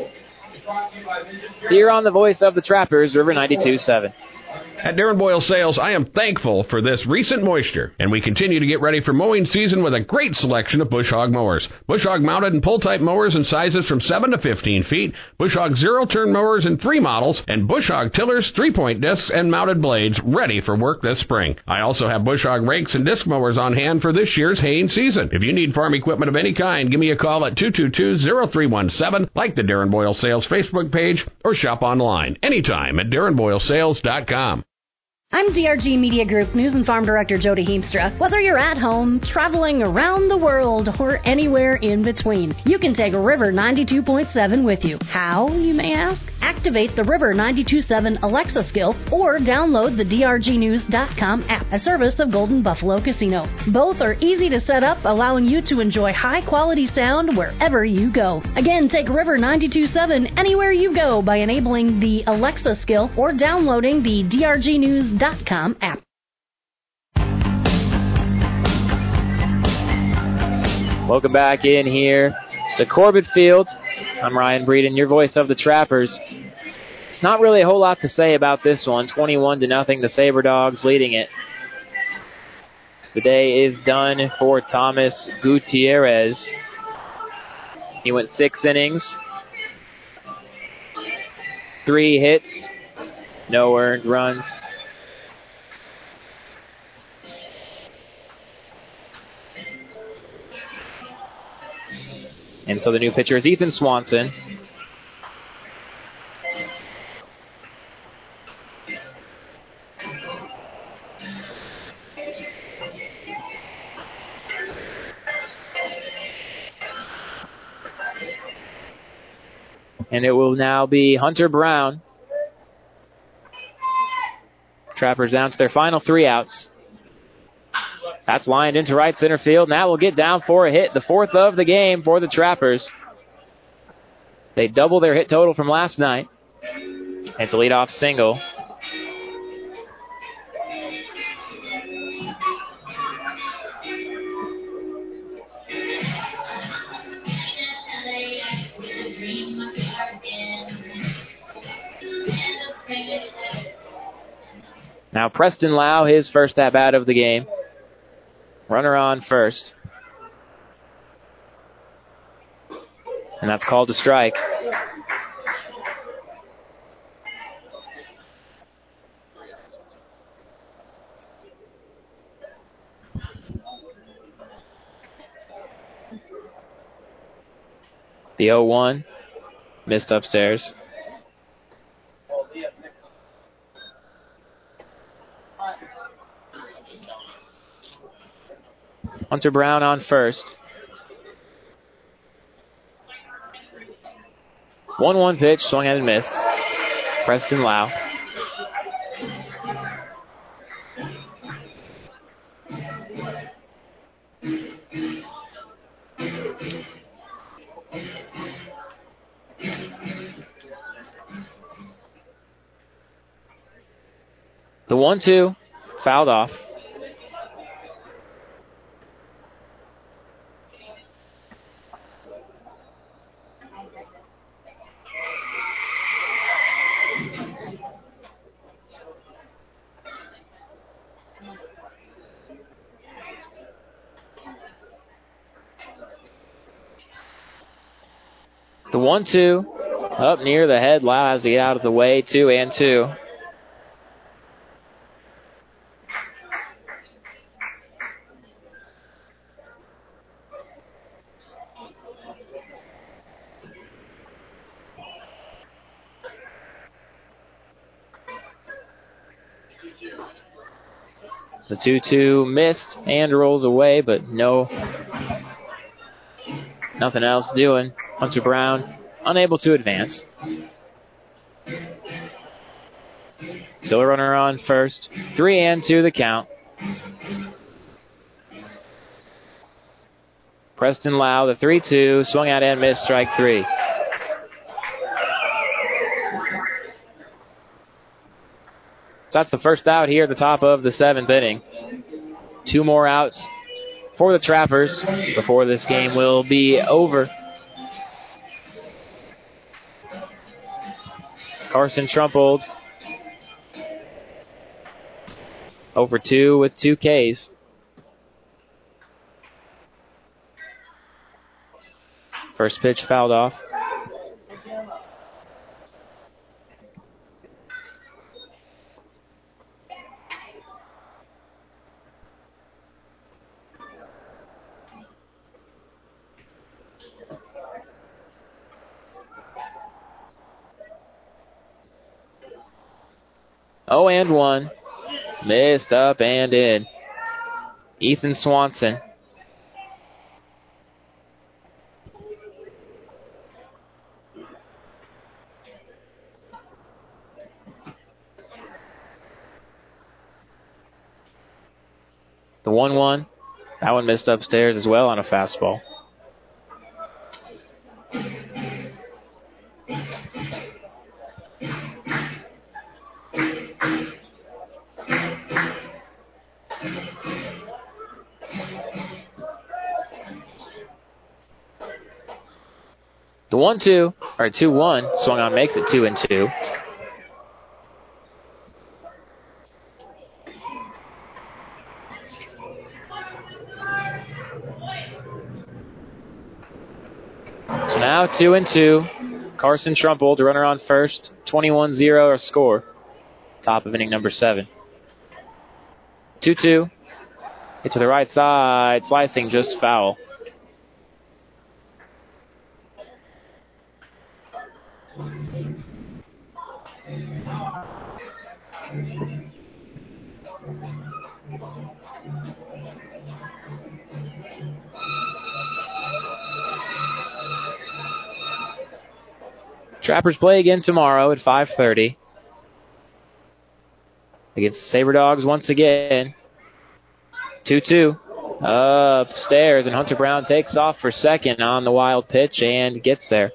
Here on the voice of the Trappers, River ninety-two seven. At Darren Boyle Sales, I am thankful for this recent moisture, and we continue to get ready for mowing season with a great selection of Bush Hog mowers. Bush Hog mounted and pull-type mowers in sizes from seven to fifteen feet, Bush Hog zero-turn mowers in three models, and Bush Hog tillers, three-point discs, and mounted blades ready for work this spring. I also have Bush Hog rakes and disc mowers on hand for this year's haying season. If you need farm equipment of any kind, give me a call at two two two, zero three one seven, like the Darren Boyle Sales Facebook page, or shop online anytime at darren boyle sales dot com. I'm D R G Media Group News and Farm Director Jody Heemstra. Whether you're at home, traveling around the world, or anywhere in between, you can take River ninety-two point seven with you. How, you may ask? Activate the River ninety-two point seven Alexa skill or download the D R G news dot com app, a service of Golden Buffalo Casino. Both are easy to set up, allowing you to enjoy high-quality sound wherever you go. Again, take River ninety-two point seven anywhere you go by enabling the Alexa skill or downloading the D R G news dot com app. Welcome back in here to Corbett Field. I'm Ryan Breeden, your voice of the Trappers. Not really a whole lot to say about this one. twenty-one to nothing, the Sabre Dogs leading it. The day is done for Thomas Gutierrez. He went six innings, three hits, no earned runs. And so the new pitcher is Ethan Swanson. And it will now be Hunter Brown. Trappers down to their final three outs. That's lined into right center field. Now we'll get down for a hit, the fourth of the game for the Trappers. They double their hit total from last night. It's a leadoff single. Now Preston Lau, his first at-bat of the game. Runner on first. And that's called a strike. The oh one missed upstairs. Hunter Brown on first. one one pitch, swung at and missed. Preston Lau. The one two, fouled off. The one two up near the head. Lau has to get out of the way. Two and two. The two two missed and rolls away, but no, nothing else doing. Hunter Brown unable to advance. Still a runner on first. Three and two the count. Preston Lau, the three two, swung out and missed, strike three. So that's the first out here at the top of the seventh inning. Two more outs for the Trappers before this game will be over. Carson Trumpold over two with two Ks. First pitch fouled off. Oh and one. Missed up and in. Ethan Swanson. The one one. That one missed upstairs as well on a fastball. The one two, or two one, swung on, makes it two and two. So now two and two. Carson Trumpold, the runner on first. twenty-one zero our score. Top of inning number seven. two two. Hit to the right side. Slicing just foul. Trappers play again tomorrow at five thirty against the Sabre Dogs once again. two two. Upstairs, and Hunter Brown takes off for second on the wild pitch and gets there.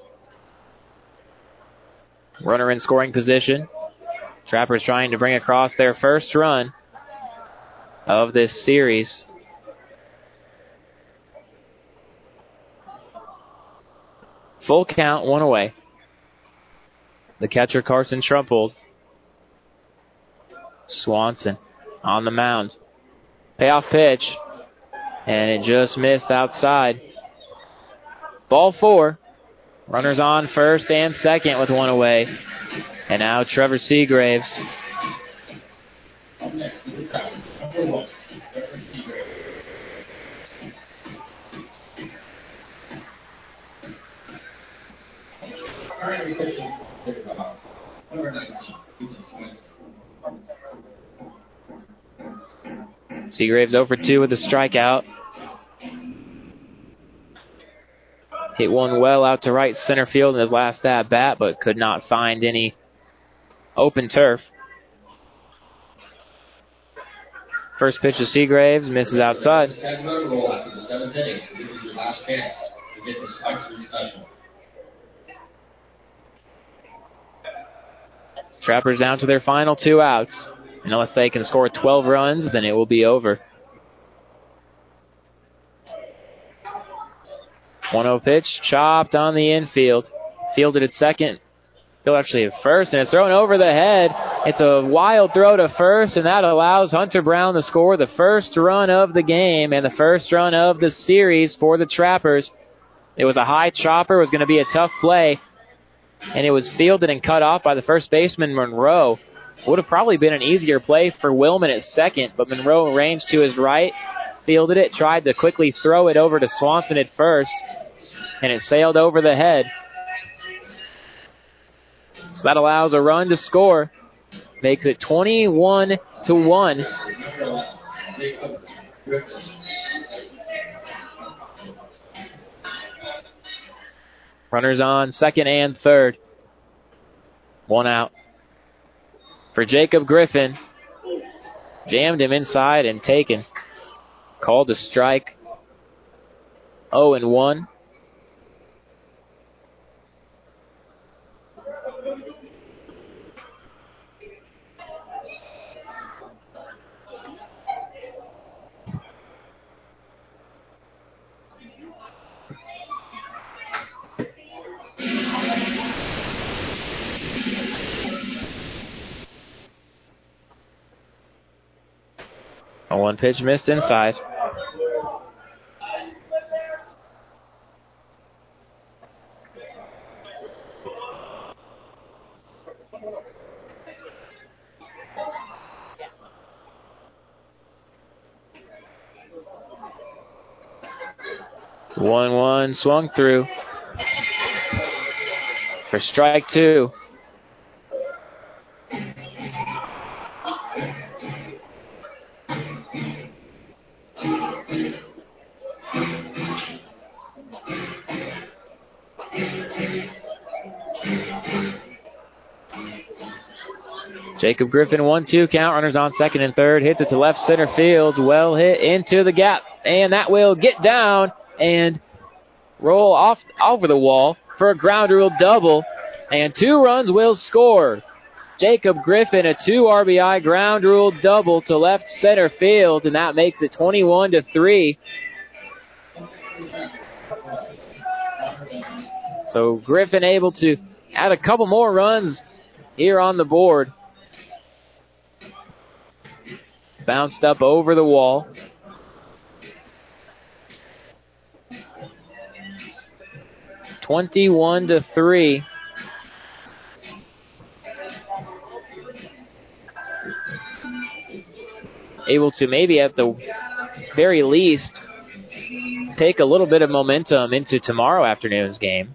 Runner in scoring position. Trappers trying to bring across their first run of this series. Full count, one away. The catcher, Carson Trumpold. Swanson on the mound. Payoff pitch. And it just missed outside. Ball four. Runners on first and second with one away. And now Trevor Seagraves. Seagraves oh for two with a strikeout. Hit one well out to right center field in his last at bat, but could not find any open turf. First pitch to Seagraves, misses outside. After the seventh inning, so this is your last chance to get this extra special. Trappers down to their final two outs. And unless they can score twelve runs, then it will be over. one oh pitch, chopped on the infield. Fielded at second. Field actually at first, and it's thrown over the head. It's a wild throw to first, and that allows Hunter Brown to score the first run of the game and the first run of the series for the Trappers. It was a high chopper. It was going to be a tough play. And it was fielded and cut off by the first baseman, Monroe. Would have probably been an easier play for Willman at second, but Monroe ranged to his right, fielded it, tried to quickly throw it over to Swanson at first, and it sailed over the head. So that allows a run to score. Makes it twenty-one to one. Runners on second and third. One out. For Jacob Griffin. Jammed him inside and taken. Called a strike. oh and one. A one pitch missed inside. one one swung through for strike two. Jacob Griffin, one two count. Runners on second and third. Hits it to left center field. Well hit into the gap. And that will get down and roll off over the wall for a ground rule double. And two runs will score. Jacob Griffin, a two R B I ground rule double to left center field. And that makes it twenty-one to three. So Griffin able to add a couple more runs here on the board. Bounced up over the wall. twenty-one to three. Able to maybe at the very least take a little bit of momentum into tomorrow afternoon's game.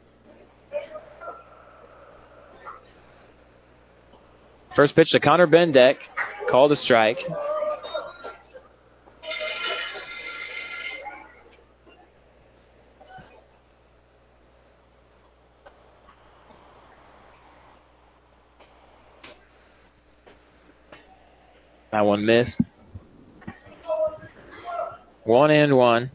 First pitch to Connor Bendeck. Called a strike. That one missed. One and one.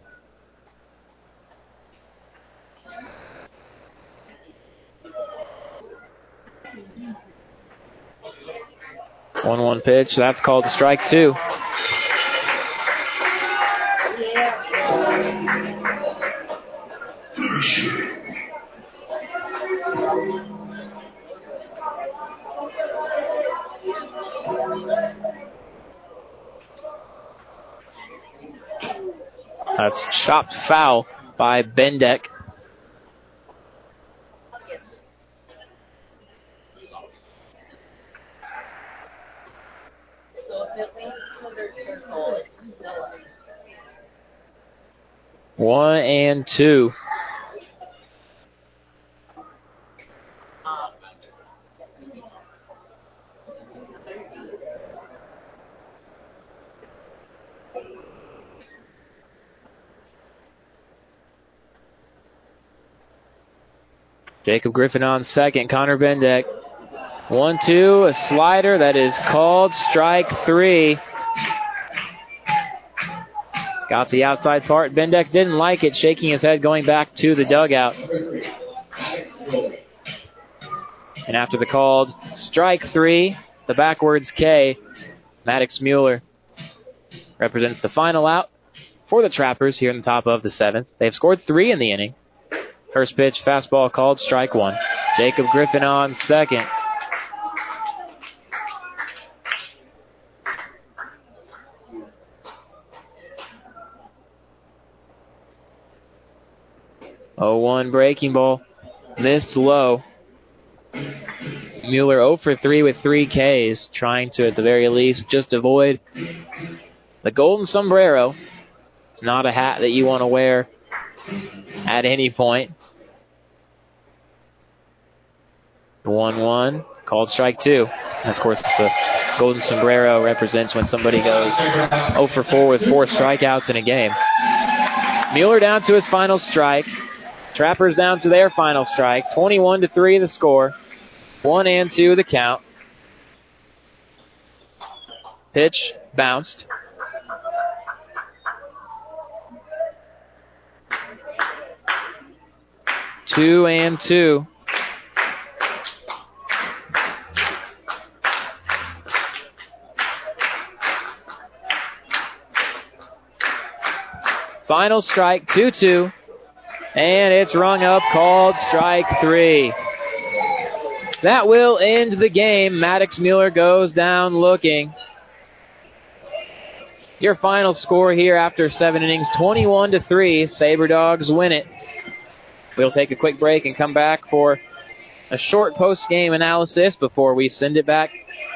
one one pitch. That's called a strike two. That's chopped foul by Bendeck. One and two. Jacob Griffin on second. Connor Bendeck. One, two, a slider that is called strike three. Got the outside part. Bendeck didn't like it, shaking his head, going back to the dugout. And after the called strike three, the backwards K, Maddox Mueller represents the final out for the Trappers here in the top of the seventh. They've scored three in the inning. First pitch, fastball called, strike one. Jacob Griffin on second. oh one breaking ball. Missed low. Mueller oh for three with three Ks, trying to, at the very least, just avoid the golden sombrero. It's not a hat that you want to wear at any point. one one, called strike two. And of course, the golden sombrero represents when somebody goes oh for four with four strikeouts in a game. Mueller down to his final strike. Trappers down to their final strike. twenty-one to three the score. One and two the count. Pitch bounced. Two and two. Final strike, two two. And it's rung up, called strike three. That will end the game. Maddox Mueller goes down looking. Your final score here after seven innings, twenty-one to three. Sabre Dogs win it. We'll take a quick break and come back for a short post-game analysis before we send it back.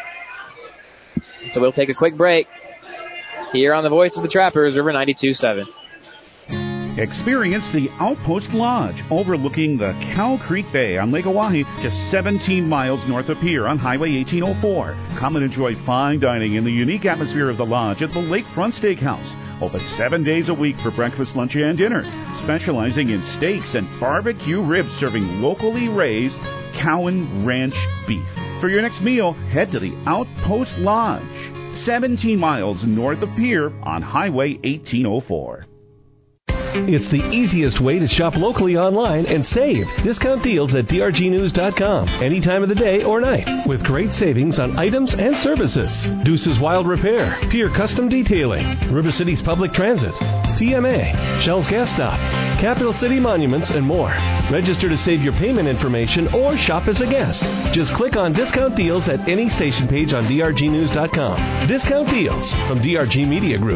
So we'll take a quick break here on the Voice of the Trappers, River ninety-two seven. Experience the Outpost Lodge overlooking the Cow Creek Bay on Lake Oahe, just seventeen miles north of Pier on Highway eighteen oh four. Come and enjoy fine dining in the unique atmosphere of the lodge at the Lakefront Steakhouse. Open seven days a week for breakfast, lunch, and dinner. Specializing in steaks and barbecue ribs, serving locally raised Cowan Ranch beef. For your next meal, head to the Outpost Lodge, seventeen miles north of Pier on Highway eighteen oh four. It's the easiest way to shop locally online and save. Discount deals at D R G news dot com any time of the day or night with great savings on items and services. Deuce's Wild Repair, Pier Custom Detailing, River City's Public Transit, T M A, Shell's Gas Stop, Capital City Monuments, and more. Register to save your payment information or shop as a guest. Just click on Discount Deals at any station page on D R G news dot com. Discount Deals from D R G Media Group.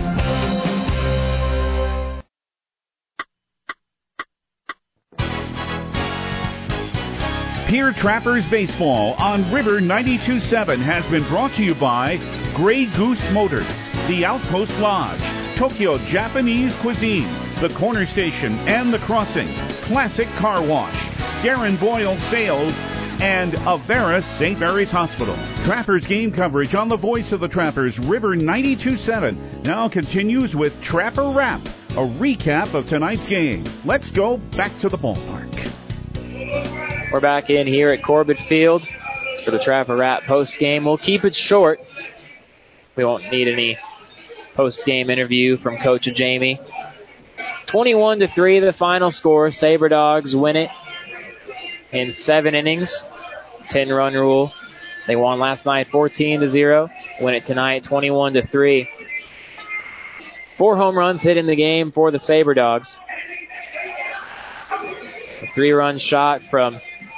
Pier Trappers Baseball on River ninety-two seven has been brought to you by Grey Goose Motors, the Outpost Lodge, Tokyo Japanese Cuisine, the Corner Station and the Crossing, Classic Car Wash, Darren Boyle Sales, and Avera Saint Mary's Hospital. Trappers game coverage on the Voice of the Trappers, River ninety-two seven, now continues with Trapper Wrap, a recap of tonight's game. Let's go back to the ballpark. We're back in here at Corbett Field for the Trapper Wrap post-game. We'll keep it short. We won't need any post-game interview from Coach Jamie. twenty-one to three, the final score. Sabre Dogs win it in seven innings. ten-run rule. They won last night fourteen to zero. Win it tonight twenty-one to three. Four home runs hit in the game for the Sabre Dogs. A three-run shot from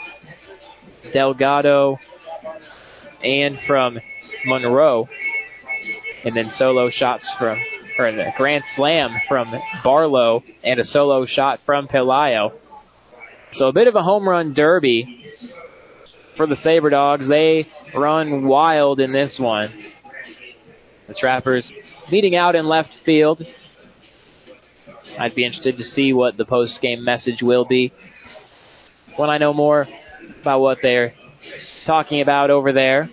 Delgado and from Monroe. And then solo shots from, or the grand slam from Barlow and a solo shot from Pelayo. So a bit of a home run derby for the Sabre Dogs. They run wild in this one. The Trappers leading out in left field. I'd be interested to see what the post-game message will be when I know more about what they're talking about over there.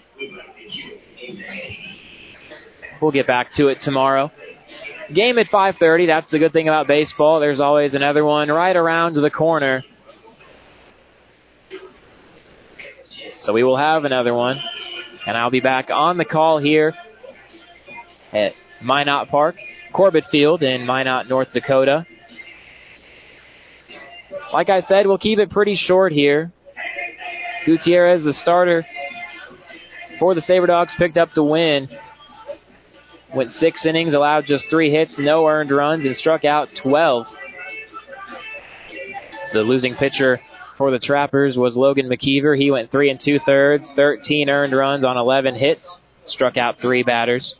We'll get back to it tomorrow. Game at five thirty. That's the good thing about baseball. There's always another one right around the corner. So we will have another one. And I'll be back on the call here at Minot Park, Corbett Field in Minot, North Dakota. Like I said, we'll keep it pretty short here. Gutierrez, the starter for the Sabre Dogs, picked up the win. Went six innings, allowed just three hits, no earned runs, and struck out twelve. The losing pitcher for the Trappers was Logan McKeever. He went three and two-thirds, thirteen earned runs on eleven hits, struck out three batters.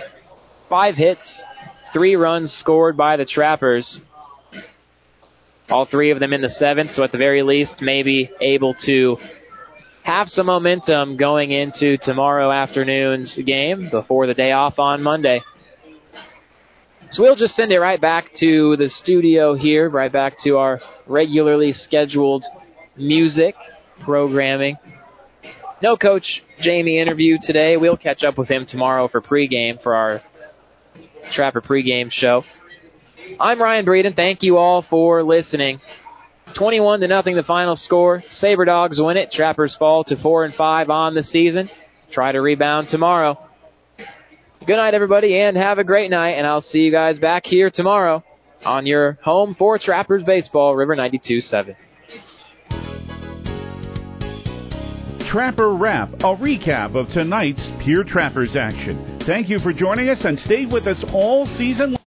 Five hits, three runs scored by the Trappers. All three of them in the seventh, so at the very least, maybe able to have some momentum going into tomorrow afternoon's game before the day off on Monday. So we'll just send it right back to the studio here, right back to our regularly scheduled music programming. No Coach Jamie interview today. We'll catch up with him tomorrow for pregame for our Trapper pregame show. I'm Ryan Breeden. Thank you all for listening. twenty-one to nothing the final score. Sabre Dogs win it. Trappers fall to four and five on the season. Try to rebound tomorrow. Good night, everybody, and have a great night. And I'll see you guys back here tomorrow on your home for Trappers baseball, River ninety-two point seven. Trapper Wrap, a recap of tonight's Pier Trappers action. Thank you for joining us, and stay with us all season long.